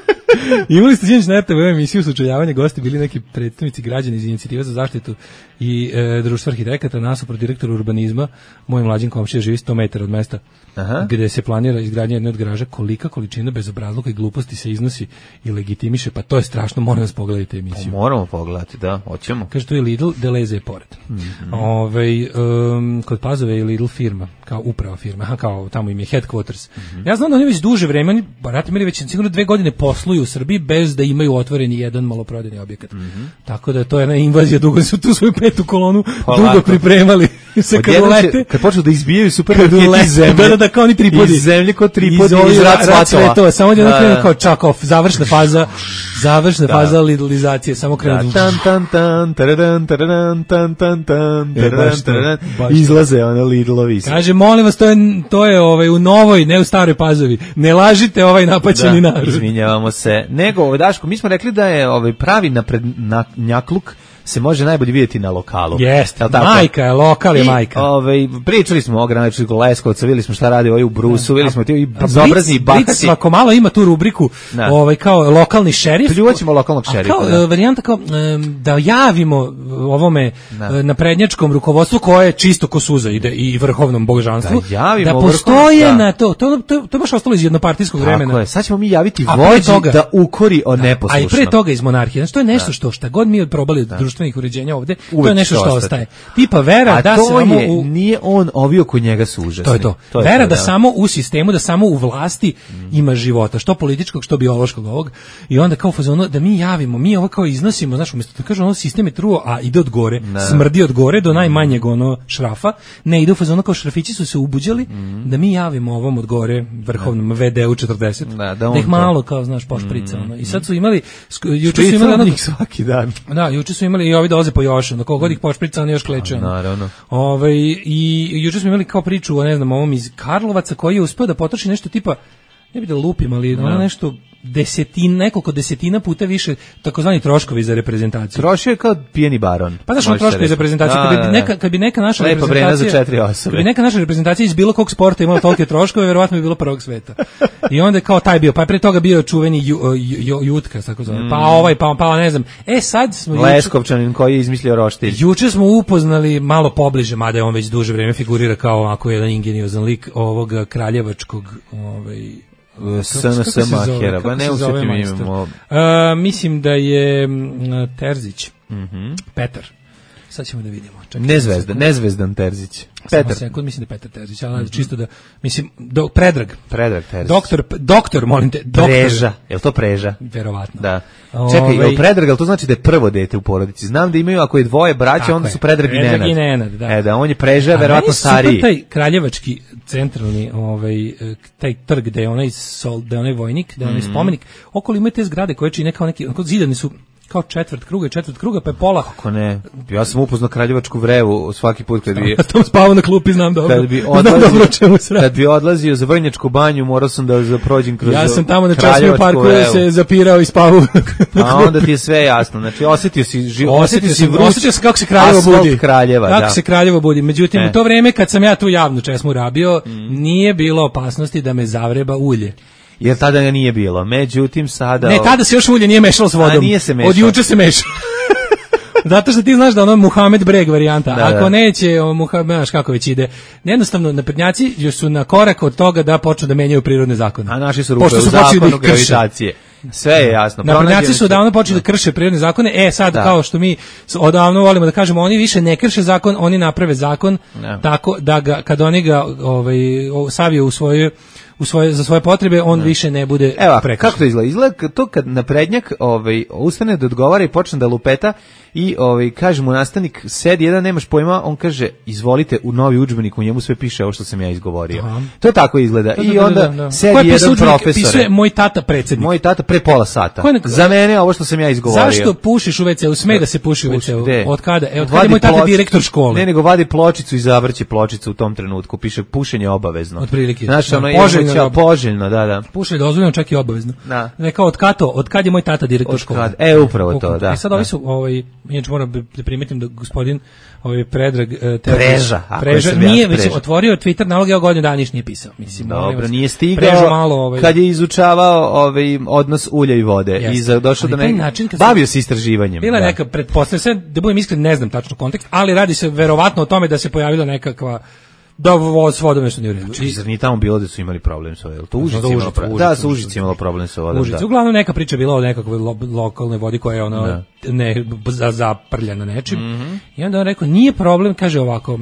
Imali ste sinoć na R T V emisiju sučeljavanja, gosti bili neki predstavnici građana iz Inicijative za zaštitu i e, društva arhitekata, nasuprot direktoru urbanizma, moj mlađin komšija živi sto metara od mesta. Aha. Gde se planira izgradnja jedne od garaža, kolika količina bezobrazluka i gluposti se iznosi i legitimiše, pa to je strašno, moram vas pogledati emisiju. O, moramo pogledati, da, hoćemo. Kaže, tu je Lidl, Deleze je pored. Mm-hmm. Ove, um, kod Pazove je Lidl firma, kao uprava firma, aha, kao tamo im je headquarters. Mm-hmm. Ja znam da oni već duže vreme, oni, barati mi već sigurno dve godine posluju u Srbiji bez da imaju otvoreni jedan maloprodajni objekat. Mm-hmm. Tako da to je jedna invazija, dugo su tu svoju petu kolonu pa dugo lako pripremali se kad ulete. Kad počnu da izbijaju supermarketi iz zemlje. Da, da, da, kao oni tripodi. Iz zemlje kao tripodi iz rat svetova. Samo da krenu kao čakov, završna faza, završna da. faza lidlizacije, samo krenu. Da, tan, tan, tan, taradan, taradan, tan, tan, tan, taradan, taradan, izlaze ono Lidlovi. Kaže, molim vas, to je, to je ovaj, u Novoj, ne u Staroj Pazovi. Ne lažite ovaj napaćeni da, narod. Izvinjavamo se. Nego, ovaj, Daško, mi smo rekli da je ovaj pravi naprednjakluk se može najbolje vidjeti na lokalu. Jeste, majka je, lokal je I, majka. Ovaj, pričali smo o graničniku Leskovca, vidjeli smo šta radi ovaj u Brusu, vidjeli smo ti i bezobrazni i bahati. Blic svako malo ima tu rubriku ovaj, kao lokalni šerif. Pljuvaćemo lokalnog šerifa. Kao da. varijanta kao da javimo ovome da. naprednjačkom rukovodstvu koje je čisto ko suza ide i vrhovnom božanstvu, da, da postoje da. na to. To, to, to je baš ostalo iz jednopartijskog Tako vremena. Je. Sad ćemo mi javiti vođi toga, da ukori o neposlušnom. A i pre toga iz monarhije. Znači, to je nešto što šta god mi probali da. društvenih uređenja ovde, uvijek to je nešto što ostane. ostaje. Tipa vera A da to se samo je, u... nije on ovio kod njega su užasni. To je to. to je vera to, da, da samo u sistemu, da samo u vlasti mm. ima života, što političkog, što biološkog ovog. I onda kao fazonu da mi javimo, mi ovo kao iznosimo, znaš, umjesto da kažemo ono sistem je truo, a ide od gore, ne. smrdi od gore do najmanjeg ono šrafa, ne ide u fazonu kao šrafići su se ubuđali, mm. da mi javimo ovom od gore vrhovnom V D U četrdeset. Da, da ih malo kao, znaš, pošprica. Mm. Ono. I sad su imali, juče su imali onog, svaki dan. Da, juče su imali i ovi dolaze po još, ono, kogod ih pošprica, oni još kleče. Naravno. Ove, i juče smo imali kao priču o, ne znam, ovom iz Karlovaca koji je uspeo da potroši nešto tipa, ne bi da lupim, ali ono nešto desetin, nekoliko desetina puta više takozvani troškovi za reprezentaciju. Trošio je kao pijeni baron. Pa znaš, troškovi za reprezentaciju, da, kad, bi neka, kad bi neka naša Lepo reprezentacija, za četiri osobe. Kad bi neka naša reprezentacija iz bilo kog sporta imala tolike troškove, verovatno bi bilo prvog sveta. I onda kao taj bio, pa pre toga bio čuveni ju, ju, Jutka, tako zove. Mm. Pa ovaj, pa, pa ne znam. E sad smo Leskovčanin juče, koji je izmislio roštilj. Juče smo upoznali malo pobliže, mada je on već duže vreme figurira kao ako jedan ingeniozan lik ovog kraljevačkog, ovaj S N S Mahera, ba ne usetim imamo. Mislim da je Terzić, mm-hmm. Petar. Sad ćemo da vidimo. Čekaj, Nezvezdan, nezvezdan Terzić. Petar. Sekund, mislim da je Petar Terzić, ali mm-hmm. čisto da, mislim, do, Predrag. Predrag Terzić. Doktor, doktor, molim te. Doktor. Preža, je li to Preža? Verovatno. Da. Čekaj, je li Predrag, ali to znači da je prvo dete u porodici? Znam da imaju, ako je dvoje braća, onda su Predrag i Nenad. Predrag i Nenad, da. E, da, on je Preža, verovatno stariji. A taj kraljevački centralni, ovaj, taj trg gde je onaj, sol, gde je onaj vojnik, gde je onaj mm-hmm. spomenik, okolo imaju te zgrade koje čine kao neki, onako zidani su kao četvrt kruga, četvrt kruga, pa je pola. Kako ne? Ja sam upoznao kraljevačku vrevu svaki put kad bi... Tam spavao na klupi, znam dobro. Kad bi odlazio, kad bi odlazio za Vrnjačku banju, morao sam da prođem kroz ja sam tamo na Časnom parku se zapirao i spavao. A onda ti je sve jasno. Znači, osjetio si život, osjetio si vruć, osjetio sam kako se Kraljevo budi. Kraljeva, kako da. se Kraljevo budi. Međutim, e. u to vreme kad sam ja tu javnu česmu rabio, mm. nije bilo opasnosti da me zavreba ulje. Jer tada ga nije bilo. Međutim, sada... Ne, tada se još ulje nije mešalo s vodom. A nije se mešalo. Od juče se meša. Zato što ti znaš da ono Muhamed Breg varijanta. Da, ako da. neće, Muhamed, znaš kako već ide. Jednostavno, naprednjaci još su na korak od toga da počnu da menjaju prirodne zakone. A naši su rupe u zakonu gravitacije. Sve je jasno. Naprednjaci su odavno počeli da krše prirodne zakone. E sad, da. kao što mi odavno volimo da kažemo, oni više ne krše zakon, oni naprave zakon da. tako da ga, kad oni ga ovaj, saviju u svojoj u svoje, za svoje potrebe, on ne. više ne bude Evo, prekršen. Kako to izgleda? Izgleda to kad naprednjak ovaj, ustane da odgovara i počne da lupeta i ovaj, kaže mu nastavnik, sedi jedan, nemaš pojma, on kaže, izvolite, u novi udžbenik, u njemu sve piše ovo što sam ja izgovorio. Aha. To tako izgleda. Da, I da, onda da, da, da. sedi Koje jedan profesor. Pisuje moj tata predsjednik. Moj tata pre pola sata. Neko, za mene ovo što sam ja izgovorio. Zašto pušiš u ve ce u? Sme da se puši u ve ce u. Od kada? E, od kada je moj tata ploč, direktor škole? Ne, nego vadi pločicu i zavrće pločicu u tom trenutku. Piše pušenje obavezno. Otprilike. Znaš, ono poželjno, je poželjno, da, da. Pušenje dozvoljeno, čak i obavezno. Da. Neka od kato, od kad je moj tata direktor škole? E, upravo to, da. I sad ovi su, ovaj, inače moram da primetim da gospodin ovaj Predrag uh, Preža, Preža nije već otvorio Twitter nalog, ja godinu dana ništa nije pisao, mislim. Dobro, nije stigao. Malo, ovaj, kad je izučavao ovaj odnos ulja i vode jest. I za došao do nekog bavio se istraživanjem. Bila da. Neka pretpostavljam, da budem iskren, ne znam tačno kontekst, ali radi se verovatno o tome da se pojavila nekakva da voz s vodom nešto nije u redu. Zar nije tamo bilo da su imali problem sa vodom? To Užice imalo problem. Da, su Užice imalo problem sa vodom. Užice. Uglavnom neka priča bila o nekakvoj lo, lokalnoj vodi koja je ono ne zaprljana nečim. Mm -hmm. I onda on rekao, nije problem, kaže ovako,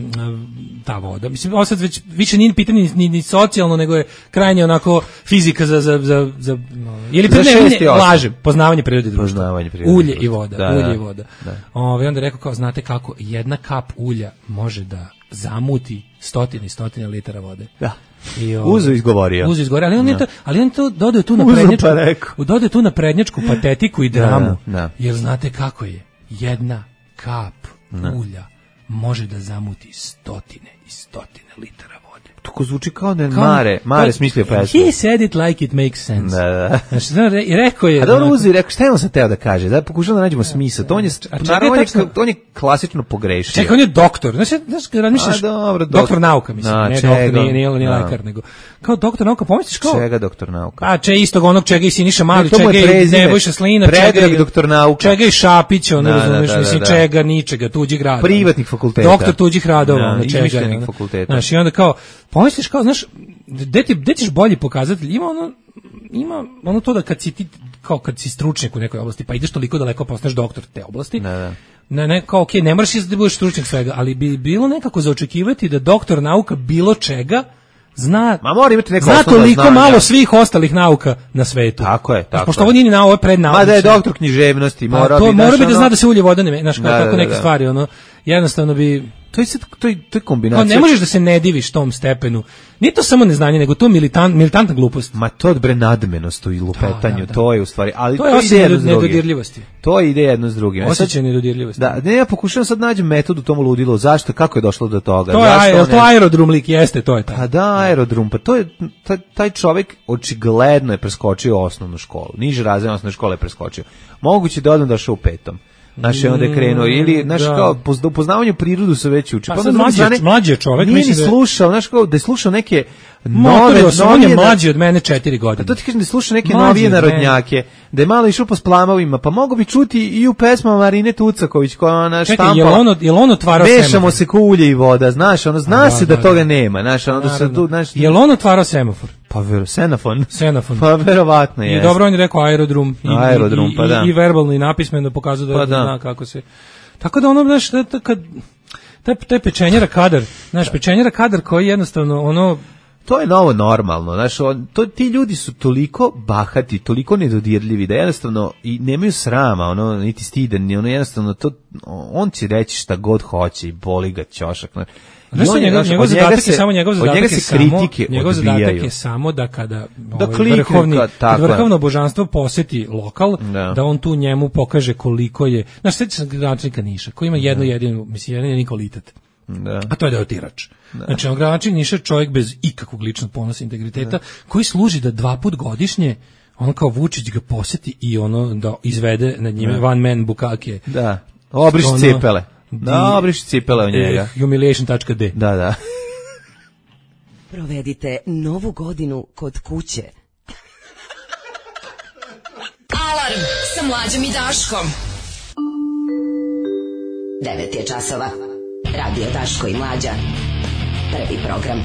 ta voda. Mislim, ovo sad već više nije pitanje ni, ni, ni socijalno, nego je krajnje onako fizika za... za, za, za ili predne, lažem, poznavanje prirode društva. Poznavanje prirode ulje i voda. Da, ulje da, i voda. Da. Ove, onda rekao, kao, znate kako, jedna kap ulja može da zamuti stotine i stotine litara vode. Da. Uzo izgovorio. Uzo izgovorio, ali on je to, ali on to dodao tu na prednjačku. Pa dodao tu na prednjačku patetiku i dramu. Da, da. Jer znate kako je? Jedna kap da. ulja može da zamuti stotine i stotine litara vode. To zvuči kao da je kao, Mare, Mare smislio pesmu. He said it like it makes sense. Da, da. Znači, i rekao je... A dobro uzi i rekao, šta je on sad teo da kaže? Da pokušao da nađemo smisao. To on je, naravno, on je, on je klasično pogrešio. Čekaj, on je doktor. Znači, znaš, razmišljaš, dobro, doktor, doktor nauka, mislim. Da, ne čega, doktor, nije, nije, nije lekar, nego... Kao doktor nauka, pomisliš kao... Čega doktor nauka? A, če istog onog čega i Siniša Mali, čega i Nebojša Slina, čega i doktor nauka. Čega i Šapić, ono, razumiješ, mislim, čega, ničega, tuđih radova. Privatnih fakulteta. Doktor tuđih radova, ono, čega. Znaš, i onda kao, pomisliš kao, znaš, gde ti gde ćeš bolji pokazatelj? Ima ono ima ono to da kad si ti kao kad si stručnjak u nekoj oblasti, pa ideš toliko daleko postaneš doktor te oblasti. Da, da. Ne, ne, kao okej, okay, ne moraš da budeš stručnjak svega, ali bi bilo nekako za očekivati da doktor nauka bilo čega zna, ma mora imati neko zna toliko znanja. Malo svih ostalih nauka na svetu. Tako je, tako. Pošto ovo nije ni na ovo prednauka. Ma da je doktor književnosti, mora pa, bi mora bi da zna da se ulje voda ne, znaš, kao da, tako da, neke da. stvari, ono jednostavno bi to je to je to je kombinacija. Kao ne možeš da se ne diviš tom stepenu. Nije to samo neznanje, nego to militant militantna glupost. Ma to bre nadmenost i lupetanju, da, da, da. To je u stvari, ali to je osjećaj nedodirljivosti. To ide jedno s drugim. Osjećaj nedodirljivosti. Da, ne, ja pokušavam sad nađem metodu tomu ludilu. Zašto, kako je došlo do toga? To je, je to aerodrom lik jeste, to je taj. Pa da, aerodrom, pa to je taj, taj čovjek očigledno je preskočio osnovnu školu. Niže razredne osnovne škole je preskočio. Moguće da odmah došao u petom. Naše onda je krenuo ili naš da. Kao u poznavanju prirodu se već uči. Pa, pa mlađi, mlađi čovjek nije ni slušao, znaš kao da je slušao neke nove, on je mlađi od mene četiri godine. A to ti kažem da je slušao neke mlađi novije narodnjake, da je malo išao po splamovima, pa mogu bi čuti i u pesmama Marine Tucaković koja ona štampa. Čekaj, je li ono, je li ono otvarao semafor? Mešamo se ko ulje i voda, znaš, ono zna da, se da, da toga nema, znaš, ono da se tu, znaš. Je li ono otvarao semafor? Pa vero, senafon. Senafon. Pa verovatno je. I dobro on je rekao aerodrom i, aerodrom, i, pa da. i, i verbalno i napismeno pokazuje da, pa da zna kako se. Tako da ono, znaš, da, da, kad taj, taj pečenjera kadar, znaš, pečenjera kadar koji jednostavno, ono, to je novo normalno, znaš, on, to, ti ljudi su toliko bahati, toliko nedodirljivi da jednostavno i nemaju srama, ono, niti stiden, ono, jednostavno, to, on će reći šta god hoće i boli ga ćošak, znaš. Znaš što njegov, njegov zadatak je samo njegov zadatak je samo njegov zadatak je samo da kada da ovaj vrhovni kad vrhovno božanstvo poseti lokal da. da on tu njemu pokaže koliko je. Znaš, sjeti se gradonačelnika Niša koji ima jednu jedinu, mislim jedan jedini kvalitet. Da. A to je da je otirač. Da. Znači, on gradonačelnik Niša je čovjek bez ikakvog ličnog ponosa i integriteta da. koji služi da dva put godišnje on kao Vučić ga poseti i ono da izvede nad njime da. one man bukake. Da. Obriš ono, cipele. Da, obriš cipele u njega. humiliation dot d. Da, da. Provedite novu godinu kod kuće. Alarm sa Mlađom i Daškom. devet je časova. Radio Daško i Mlađa. Prvi program.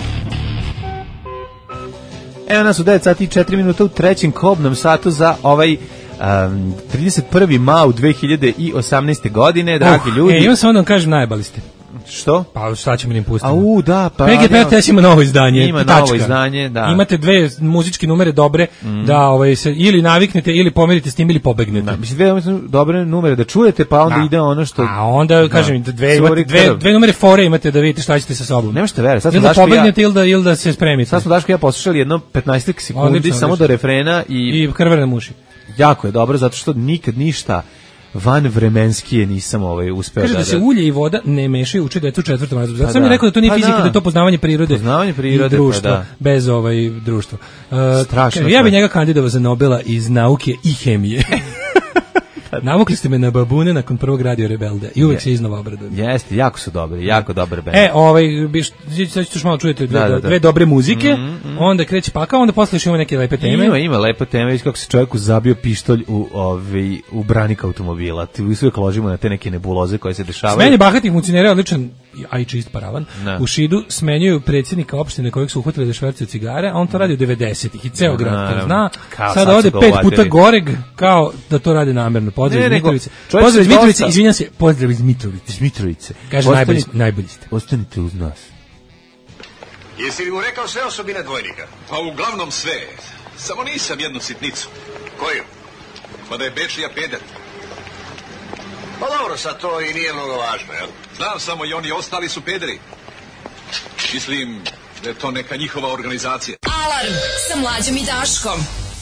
Evo nas u devet sati i četiri minuta u trećem kobnom satu za ovaj Um, trideset prvi maj dve hiljade osamnaeste godine, dragi uh, ljudi. E, imam samo da vam kažem, najbali ste. Što? Pa šta ćemo im pustiti? Au, da, pa... P G P R T S ima novo izdanje. Ima tačka. novo izdanje, da. Imate dve muzičke numere dobre, mm. da ovaj, se ili naviknete, ili pomerite s tim, ili pobegnete. Da, mislim, dve dobre numere da čujete, pa onda da. ide ono što... A onda, da. kažem, dve, imate, dve, dve numere fore imate da vidite šta ćete sa sobom. Nema što vera, sad smo ili da Daško pobegnete, ja... ili, da, ili da se spremite. Sad smo Daško ja poslušali jedno petnaest sekundi, odlično, samo odlično. Do refrena i... I krvar na muši. Jako je dobro, zato što nikad ništa van vremenskije nisam ovaj uspeo Kaže da... Kaže da se ulje i voda ne mešaju, uče decu u četvrtom razredu. Zato pa sam mi rekao da to nije pa fizika, da. da je to poznavanje prirode, poznavanje prirode i društva, pa da. bez ovaj društva. Uh, Strašno. Kaže, ja bih njega kandidovao za Nobela iz nauke i hemije. Navukli ste me na babune nakon prvog Radio Rebelde i uvek je. se iznova obradujem. Jeste, jako su dobri, jako dobar bend. E, ovaj, sad ćeš malo čujete dve, da, da, da. dve dobre muzike, mm, mm. onda kreće pakao, onda posle još ima neke lepe teme. Ima, ima lepe teme, viš kako se čovjeku zabio pištolj u, ovaj, u branik automobila. Ti uvijek ložimo na te neke nebuloze koje se dešavaju. Smenje bahatih funkcionera odličan, a i čist paravan. No. U Šidu smenjuju predsjednika opštine kojeg su uhvatili da švercaju cigare, a on to radi u devedesetih i ceo no, grad to zna. Sada ode pet puta goreg, kao da to radi namerno. Pozdrav iz Mitrovice. Pozdrav iz Mitrovice, izvinjam se, pozdrav iz Mitrovice. Iz Mitrovice. Kaže, najbolji, najbolji ste. Ostanite uz nas. Jesi li mu rekao sve osobine dvojnika? Pa uglavnom sve. Samo nisam jednu sitnicu. Koju? Pa da je Bečija peder. Pa dobro, sad to i nije mnogo važno, jel? Znam samo i oni ostali su pederi. Mislim da je to neka njihova organizacija. Alarm sa Mlađom i Daškom.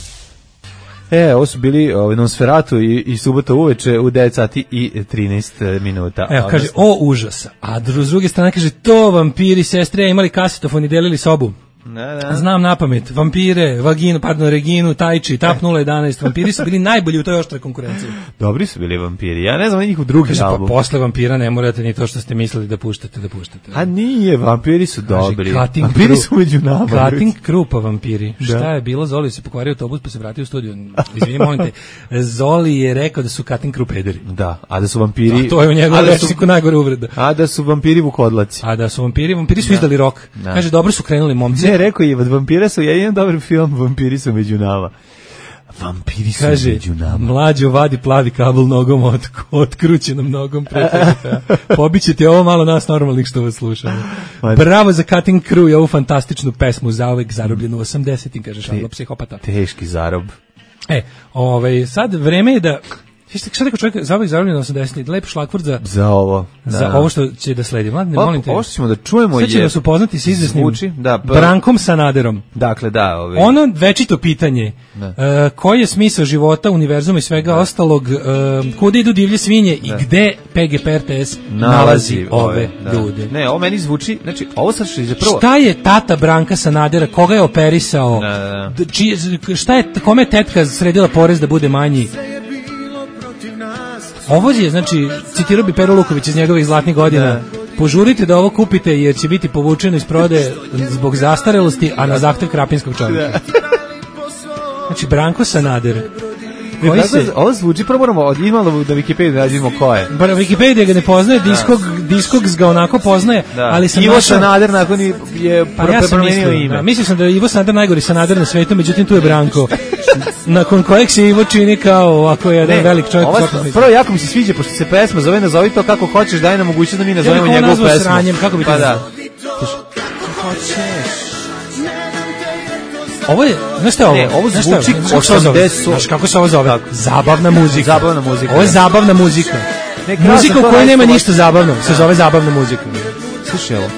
E, ovo su bili ovaj, Nosferatu i, i subota uveče u devet sati i trinaest minuta. Evo, kaže, o užasa. A s druge strane kaže, to vampiri, sestre, imali kasetofon i delili sobu. Da, da. Znam na pamet, vampire, vaginu, pardon, Reginu, Tajči, Tap nula jedanaest, vampiri su bili najbolji u toj oštroj konkurenciji. Dobri su bili vampiri, ja ne znam njih u drugim album. Pa posle vampira ne morate ni to što ste mislili da puštate, da puštate. A nije, vampiri su dobri. Vampiri su među nama. Cutting Crew pa vampiri. Da. Šta je bilo? Zoli se pokvario autobus pa se vratio u studiju. Izvini, molim te, Zoli je rekao da su Cutting Crew pederi. Da, a da su vampiri... A to je u njegovom rečniku najgore uvreda. A da su vampiri vukodlaci. A da su vampiri, vampiri su da. izdali rok. Da. Kaže, dobro su krenuli momci. Ne, rekao je, od vampira su jedan dobar film, vampiri su među nama. Vampiri su kaže, među nama. Mlađo vadi plavi kabel nogom od, otkrućenom nogom. Pobićete ovo malo nas normalnih što vas slušamo. Bravo za Cutting Crew i ovu fantastičnu pesmu zauvek zarobljenu u osamdesetim, kaže Šarlo psihopata. Teški zarob. E, ovaj, sad vreme je da... Šta rekao čovjek, za ovih zarobljeno osamdesetih, lep šlagvord za, za ovo za da. ovo što će da sledi. Mladine, molim te. Ovo što ćemo da čujemo je... Sad će nas upoznati s izvesnim zvuči, da, pa, Brankom Sanaderom. Dakle, da. Ove... Ono večito pitanje, uh, koji je smisao života, univerzuma i svega da. ostalog, uh, kuda idu divlje svinje da. i gde P G P R T S nalazi ove da. ljude. Ne, ovo meni zvuči, znači, ovo sad što je prvo... Šta je tata Branka Sanadera, koga je operisao, da, da. Či, šta je, kome je tetka sredila porez da bude manji? Ovo je, znači, citirao bi Pero Luković iz njegovih zlatnih godina. Da. Požurite da ovo kupite jer će biti povučeno iz prodaje zbog zastarelosti, a na zahtev krapinskog čovjeka. Da. Znači, Branko Sanader. Koji da, se... Ovo zvuči, prvo moramo od imalo da Wikipedia nađemo ko je. Bar Wikipedia ga ne poznaje, Diskog, Diskogs ga onako poznaje, da. ali sam Ivo našao... Sanader nakon je pa ja promenio ime. Da, mislio sam da je Ivo Sanader najgori Sanader na svetu, međutim tu je Branko. Nakon kojeg se Ivo čini kao ovako jedan velik čovjek. Ova, prvo jako mi se sviđa, pošto se pesma zove Nazovi to kako hoćeš, daj nam mogućnost da mi nazovemo ja njegovu pesmu. Sranjem, kako bi pa da. Kako hoćeš. Ovo je, znaš šta je ovo? Ne, ovo zvuči osamdeset. Znaš kako se ovo zove? Zabavna muzika. Zabavna muzika. Ovo je zabavna muzika. Ne, muzika u kojoj nema ništa zabavno, se zove zabavna muzika. Slušaj ovo.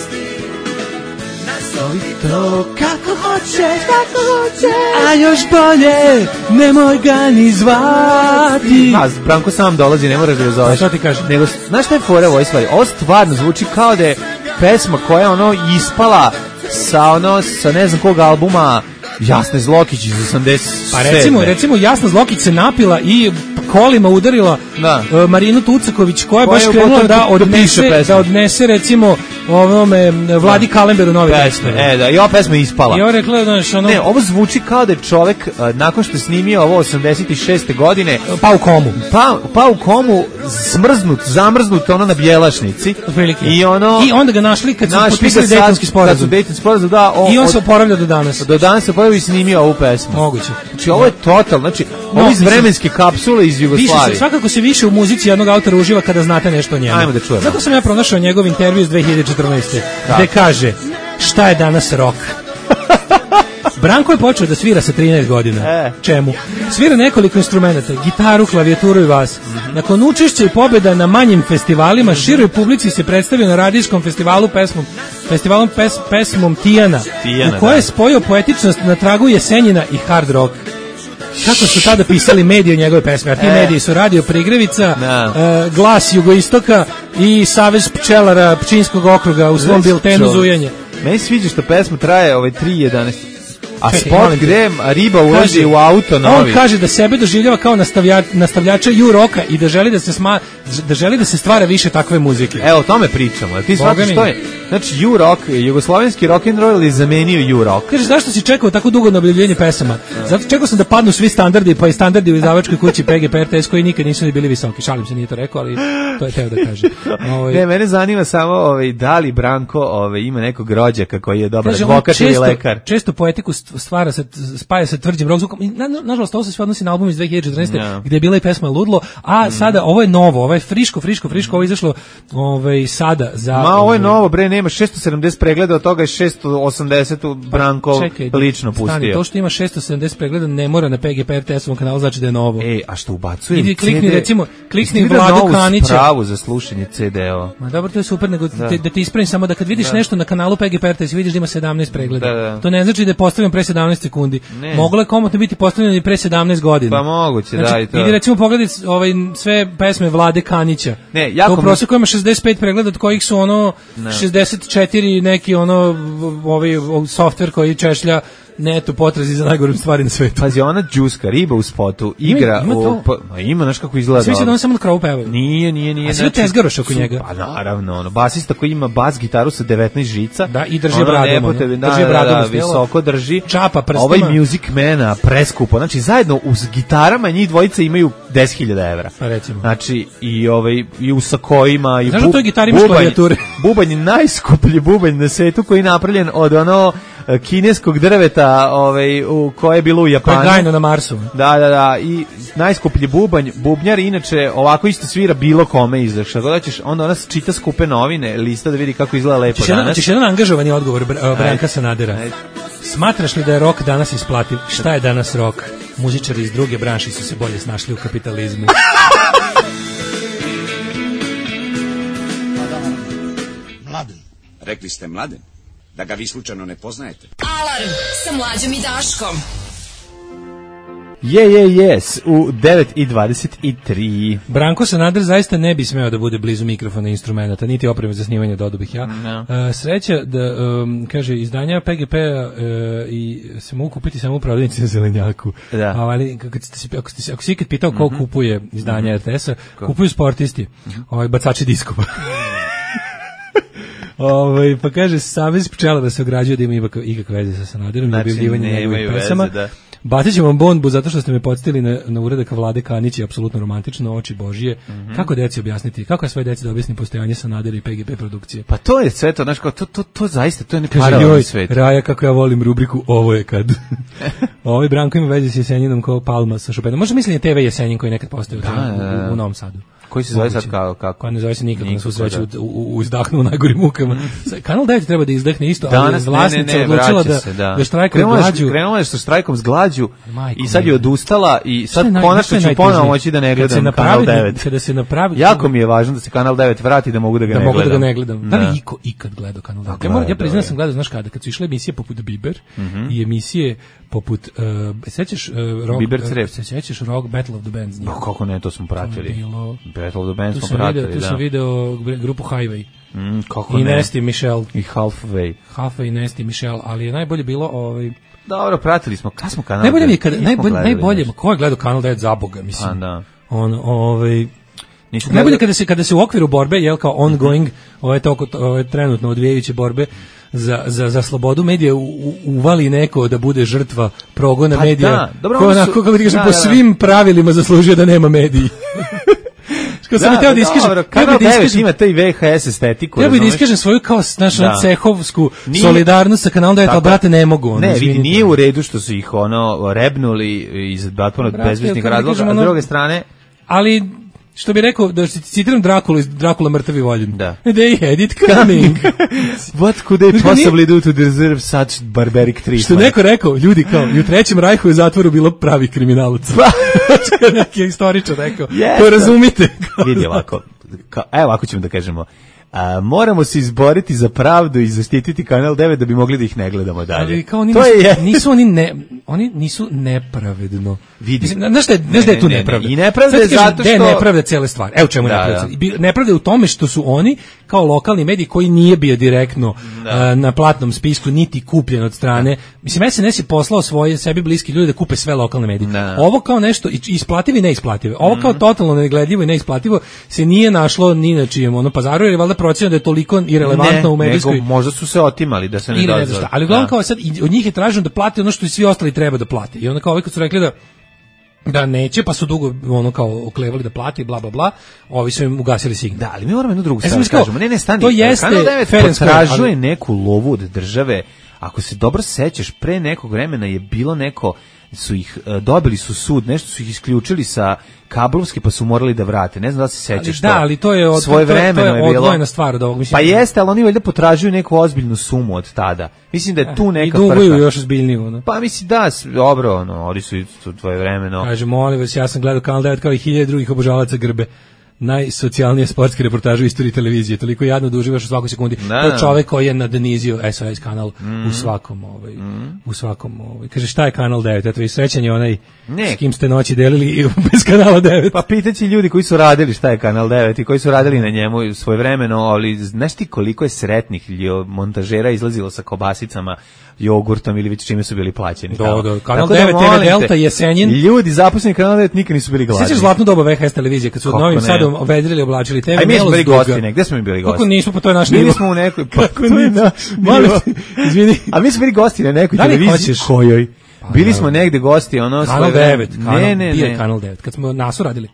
To kako hoćeš, kako hoćeš, a još bolje, nemoj ga ni zvati. A, Branko sam dolazi, ne moraš da ga zoveš. Što ti kažem? Nego, znaš šta je fora u ovoj stvari? Ovo stvarno zvuči kao da je pesma koja ono ispala sa ono, sa ne znam kog albuma Jasne Zlokić iz osamdeset sedme. Pa recimo, recimo Jasna Zlokić se napila i kolima udarila da. uh, Marinu Tucaković koja je baš krenula da odnese, da, da odnese recimo ovome Vladi da. Kalemberu novi pesme. E, da, i ova pesma je ispala. I ovo rekla, znaš, ono... Ne, ovo zvuči kao da je čovek uh, nakon što je snimio ovo osamdeset šeste godine pa u komu. Pa, pa u komu smrznut, zamrznut ono na bjelašnici. I ono I onda ga našli kad su potpisali Dejtonski sporazum. Kad su Dejtonski sporazum, da, on, I on se oporavlja do danas. Do danas se oporavlja i snimio ovu pesmu. Moguće. Znači ovo je total, znači no, ovo iz vremenske kapsule iz Jugoslavije. Se, svakako se više u muzici jednog autora uživa kada znate nešto o njemu. Ajmo da čujemo. Zato sam ja pronašao njegov intervju iz dve hiljade četrnaeste. Gde kaže, šta je danas rock? Branko je počeo da svira sa trinaest godina. E. Čemu? Svira nekoliko instrumenata, gitaru, klavijaturu i bas. Nakon učešća i pobjeda na manjim festivalima, široj publici se predstavio na radijskom festivalu pesmom, festivalom pes, pesmom Tijana, Tijana, u kojoj je spojio poetičnost na tragu Jesenjina i hard rock. Kako su tada pisali mediji o njegove pesme, a ti e. mediji su Radio Prigrevica, uh, Glas Jugoistoka i Savez pčelara Pčinskog okruga u svom biltenu Zujanje. Meni sviđa što pesma traje ovaj tri jedanaest. A Čekaj, spot gde riba ulazi u auto novi. On kaže da sebe doživljava kao nastavlja, nastavljača ju-roka i da želi da se sma, da želi da se stvara više takve muzike. Evo, o tome pričamo. Ti shvatiš što je? Znači, ju-rock, jugoslovenski rock and roll je zamenio ju-rock. Kaže, zašto si čekao tako dugo na objavljivanje pesama? Zato čekao sam da padnu svi standardi, pa i standardi u izdavačkoj kući P G P R T S koji nikad nisu ni bili visoki. Šalim se, nije to rekao, ali to je teo da kaže. Ovaj Ne, mene zanima samo ovaj da li Branko ovaj ima nekog rođaka koji je dobar advokat ili lekar. Često poetiku stvara se spaja sa tvrđim rock zvukom. Na, nažalost, ovo se sve odnosi na album iz dve hiljade četrnaeste yeah. gdje je bila i pesma Ludlo, a mm. sada ovo je novo, ovo je friško, friško, friško, ovo je izašlo ovaj, sada za... Ma, ovo je novo, bre, nema šesto sedamdeset pregleda, od toga je šesto osamdeset Branko čekaj, lično pustio. Stani, to što ima šesto sedamdeset pregleda ne mora na P G P R T S-ovom kanalu, znači da je novo. E, a što ubacujem idi, klikni, C D, recimo, klikni Vladu Kanića. Spravu za slušanje C D-ova. Ma dobro, to je super, nego da, te, da ti ispravim samo da kad vidiš da. nešto na kanalu P G P R T S, vidiš da ima sedamnaest pregleda. Da, da. To ne znači da je postavljeno pre sedamnaest sekundi. Ne. Moglo je komotno biti postavljeno i pre sedamnaest godina. Pa moguće, znači, da i to. Ili recimo pogledaj ovaj, sve pesme Vlade Kanića. Ne, jako to u prosjeku ima šezdeset pet pregleda, od kojih su ono ne. šezdeset četiri neki ono ovaj softver koji češlja netu potrazi za najgorim stvari na svetu. Pazi, ona džuska, riba u spotu, igra ima, ima u... Pa, ima, znaš kako izgleda. Svi se da on samo na kravu pevaju. Nije, nije, nije. A svi tezgaroš oko njega. Pa naravno, ono, basista koji ima bas gitaru sa devetnaest žica. Da, i drži bradom. Ono, da, drži da, bradom. Da, visoko drži. Čapa prstima. Ovaj Music Man-a preskupo. Znači, zajedno uz gitarama njih dvojica imaju deset hiljada evra. Pa recimo. Znači, i, ovaj, i u sakojima. I znaš da to je gitar imaš klavijature? Bubanj je najskuplji bubanj na svetu koji je napravljen od ono kineskog drveta, ovaj u koje je bilo u Japanu. To je gajno na Marsu. Da, da, da, i najskuplji bubanj, bubnjar inače ovako isto svira bilo kome izašao. Šta god hoćeš, onda ona čita skupe novine, lista da vidi kako izgleda lepo Češ danas. Češ jedan angažovani odgovor Branka Sanadera. Ajde. Smatraš li da je rock danas isplativ? Šta je danas rock? Muzičari iz druge branše su se bolje snašli u kapitalizmu. Mladen. Rekli ste Mladen? Da ga vi slučajno ne poznajete. Alarm sa Mlađom i Daškom. Je, je, jes, u devet i dvadeset tri. Branko Sanader zaista ne bi smeo da bude blizu mikrofona i instrumenta, niti opreme za snimanje, dodao bih ja. No. Uh, sreća da, um, kaže, izdanja P G P-a uh, i se mogu kupiti samo u prodavnici na Zelenjaku. Da. Ali, ako, ste, ako, ste, ako si ikad pitao ko mm-hmm. kupuje izdanja mm-hmm. R T S-a, kupuju sportisti, mm-hmm. ovaj, bacači diskova. Ovaj pa kaže Savez pčelara se ograđuje da ima ikakve veze sa Sanaderom, znači, objavljivanjem njegovih pesama. Da. Bacit ću vam bombu zato što ste me podsjetili na, na uradak Vlade Kanić, je apsolutno romantično, oči Božije. Mm-hmm. Kako deci objasniti? Kako je svoje deci da objasni postojanje Sanadera i P G P produkcije? Pa to je sve to, znaš, kao, to, to, to zaista, to je neparalelni svet. Raja, kako ja volim rubriku Ovo je kad. Ovaj Branko ima veze s Jesenjinom kao Palma sa Šopenom. Možda mislim je T V Jesenjin koji nekad postoji u, u, u Novom Sadu. Koji se zove sad kao kako? Koja ne zove se nikako, na svu sreću u, u, u izdahnu u najgorim mukama. Kanal devet treba da izdahne isto, danas, ali vlasnica ne, ne, ne, odlučila da, se, da. da štrajkom glađu. Krenula je sa štrajkom s glađu i sad je odustala i sad konačno ću ponovo moći da ne gledam Kanal devet. Kada se napravi, jako mi je važno da se Kanal devet vrati da mogu da ga da ne mogu gledam. Da ga ne gledam. Da li iko ikad gledao Kanal devet? Ja, ja priznam sam gledao, znaš kada, kad su išle emisije poput Biber mm-hmm. i emisije poput uh, sećaš uh, rock Biber uh, se sećaš Rock Battle of the Bands? No, kako ne, to smo pratili. Bilo, Battle of the Bands smo pratili, video, tu da. sam video grupu Highway. Mm, kako I ne. Nasty Michelle. I Halfway. Halfway i Nasty Michelle, ali je najbolje bilo ovaj dobro, pratili smo. Kad smo Kanal najbolje mi je kad najbolje najbolje ko je gledao Kanal devet za Boga, mislim. A, da. On ovaj Nisu najbolje kada se kada se u okviru borbe, jel kao ongoing, ove to ove trenutno odvijajuće borbe za, za, za slobodu medija u, u, uvali neko da bude žrtva progona pa medija. Da, dobro, ko onako, kako ti kažem, po svim pravilima zaslužio da nema mediji. Kad sam teo da iskažem, Kanal devet ima taj V H S estetiku. Treba da iskažem svoju kao našu cehovsku solidarnost sa Kanalom devet, al brate ne mogu. Ne, vidi, nije u redu što su ih ono rebnuli iz batmana bezveznih razloga, a s druge strane, ali što bi rekao, da citiram Drakulu iz Drakula mrtavi voljen. Da. They had it coming. What could they possibly do to deserve such barbaric treatment? Što neko rekao, ljudi kao, i u trećem Rajhu je zatvoru bilo pravi kriminalac. Neki istoričar rekao, yes, to razumite. Vidi ovako, kao, evo ovako ćemo da kažemo, a, moramo se izboriti za pravdu i zaštititi Kanal devet da bi mogli da ih ne gledamo dalje. Ali kao oni to nisu, je nisu oni ne, oni nisu nepravedno. Vidi. Znaš šta je, znaš da je tu nepravda? I nepravda je zato što... je nepravda cele stvari. Evo čemu je nepravda. Nepravda je u tome što su oni, kao lokalni mediji koji nije bio direktno uh, na platnom spisku, niti kupljen od strane. Mislim, S N S je poslao svoje sebi bliski ljudi da kupe sve lokalne medije. Da. Ovo kao nešto isplativo i neisplativo. Ovo mm. kao totalno negledljivo i neisplativo se nije našlo ni na čijem ono pazaru, jer je valjda procjena da je toliko irelevantno ne, u medijskoj. Nego možda su se otimali da se ne dozvoli. Ali uglavnom kao sad od njih je traženo da plate ono što i svi ostali treba da plate. I onda kao ovaj kad su rekli da da neće, pa su dugo ono kao oklevali da plati, bla bla bla, ovi su im ugasili signal. Da, ali mi moramo jednu drugu stvar da kažemo. Ne, ne, stani. To jeste Kanal devet potražuje neku lovu od države. Ako se dobro sećaš, pre nekog vremena je bilo neko, su ih dobili su sud, nešto su ih isključili sa kablovske, pa su morali da vrate. Ne znam da se sećaš. Da, ali to je od svoje to, vremeno to je, je bilo odvojena stvar od ovog, mislim. Pa jeste, ali oni valjda potražuju neku ozbiljnu sumu od tada. Mislim da je tu neka frka. I duguju još ozbiljniju, no. Pa mislim da, dobro, ono, oni su u tvoje vremeno. Kaže, molim vas, ja sam gledao Kanal devet kao i hiljade drugih obožavalaca Grbe. Najsocijalnije sportske reportaže u istoriji televizije, toliko jadno da uživaš u svakoj sekundi. Da, to je čovjek koji je nadnizio S O S kanal mm. u svakom ovaj mm. u svakom ovaj. Kaže šta je Kanal devet? Eto i srećan je onaj ne. S kim ste noći delili bez Kanala devet. Pa pitaći ljudi koji su radili šta je Kanal devet i koji su radili na njemu svojevremeno, ali znaš ti koliko je sretnih montažera izlazilo sa kobasicama, jogurtom ili već čime su bili plaćeni. Do, do. Kanal devet, T V Delta, Jesenjin. Ljudi zaposleni Kanal devet nikad nisu bili gladni. Sećaš zlatno doba V H S televizije kad su od Novim Sadom vedrili, oblačili T V. Aj mi smo bili gosti, ne? Gde smo mi bili gosti? Kako nismo, pa to je naš nivo. Bili smo u nekoj, pa to je naš nivo. Izvini. A mi smo bili gosti na nekoj televiziji kojoj. Bili smo negde gosti, ono Kanal devet, ne, ne, ne. Kanal devet, kad smo nasu radili.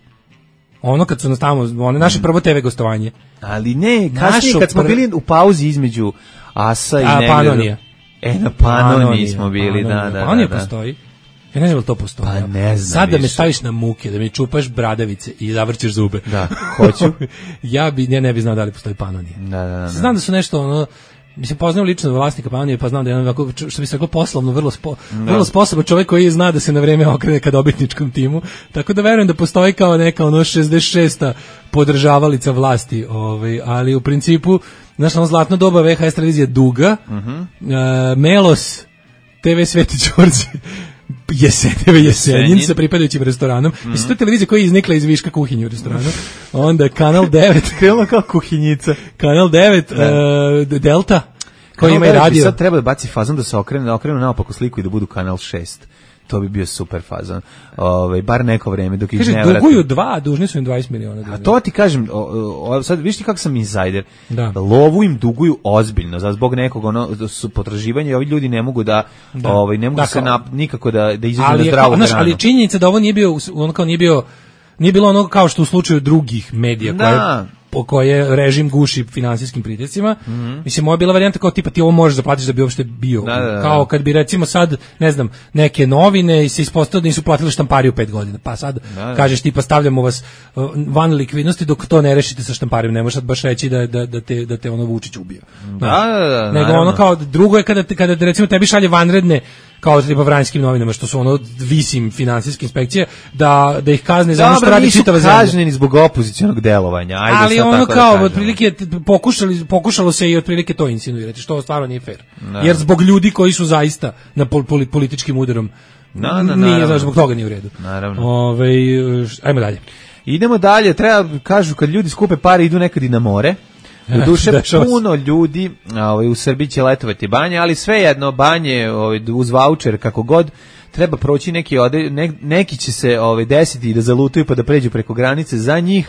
Ono kad su nas tamo, ono naše prvo T V gostovanje. Ali ne, kasnije kad smo bili u pauzi između Asa i negde. Panonija. E, na Panoniji smo bili, da, da, da. Panonija postoji. Ja ne znam da to postoji. Pa ne znam. Sad da me staviš na muke, da mi čupaš bradavice i zavrćeš zube. Da, hoću. ja bi, ja ne bi znao da li postoji Panonija. Da, da, da. Znam da su nešto, ono, mislim, poznam lično vlasnika Panonije, pa znam da je on ovako, što bi se rekao, poslovno, vrlo, spo, vrlo sposoban čovjek koji zna da se na vreme okrene ka dobitničkom timu. Tako da verujem da postoji kao neka ono šezdeset šesta podržavalica vlasti, ovaj, ali u principu, znaš, ono zlatno doba V H S televizija duga, uh -huh. uh, Melos, T V Sveti Đorđe, Jesen, T V Jesenjin sa pripadajućim restoranom. Mm -hmm. Mislim, to je televizija koja je iznikla iz viška kuhinje u restoranu. Onda Kanal devet. Krenula kao kuhinjica. Kanal devet, uh, Delta, koji ima i radio. Sad treba da baci fazon da se okrene, da okrenu naopako sliku i da budu Kanal šest. To bi bio super fazon. Ovaj bar neko vreme dok ih ne vrate. Kaže, duguju dva, dužni su im dvadeset miliona. A to ti kažem, o, o, sad vidiš ti kako sam insider. Da. Lovu im duguju ozbiljno, za zbog nekog ono su potraživanja i ovi ljudi ne mogu da, da. ovaj ne mogu da, se na, nikako da da izađu na zdravu granu. Ali činjenica da ovo nije bio on kao nije bio nije bilo ono kao što u slučaju drugih medija da. koje po koje režim guši finansijskim pritiscima. Mm -hmm. Mislim, moja bila varijanta kao tipa ti ovo možeš da platiš da bi uopšte bio. Da, da, da. Kao kad bi recimo sad, ne znam, neke novine se ispostavilo da nisu platili štampariju pet godina. Pa sad da, da. kažeš tipa stavljamo vas van likvidnosti dok to ne rešite sa štamparijom. Ne možeš sad baš reći da, da, da, te, da te ono Vučić ubio. Da, da, da. Nego naravno. ono kao drugo je kada, kada recimo tebi šalje vanredne kao tipa vranskim novinama što su ono visim finansijske inspekcije da da ih kazne za ono što radi čitava zemlja. Dobar, nisu kažnjeni zbog opozicionog delovanja. Ajde, ali ono kao da otprilike pokušali pokušalo se i otprilike to insinuirati što stvarno nije fair. No. Jer zbog ljudi koji su zaista na pol, pol, političkim udarom no, no, nije znaš, zbog toga nije u redu. Naravno. Ove, ajmo dalje. Idemo dalje, treba kažu kad ljudi skupe pare idu nekad i na more. U duše puno ljudi ovaj, u Srbiji će letovati banje, ali svejedno banje ovaj, uz vaučer kako god treba proći neki, ode, ne, neki će se ovaj, desiti da zalutaju pa da pređu preko granice za njih.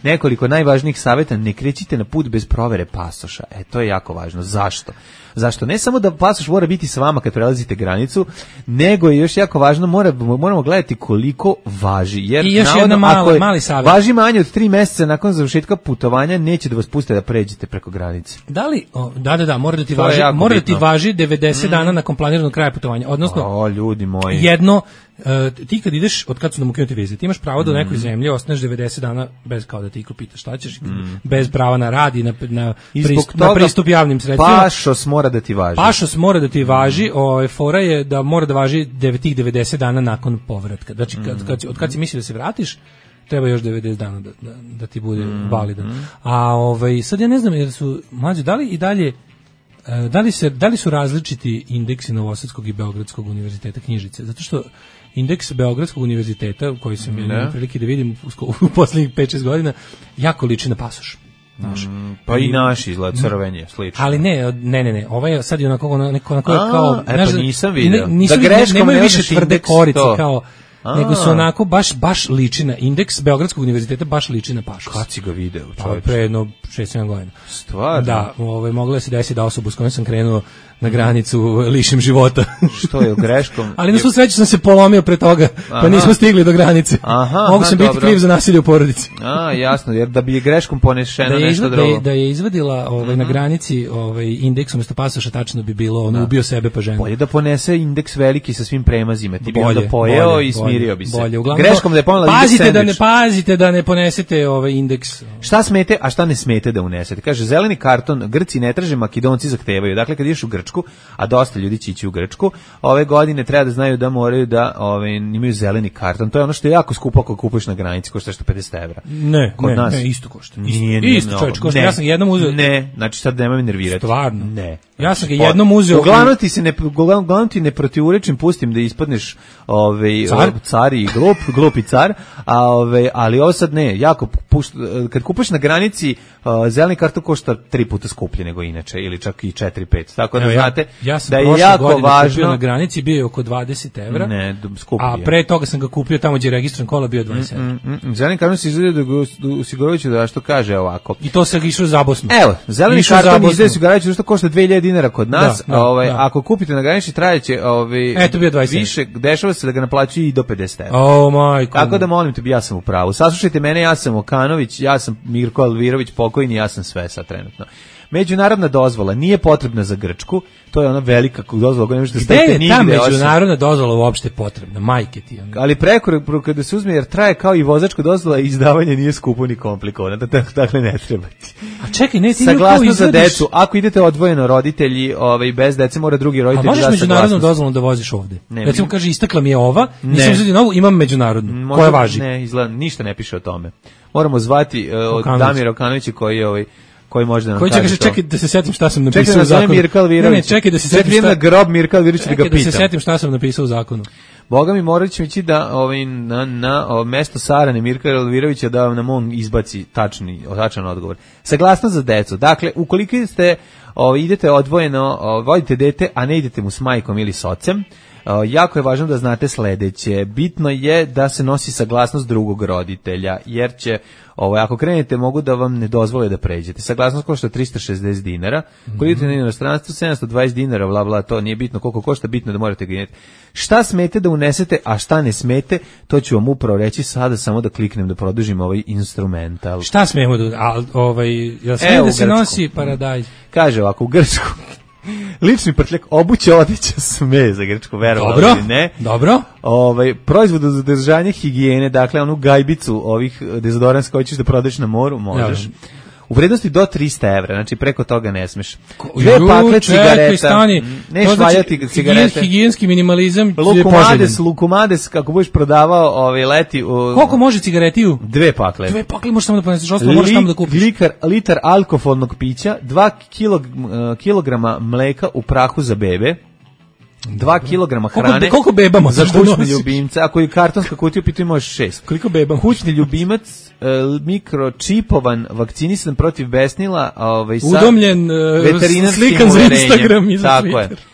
nekoliko najvažnijih savjeta: ne krećite na put bez provere pasoša. E, to je jako važno. Zašto? Zašto? Ne samo da pasoš mora biti sa vama kad prelazite granicu, nego je još jako važno, mora, moramo gledati koliko važi. Jer I još jedna mala, mali savjet. Važi manje od tri meseca nakon završetka putovanja, neće da vas puste da pređete preko granice. Da li? O, da, da, da, mora da ti važi, mora da ti važi devedeset mm. dana nakon planiranog kraja putovanja. Odnosno, o, ljudi moji. Jedno, uh, ti kad ideš, od kad su nam ukinuti vize, ti imaš pravo da u nekoj zemlji ostaneš devedeset dana bez kao da ti iko pita šta ćeš, mm. bez prava na rad i na, na, pristup, na pristup javnim sredstvima. Pašos mora da ti važi. Pašos mora da ti važi, o, fora je da mora da važi tih devedeset dana nakon povratka. Znači, kad, kad, od kad si misli da se vratiš, treba još devedeset dana da, da, da ti bude mm. validan. A ovaj, sad ja ne znam, jer su, mlađe, da li i dalje, da li, se, da li su različiti indeksi Novosadskog i Beogradskog univerziteta knjižice? Zato što indeks Beogradskog univerziteta, koji sam imao prilike da vidim u, u poslednjih pet šest godina, jako liči na pasoš. Naš. Mm, pa i naš izgled crvenje, slično. Ali ne, ne, ne, ne, ovaj je sad je onako, onako, onako A, kao... E pa nisam vidio. Ne, nisu, da greškom nemaju više tvrde korice, to. Kao... A. Nego su onako baš baš liči na indeks Beogradskog univerziteta, baš liči na pašos. Kad si ga video, čovječe? Pa pre jedno šest sedam godina. Stvarno? Da, ovaj, moglo se desiti da osobu s kojom sam krenuo na granicu lišim života. Što je greškom? Ali na svu sreću sam se polomio pre toga, aha. Pa nismo stigli do granice. Aha, mogu sam aha, biti kriv za nasilje u porodici. A, jasno, jer da bi je greškom ponešeno da je nešto drugo. Da je, da je izvadila ovaj, uh-huh. na granici ovaj, indeks umjesto pasoša, tačno bi bilo, ono, ubio sebe pa ženu. Bolje da ponese indeks veliki sa svim premazima, ti bi bolje, onda pojeo bolje, i smirio bi se. Bolje, uglavnom, greškom da je ponela pazite da ne pazite da ne ponesete ovaj indeks. Šta smete, a šta ne smete da unesete? Kaže, zeleni karton Grci ne traže, Makedonci zahtevaju. Dakle, kad ideš u Grčku, a dosta ljudi će ići u Grčku, ove godine treba da znaju da moraju da ove, imaju zeleni karton. To je ono što je jako skupo ako kupuješ na granici, košta što pedeset evra. Ne, kod ne, nas, ne, isto košta. Nije, isto, isto čovječ, košta. Ne, ja sam jednom uzeo... Ne, znači sad nemoj me nervirati. Stvarno? Ne. Ja sam ga jednom uzeo... Uglavnom ti se ne, uglavnom ti ne protivurečim, pustim da ispadneš ove, car? car i glup, glup i car, a, ove, ali ovo sad ne, jako, pušt, kad kupuješ na granici, uh, zeleni karton košta tri puta skuplje nego inače, ili čak i četiri pet. Tako da, evo, znate, ja, ja sam da je jako važno... kupio na granici, bio je oko dvadeset evra, ne, skuplje. A pre toga sam ga kupio tamo gdje je registrovan kola, bio dvadeset evra. Mm, mm, mm. Zeleni karton se izgleda da Sigoroviću da što kaže ovako. I to se išlo za Bosnu. Evo, zeleni karton izgleda Sigoroviću što košta dve hiljade dinara kod nas, da, da, ovaj, da. Ako kupite na granici trajeće ovaj, Eto bio dvadeset više, dešava se da ga naplaćuju i do pedeset evra. Oh majko. Tako da molim te, ja sam u pravu. Saslušajte mene, ja sam Okanović, ja sam Mirko Alvirović, pokojni, ja sam sve sad trenutno. Međunarodna dozvola nije potrebna za Grčku, to je ona velika dozvola koja ne možete staviti nigde. Gde je ta međunarodna dozvola uopšte potrebna, majke ti? Ono. Ali preko kada se uzme, jer traje kao i vozačka dozvola, izdavanje nije skupo ni komplikovano, dakle ne treba ti. A čekaj, ne, ti saglasno za decu, ako idete odvojeno roditelji, ovaj, bez dece, mora drugi roditelj da saglasnost. A možeš međunarodnu dozvolu da voziš ovde? Ne, recimo kaže, istakla mi je ova, nisam uzeti novu, imam međunarodnu, možda, koja važi. Ne, izgleda, ništa ne piše o tome. Moramo zvati uh, od Damira Okanovića koji je ovaj koji može da nam koji kaže kaže, čekaj da se setim šta sam napisao čekaj, u zakonu. Mirka Alvirović. Ne, ne, čekaj da se setim šta... na grob Mirka Alvirovića da ga pitam. Da se setim šta sam napisao u zakonu. Boga mi morat ćemo ići da ovaj, na, na o, mesto Sarane Mirka Alvirovića da nam on izbaci tačni, tačan odgovor. Saglasnost za decu. Dakle, ukoliko ste, o, idete odvojeno, o, vodite dete, a ne idete mu s majkom ili s ocem, o, jako je važno da znate sledeće. Bitno je da se nosi saglasnost drugog roditelja, jer će ovo, ako krenete, mogu da vam ne dozvole da pređete. Saglasnost košta trista šezdeset dinara, mm-hmm. Koji idete na inostranstvo, sedamsto dvadeset dinara, bla, bla, to nije bitno koliko košta, bitno da morate gledati. Šta smete da unesete, a šta ne smete, to ću vam upravo reći sada, samo da kliknem da produžim ovaj instrumental. Šta smemo da, a, ovaj, jel smije da se nosi paradajz? Kaže ovako, u Grčku. Lični prtljak, obuća, odeća sme za Grčku, verovali dobro, ili ne. Dobro. Ovaj, proizvod za zadržanje higijene, dakle onu gajbicu ovih dezodoransa koji ćeš da prodaš na moru, možeš. Ja. U vrednosti do trista evra, znači preko toga ne smeš. Dve pakle cigareta, neš valjati cigarete. Higijenski minimalizam. Lukumades, lukumades, kako budeš prodavao ovaj, leti. U... Koliko može cigaretiju? Dve pakle. Dve pakle možeš tamo da poneseš, ostalo Li, moraš tamo da kupiš. Litar, litar alkoholnog pića, dva kilog, kilograma mleka u prahu za bebe, dva kilograma hrane. Koliko, koliko bebamo za kućne ljubimce? Ako je kartonska kutija, pitaju možeš šest. Koliko bebamo? Kućni ljubimac, e, mikročipovan, vakcinisan protiv besnila, ovaj, sa udomljen, veterinarskim slikan za Instagram i za tako Twitter. Je.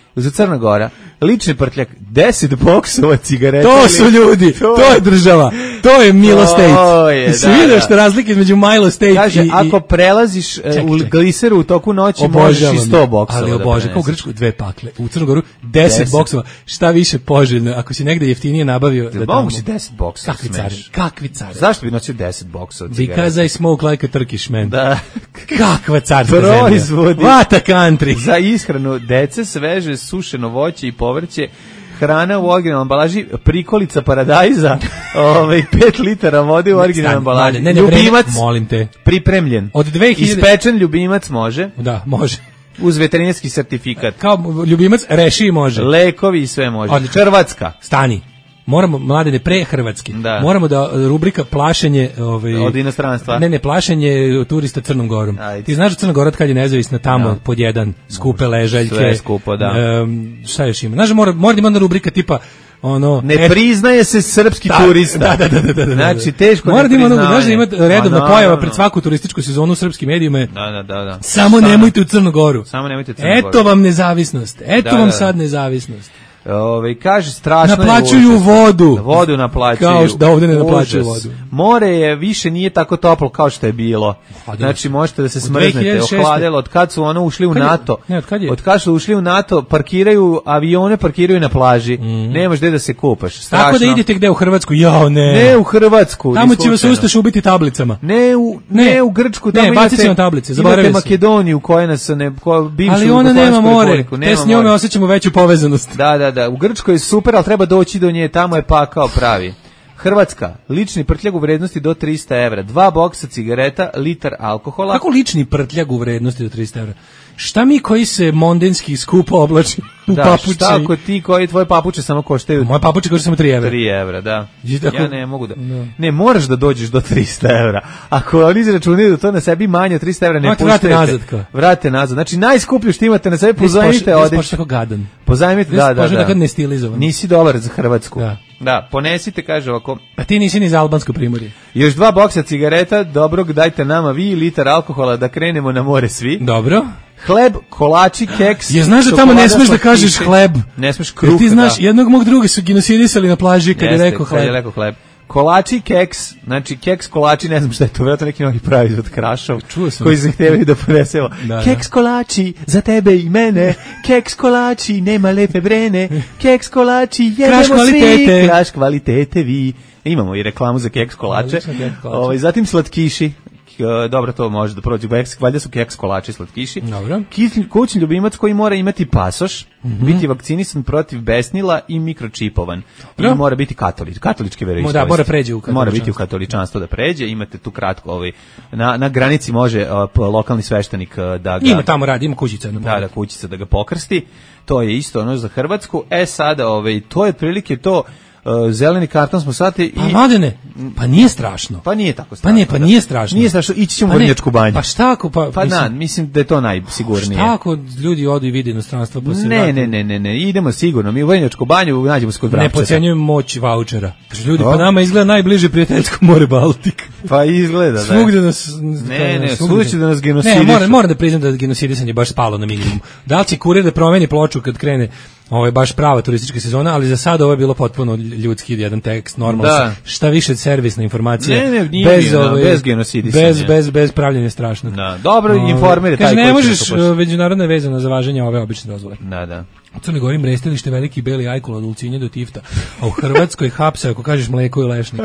za Crna Gora, lični prtljak, deset boksova cigareta. To su ljudi, to, to je država, to je Milo State. Si da, vidio što razlike između Milo State kaže, i... Kaže, ako prelaziš ček, u gliseru u toku noći, možeš i sto boksova. Ali obože, kao u Grčku dve pakle, u Crnu Goru deset boksova, šta više poželjno, ako si negde jeftinije nabavio... Da mogu si deset boksova, kakvi cari, kakvi cari. Zašto bi nosio deset boksova cigareta? Because I smoke like a Turkish man. Da. Kakva carska zemlja. Proizvodi. What a country. Za ishranu dece sveže sušeno voće i povrće, hrana u originalnoj ambalaži, prikolica paradajza, ovaj pet litara vode u originalnoj ambalaži. Ne, ne, ljubimac, vreme, molim te. Pripremljen. Od dve hiljade Ispečen ljubimac može. Da, može. Uz veterinarski sertifikat. Kao ljubimac reši može. Lekovi i sve može. Od Hrvatska. Stani. Moramo, mladene, pre hrvatski. Da. Moramo da rubrika plašenje... Ovaj, od inostranstva. Ne, ne, plašenje turista Crnom Gorom. Ajde. Ti znaš da Crna Gora kad je nezavisna tamo no. pod jedan, skupe ležaljke. Sve skupo, da. Um, šta još ima? Znaš da mora, mora da ima onda rubrika tipa ono... Ne et, priznaje se srpski ta, turista. Da, da, da, da, da. Znači, teško mora ne priznaje. Mora da ima redovna no, no, pojava no. pred svaku turističku sezonu u srpskim medijima. Da, da, da, da. Samo Stana. nemojte u Crnu Goru. Samo nemojte u Crnu Goru. Eto vam nezavisnost. Eto da, vam da, da. sad nezavisnost. Ove, kaže, strašno naplaćuju je vodu. Vodu naplaćuju. Kao što da ovde ne naplaćuju vodu. More je više nije tako toplo kao što je bilo. Znači, možete da se smrznete. Ohladilo, od kad su ono ušli u kad NATO. Je, ne, od kad je? Od kad su ušli u NATO, parkiraju avione, parkiraju na plaži. Mm. Nemaš gde da se kupaš. Strašno. Tako da idete gde u Hrvatsku? Jao, ne. Ne u Hrvatsku. Tamo će vas Ustaš ubiti tablicama. Ne u, ne, ne u Grčku. Tamo ne, bacit ćemo tablice. Zaboravite Makedoniju koja nas ne... Koja, bivšu, ali ona nema more. Te s njome osjećamo veću povezanost. Da, da, da. U Grčkoj super, ali treba doći do nje, tamo je pakao pravi. Hrvatska, lični prtljag u vrednosti do trista evra, dva boksa cigareta, litar alkohola. Kako lični prtljag u vrednosti do trista evra? Šta mi koji se mondenski skupo oblači u da, papuče? Šta ako ti koji tvoje papuče samo koštaju? Moje papuče koštaju samo tri evra. tri evra, da. Tako, ja ne mogu da. No. Ne, moraš da dođeš do trista evra. Ako oni izračunaju da to na sebi manje od trista evra ne puštajte. Vrate nazad kao. Vrate nazad. Znači najskuplju što imate na sebi, pozajmite odeću. Nisi tako gadan. Pozajmite, da, da, da. Tako ne stilizovan. Nisi dobar za Hrvatsku. Da. Da, ponesite, kaže ovako. A ti nisi ni za albansko primorje. Još dva boksa cigareta, dobrog, dajte nama vi, litar alkohola da krenemo na more svi. Dobro. Hleb, kolači, keks. Ja znaš da tamo ne smeš da kažeš hleb. Ne smeš kruh. Jer ti znaš, da. jednog mog druga su genocidisali na plaži kad Jeste, je rekao hleb. Kad je rekao hleb. Kolači, keks, znači keks, kolači, ne znam šta je to, vjerojatno neki novi pravi od Krašov, koji zahtevaju da ponesemo. Da, keks, kolači, za tebe i mene, keks, kolači, nema lepe brene, keks, kolači, jedemo svi, kraš kvalitete vi. Imamo i reklamu za keks, kolače, ovaj, zatim slatkiši. Dobro, to može da prođe. Valjda su keks, kolači, slatkiši. Dobro. Kućni ljubimac koji mora imati pasoš, mm-hmm. biti vakcinisan protiv besnila i mikročipovan. Dobro. I mora biti katolič, katoličke veroispovesti. Da, mora pređe u katoličanstvo. Mora biti u katoličanstvo da pređe. Imate tu kratko, ovaj, na, na granici može uh, lokalni sveštenik uh, da ga... Ima tamo radi, ima kućica. Da, da, kućica da ga pokrsti. To je isto ono za Hrvatsku. E sada, ovaj, to je prilike to... Uh, zeleni karton smo sad i... Pa mladene, pa nije strašno. Pa nije tako strašno. Pa nije, pa nije strašno. Nije strašno, ići ćemo pa u Vrnjačku banju. Pa šta ako... Pa, pa mislim, na, mislim da je to najsigurnije. Šta ako ljudi odu i vide inostranstvo pa se ne, vrati? Ne, ne, ne, ne, idemo sigurno. Mi u Vrnjačku banju nađemo se kod Vrapčeta. Ne podcenjujem moć vaučera. Ljudi, pa nama izgleda najbliže prijateljsko more Baltik. Pa izgleda, da. Svugde nas... Ne, ne, svugde će da nas genocidiš. Ne, moram, moram da priznam da genocidisanje baš spalo na minimum. Da li će kurir da promeni ploču kad krene... Ovo je baš prava turistička sezona, ali za sada ovo je bilo potpuno ljudski jedan tekst, normalno. Da. Šta više servisna informacija. Ne, ne, nije bez, nije, ove, bez genocidisanja. Bez, bez, bez pravljenja strašnog. Da. Dobro, informeri. Kaže, ne možeš, međunarodna vezana za važenje ove obične dozvole. Da, da. U Crnoj Gori mrestilište veliki beli ajkul od Ulcinje do Tifta, a u Hrvatskoj hapse ako kažeš mleko i lešnik.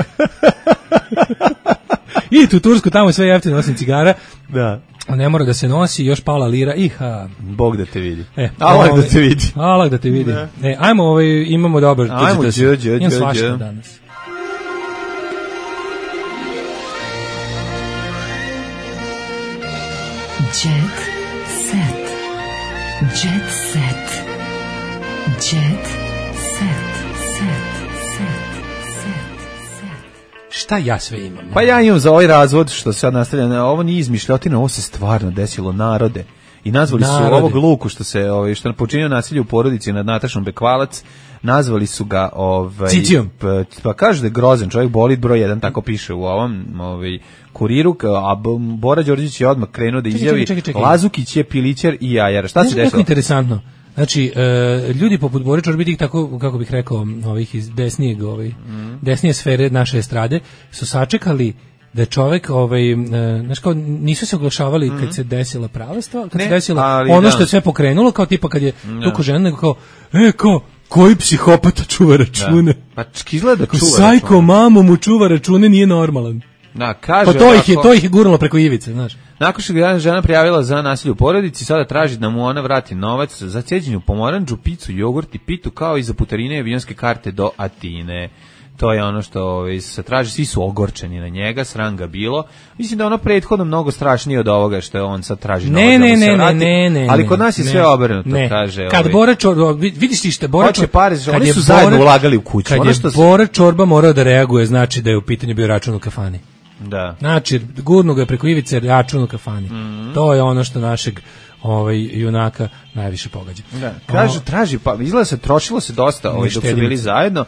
I tu Tursku, tamo sve jeftino osim cigara. Da. Ne mora da se nosi, još pala lira, iha. Bog da te vidi. E, Allah da te vidi. Allah da te vidi. E, ajmo, ovaj, imamo dobar. Ajmo, džo, džo, imam svašta danas. Jet set. Jet set. Jet set. Set. Šta ja sve imam? Pa ja imam za ovaj razvod što se sad nastavlja, ovo nije izmišljotina, ovo se stvarno desilo, narode. I nazvali narode. Su ovog Luku što se ovaj što počinio nasilje u porodici nad Natašom Bekvalac, nazvali su ga ovaj Cicijom. Pa, pa kaže da je grozan čovjek, bolid broj jedan, tako piše u ovom ovaj kuriru, a Bora Đorđević je odmah krenuo da izjavi čekaj, čekaj, čekaj. Lazukić je pilićar i jajar. Šta se desilo? Interesantno. Znači, e, ljudi poput Bore Čorbe, tih tako, kako bih rekao, ovih iz desnijeg, ovaj, mm. desnije sfere naše estrade, su sačekali da je čovek, ovaj, e, znaš kao, nisu se oglašavali mm. kad se desila prava stvar, kad ne, se desila ono da. što je sve pokrenulo, kao tipa kad je da. tuko žena, nego kao, e, kao, koji psihopata čuva račune? Da. Pa izgleda da čuva Sajko račune. Mamo mu čuva račune, nije normalan. Da, kaže pa to ih je, to ih je gurnulo preko ivice, znaš. Nakon što je žena prijavila za nasilje u porodici, sada traži da mu ona vrati novac za ceđenju pomorandžu, picu, jogurt i pitu, kao i za putarine i avionske karte do Atine. To je ono što ovaj, se traži, svi su ogorčeni na njega, sram ga bilo. Mislim da je ono prethodno mnogo strašnije od ovoga što je on sad traži novac ne, da mu ne, se ne, vrati. Ne, ne, ali kod nas je ne, sve obrnuto, ne. kaže. Kad ovaj. Bora Čorba, vidiš ti što Bora Čorba, pare, kad oni je su zajedno Bora, ulagali u kuću. Kad ono je što su... Bora Čorba morao da reaguje, znači da je u pitanju bio račun u kafani. Da. Znači, gurno ga je preko ivice račun u kafani. Mm-hmm. To je ono što našeg ovaj junaka najviše pogađa. Da. Kaže, traži, pa izgleda se, trošilo se dosta ovaj, dok su bili zajedno.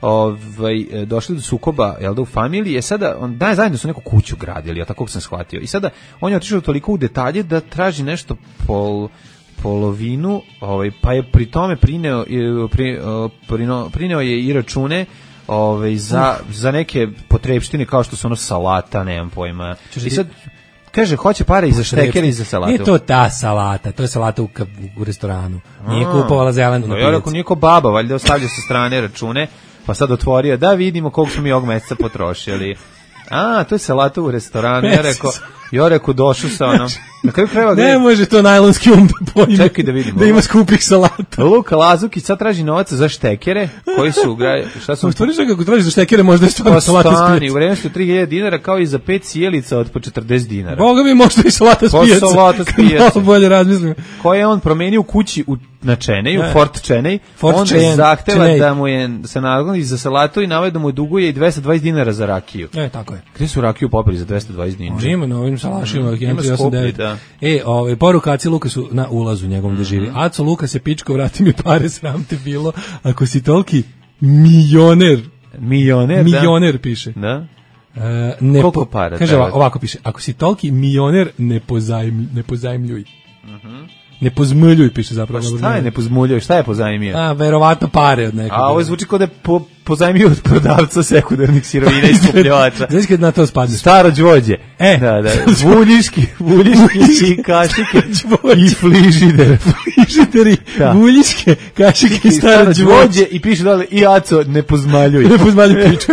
Ovaj, došli do sukoba, jel da, u familiji, je sada, on, da, zajedno su neku kuću gradili, ja tako sam shvatio. I sada, on je otišao toliko u detalje da traži nešto pol, polovinu, ovaj, pa je pri tome prineo, pri, prineo, prineo je i račune ovaj, za, uh. za neke potrebštine kao što su ono salata, nemam pojma. I sad, kaže, hoće pare i za štekere i za salatu. Nije to ta salata, to je salata u, u restoranu. Nije kupovala zelenu na pijaci. Ja rekao, nije ko baba, valjda ostavlja sa strane račune, pa sad otvorio, da vidimo koliko smo mi ovog meseca potrošili. A, to je salata u restoranu. Ja rekao, ja rekao, došao sa onom. Na kraju krajeva ne gledam. Može to najlonski um da pojme. Čekaj da vidimo. Da ima skupih salata. Luka Lazukić sad traži novac za štekere, koji su, šta su... Stvoriš kako tražiš za štekere, možda je stvarno salata s pijaca. U vrednosti tri hiljade dinara, kao i za pet sjelica od po četrdeset dinara. Boga mi, možda i salata s pijaca. Po salata s pijaca. Malo bolje razmislim. Koje je on promenio u kući u, na Čenej, u ne. Fort Čenej. Fort on Čejen, zahteva Čenej. da mu je se nagoni za salatu i navede da mu duguje i dvesta dvadeset dinara za rakiju. E, tako je. Gde su rakiju popili za dvesta dvadeset dinara? Ima na ovim salašima, mm, jedan tri osam devet. E, ovaj, poruka Aci Lukasu na ulazu njegovom mm-hmm. da živi. Aco Lukas je pičko, vrati mi pare, sram te bilo. Ako si toliki milioner, milioner, milioner da. piše. Da. Uh, ne Koliko po, para? Kaže ovako, ovako piše, ako si toliki milioner, ne, pozajm, ne pozajmljuj. Mm-hmm. Ne pozmljuj, piše zapravo. Pa šta je ne pozmuljuj, šta je pozajmio? A, verovatno pare od nekog. A ovo zvuči kao da je po, pozajmio od prodavca sekundarnih sirovina i skupljača. Znaš kad na to spadne? Staro đvođe. E. Da, da. Vuljiški, vuljiški i kašike i fližidere. Fližideri, da. Vuljiške, kašike i staro đvođe. I piše dole, i Aco, ne pozmaljuj. Ne pozmaljuj pičku.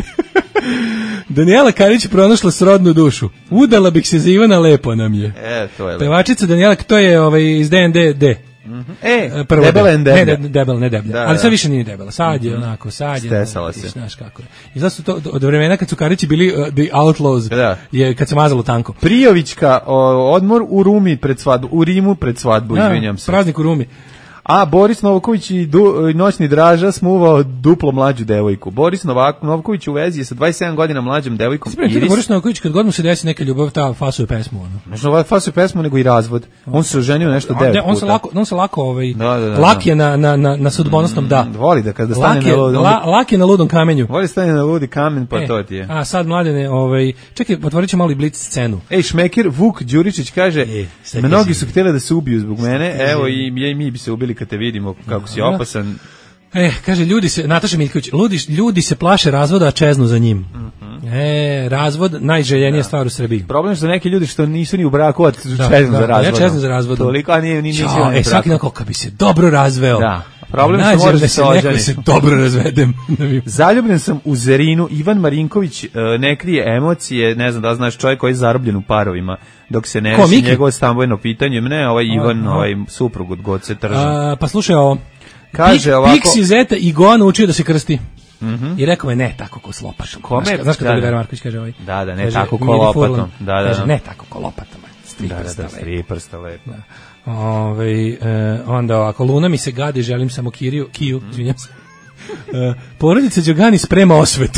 Danijela Karić pronašla srodnu dušu. Udala bih se za Ivana, lepo nam je. E, to je lepo. Pevačica Danijela, to je ovaj, iz D N D D. Mm-hmm. E, prvo debela ne, ne, debela, ne debela. Da, ali sad više nije debela. Sad je mm-hmm. onako, sad je. Stesala se. Znaš kako je. I zato su to, od vremena kad su Karići bili uh, the outlaws, da. Je kad se mazalo tanko. Prijovićka o, odmor u Rumi pred svadbu, u Rimu pred svadbu, ja, izvinjam se. Praznik u Rumi. A Boris Novković i du, noćni draža smuvao duplo mlađu devojku. Boris Novak, Novković u vezi je sa dvadeset sedam godina mlađom devojkom Iris. Iris. Boris Novković kad god mu se desi neka ljubav, ta fasuje pesmu. Ono. Ne znam, fasuje pesmu, nego i razvod. On se oženio nešto devet puta. On se lako, on se lako ovaj, da, da, da, lak je na, na, na, na sudbonosnom da. Mm, voli da kada stane lak je, na ludom. La, lak je na ludom kamenju. Voli stane na ludi kamen, pa e, to ti je. A sad, mladene, ovaj, čekaj, otvorit ću malo i blic scenu. Ej, Šmekir Vuk Đuričić kaže, e, mnogi su htjeli da se ubiju zbog mene, evo i ja i mi bi se ubili kad te vidimo kako si opasan. E, kaže, ljudi se, Nataša Miljković, ljudi, ljudi se plaše razvoda, a čeznu za njim. Mm-hmm. E, razvod, najželjenija da. Stvar u Srbiji. Problem je što neki ljudi što nisu ni u braku, a čeznu da, za razvodom. Ja čeznu za razvodom. Toliko, a nije, nije, nije E, svaki dan kako bi se dobro razveo. Da. Problem je što može da se ođani. Se dobro razvedem. Zaljubljen sam u Zerinu. Ivan Marinković ne krije emocije, ne znam da znaš, čovjek koji je zarobljen u parovima, dok se ne reši njegovo stambeno pitanje. Ne, ovaj Ivan, o, ovaj suprug od Goce Trža. A, pa slušaj ovo. Kaže ovako. Pixi Zeta i Goan učio da se krsti. Mm-hmm. I rekao je ne tako ko s lopatom. Kome? Znaš, znaš kada da, Vera Marković kaže ovaj? Da, da, ne kaže, tako ko lopatom. Da, da, kaže, ne tako ko lopatom. Da, da, da, stri prsta lepo. Da. Ove, e, onda ovako, Luna mi se gadi, želim samo kiriju, kiju, izvinjam se. E, porodica Đogani sprema osvetu.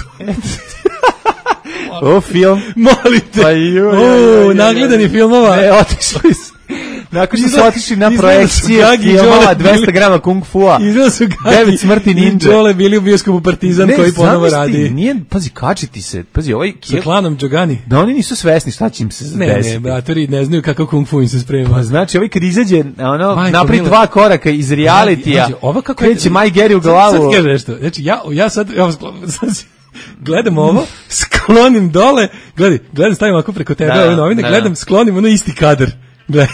O, film. Molite. Pa ju, o, nagledani filmova. Ne, otišli su. Nakon što su otišli na projekcije filmova dvesta grama kung fua, izgleda su Gagi devet smrti ninja. i Đole bili u bioskopu Partizan ne, koji ponovo radi. Nije, pazi, kačiti se, pazi, ovaj sa klanom Đogani. Da oni nisu svesni šta će im se ne, desiti. Ne, ne, bratori ne znaju kako kung fu im se sprema. Pa znači, ovaj kad izađe, ono, napravi dva koraka iz realitija, kreće Maj Geri u glavu. Sad kaže nešto, znači, ja, ja sad, ja, sad gledam ovo, sklonim dole, gledaj, gledam, stavim ovako preko tebe ove novine, da, gledam, sklonim ono isti kadar. Gledaj.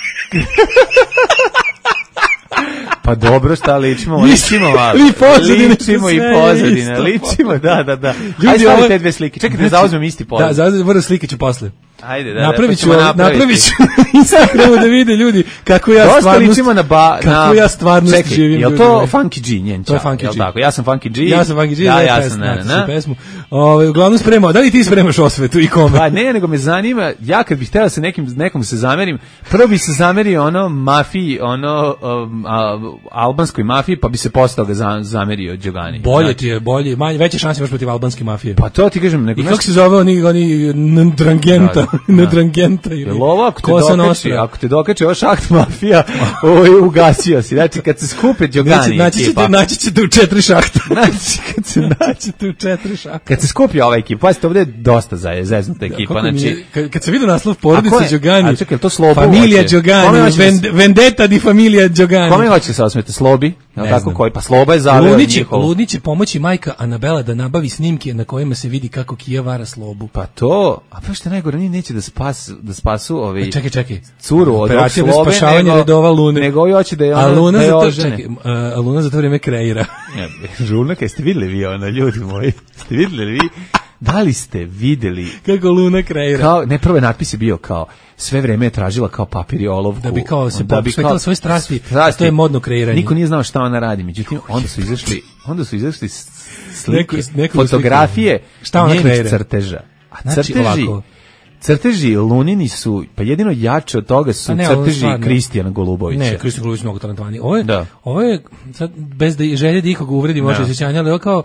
Pa dobro, šta ličimo, ličimo malo. Li pozadine, ličimo i pozadine, ličimo, da, da, da. Ajde stavi te dve slike, čekaj da zauzmem isti pozadine. Da, zauzmem, vrlo slike ću posle. Ajde, da, napravit ću, da, pa napravit ću Instagramu da vide ljudi kako ja dosta stvarnost, ličimo na ba, kako na, ja stvarnost čekaj, živim. Jel to Funky G, njen čao? To je Funky G. Tako, ja sam Funky G. Ja sam Funky G, ja, ja, ja pesmu, sam, ne, ne. pesmu. Ove, uglavnom spremao, da li ti spremaš osvetu i kome? Pa ne, nego me zanima, ja kad bih htjela se nekim, nekom se zamerim, prvo bi se zamerio ono mafiji, ono um, a, albanskoj mafiji, pa bi se postao ga za, zamerio Đogani. Bolje znači, ti je, bolje, manje, veće šanse imaš protiv albanske mafije. Pa to ti kažem. Nego, i kako se zove oni, oni Ndrangenta, Ndrangenta ili... Ako te, dokači, ako te dokače ova šaht mafija, ovaj, ugasio si. Znači, kad se skupe Đogani naći ekipa... Ćete, naći ćete u četiri šahta. Znači, kad se naćete u četiri šahta. Kad se skupi ova ekipa, pazite, ovdje je dosta zeznuta ekipa. Da, znači, je, kad, kad se vidi naslov porodice Đogani, a čekaj, to Slobu familija Đogani, vendetta di familija Đogani. Kome hoće se osmete? Slobi? Ne tako koji? Pa Sloba je zaveo njihovo. Ludnić će pomoći majka Anabela da nabavi snimke na kojima se vidi kako Kija vara Slobu. Pa to, a pa što najgore, oni neće da, spas, da spasu ovaj... Čekaj, čekaj. Curu od operacija bez spašavanja redova Lune. Nego ovi hoće da je ona, a Luna da je za to, čekaj, a Luna za to vrijeme kreira. Luna, kaj ste vidjeli vi ona, ljudi moji? Ste vidjeli vi? Da li ste vidjeli kako Luna kreira? Kao, ne, prvi natpis je bio kao sve vreme je tražila kao papir i olovku. Da bi kao se da bi kao svoje strasti, strasti, to je modno kreiranje. Niko nije znao šta ona radi, međutim onda su izašli, onda su izašli slike, neko, neko fotografije šta ona kreira? Crteža. A znači, crteži, ovako. Crteži Lunini su, pa jedino jače od toga su ne, crteži Kristijana Golubovića. Ne, Kristijan Golubović mnogo talentovani. Ovo je, da. Ovo je sad, bez da želje da ikoga uvredi može osjećanja, ali ovo kao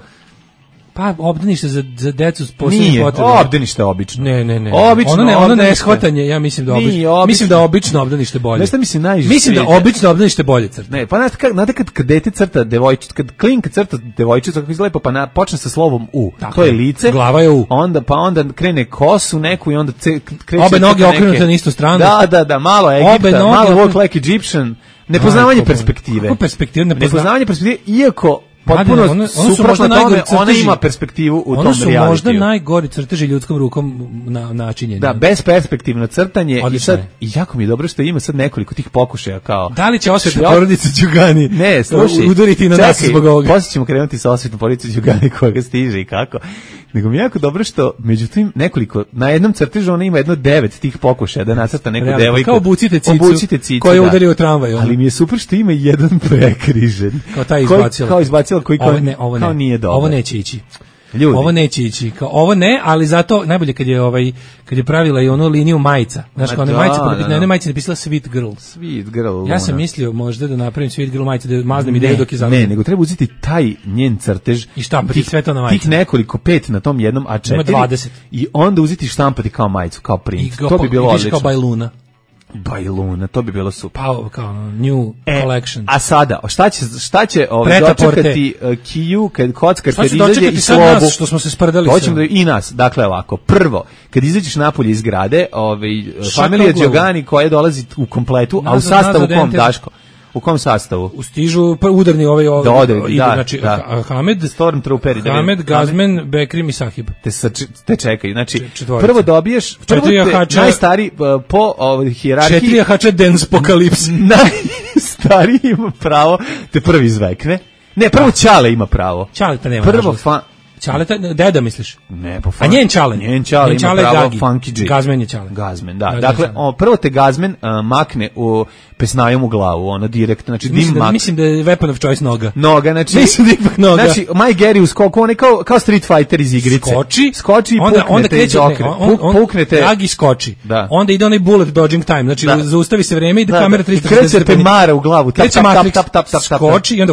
pa obdanište za za decu s posebnim potrebama. Nije, obdanište obično. Ne, ne, ne. Obično, ono ne, ono ne shvatanje, ja mislim da obično. obično. Mislim da obično obdanište bolje. Nešto mi se najviše. Mislim da obično obdanište bolje crta. Ne, pa znate kad znate kad, kad dete crta devojčicu, kad klinka crta devojčicu kako izgleda pa na, počne sa slovom U. Tako to je lice. Glava je U. Onda pa onda krene kosu neku i onda ce, kreće obe noge okrenute na istu stranu. Da, da, da, malo Egipta, malo walk like Egyptian. Nepoznavanje A, perspektive. Kako perspektive? Nepoznavanje perspektive, iako potpuno ono, ono suprotno tome, ona ima perspektivu u tom realitiju. Ono su možda najgori crteži ljudskom rukom na, načinjeni. Da, besperspektivno crtanje i sad, i jako mi je dobro što ima sad nekoliko tih pokušaja kao... Da li će osvetna porodica Đugani ne, slušaj, udariti na nas zbog ovoga? Poslije ćemo krenuti sa osvetnom porodicom Đugani koja stiže i kako. Nego mi je jako dobro što, međutim, nekoliko, na jednom crtežu ona ima jedno devet tih pokušaja da nacrta neku Realno, devojku. Kao obucite cicu, obucite cicu koja je udario u tramvaj. Ali mi je super što ima jedan prekrižen. Kao taj izbacila. Kao izbacila koji ovo ne, ovo kao ne. nije dobro. Ovo neće ići. Ljudi. Ovo neće ići. Kao, ovo ne, ali zato najbolje kad je ovaj kad je pravila i onu liniju majica. Znaš, kao ona majica, na jednoj majici napisala Sweet Girl. Sweet Girl. Ja sam mislio možda da napravim Sweet Girl majicu da maznem ideju dok je završen. Ne, nego treba uzeti taj njen crtež i štampati sve to na majicu. Tih nekoliko pet na tom jednom A četiri. Ima dvadeset. I onda uzeti štampati kao majicu, kao print. Go, to bi bilo odlično. Kao Bajluna. Bajluna, to bi bilo super. Pa, kao new e, collection. A sada, šta će, šta će ovaj, dočekati uh, Kiju, kad kockar, kad izađe i Slobu? Nas, što smo se sprdali Hoćemo da i nas, dakle ovako. Prvo, kad izađeš napolje iz zgrade, ovaj, familija Đogani koja dolazi u kompletu, nazad, a u sastavu kom, Daško? U kom sastavu? U stižu udarni ovaj ovaj. Da, odri, da, znači da. Hamed, Stormtrooperi, Hamed, Gazmen, Bekrim i Sahib. Te sa, te čekaj, znači četvorica. Prvo dobiješ prvo te, najstari uh, po ovoj hijerarhiji. Četiri jahača Dance Apocalypse. Najstariji ima pravo te prvi izvekne. Ne, prvo Ćale ima pravo. Ćale ta nema. Prvo fa Čaleta, deda misliš? Ne, po A njen Čale. Njen Čale ima čale pravo Gagi. Funky G. Gazmen je Čale. Gazmen, da. da dakle, o, prvo te Gazmen uh, makne u pesnajom u glavu, ono direktno, znači mislim dim da, mak. Mislim da je weapon of choice noga. Noga, znači. Mislim da ipak noga. Znači, Maj Geri u skoku, on je kao, kao Street Fighter iz igrice. Skoči. Skoči i onda, puknete onda kreće, Joker. ne, on, on, puknete. Gagi skoči. Da. Onda ide onaj bullet dodging time, znači da. Zaustavi se vreme i da, da kamera tristo šezdeset stepeni. Kreće te mara u glavu, tap, tap, tap, tap, tap, tap, skoči i onda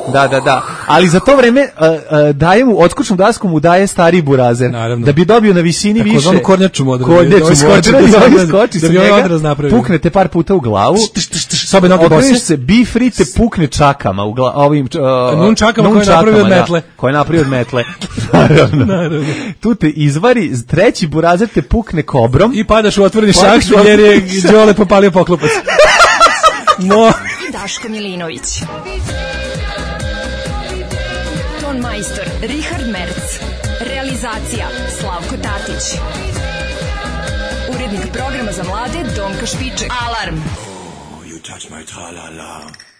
Da, da, da. Ali za to vreme uh, uh, daje mu, odskočnu dasku mu daje stariji burazer. Naravno. Da bi dobio na visini tako više. Tako zvonu kornjaču mu odredi. Kornjaču mu odredi, da ovaj skoči da sa njega, puknete par puta u glavu. Sobe noge bose. se, bi free te pukne čakama. U gla, ovim, uh, nun čakama koje je napravio od metle. Da, koje je napravio od metle. Naravno. Naravno. Tu te izvari, treći burazer te pukne kobrom. I padaš u otvoreni šah jer je Đole popalio poklopac. No. Daško Milinović. Ton majstor Richard Merc. Realizacija Slavko Tatić. Urednik programa za mlade Donka Špiček. Alarm. Oh, you touch my tra-la-la.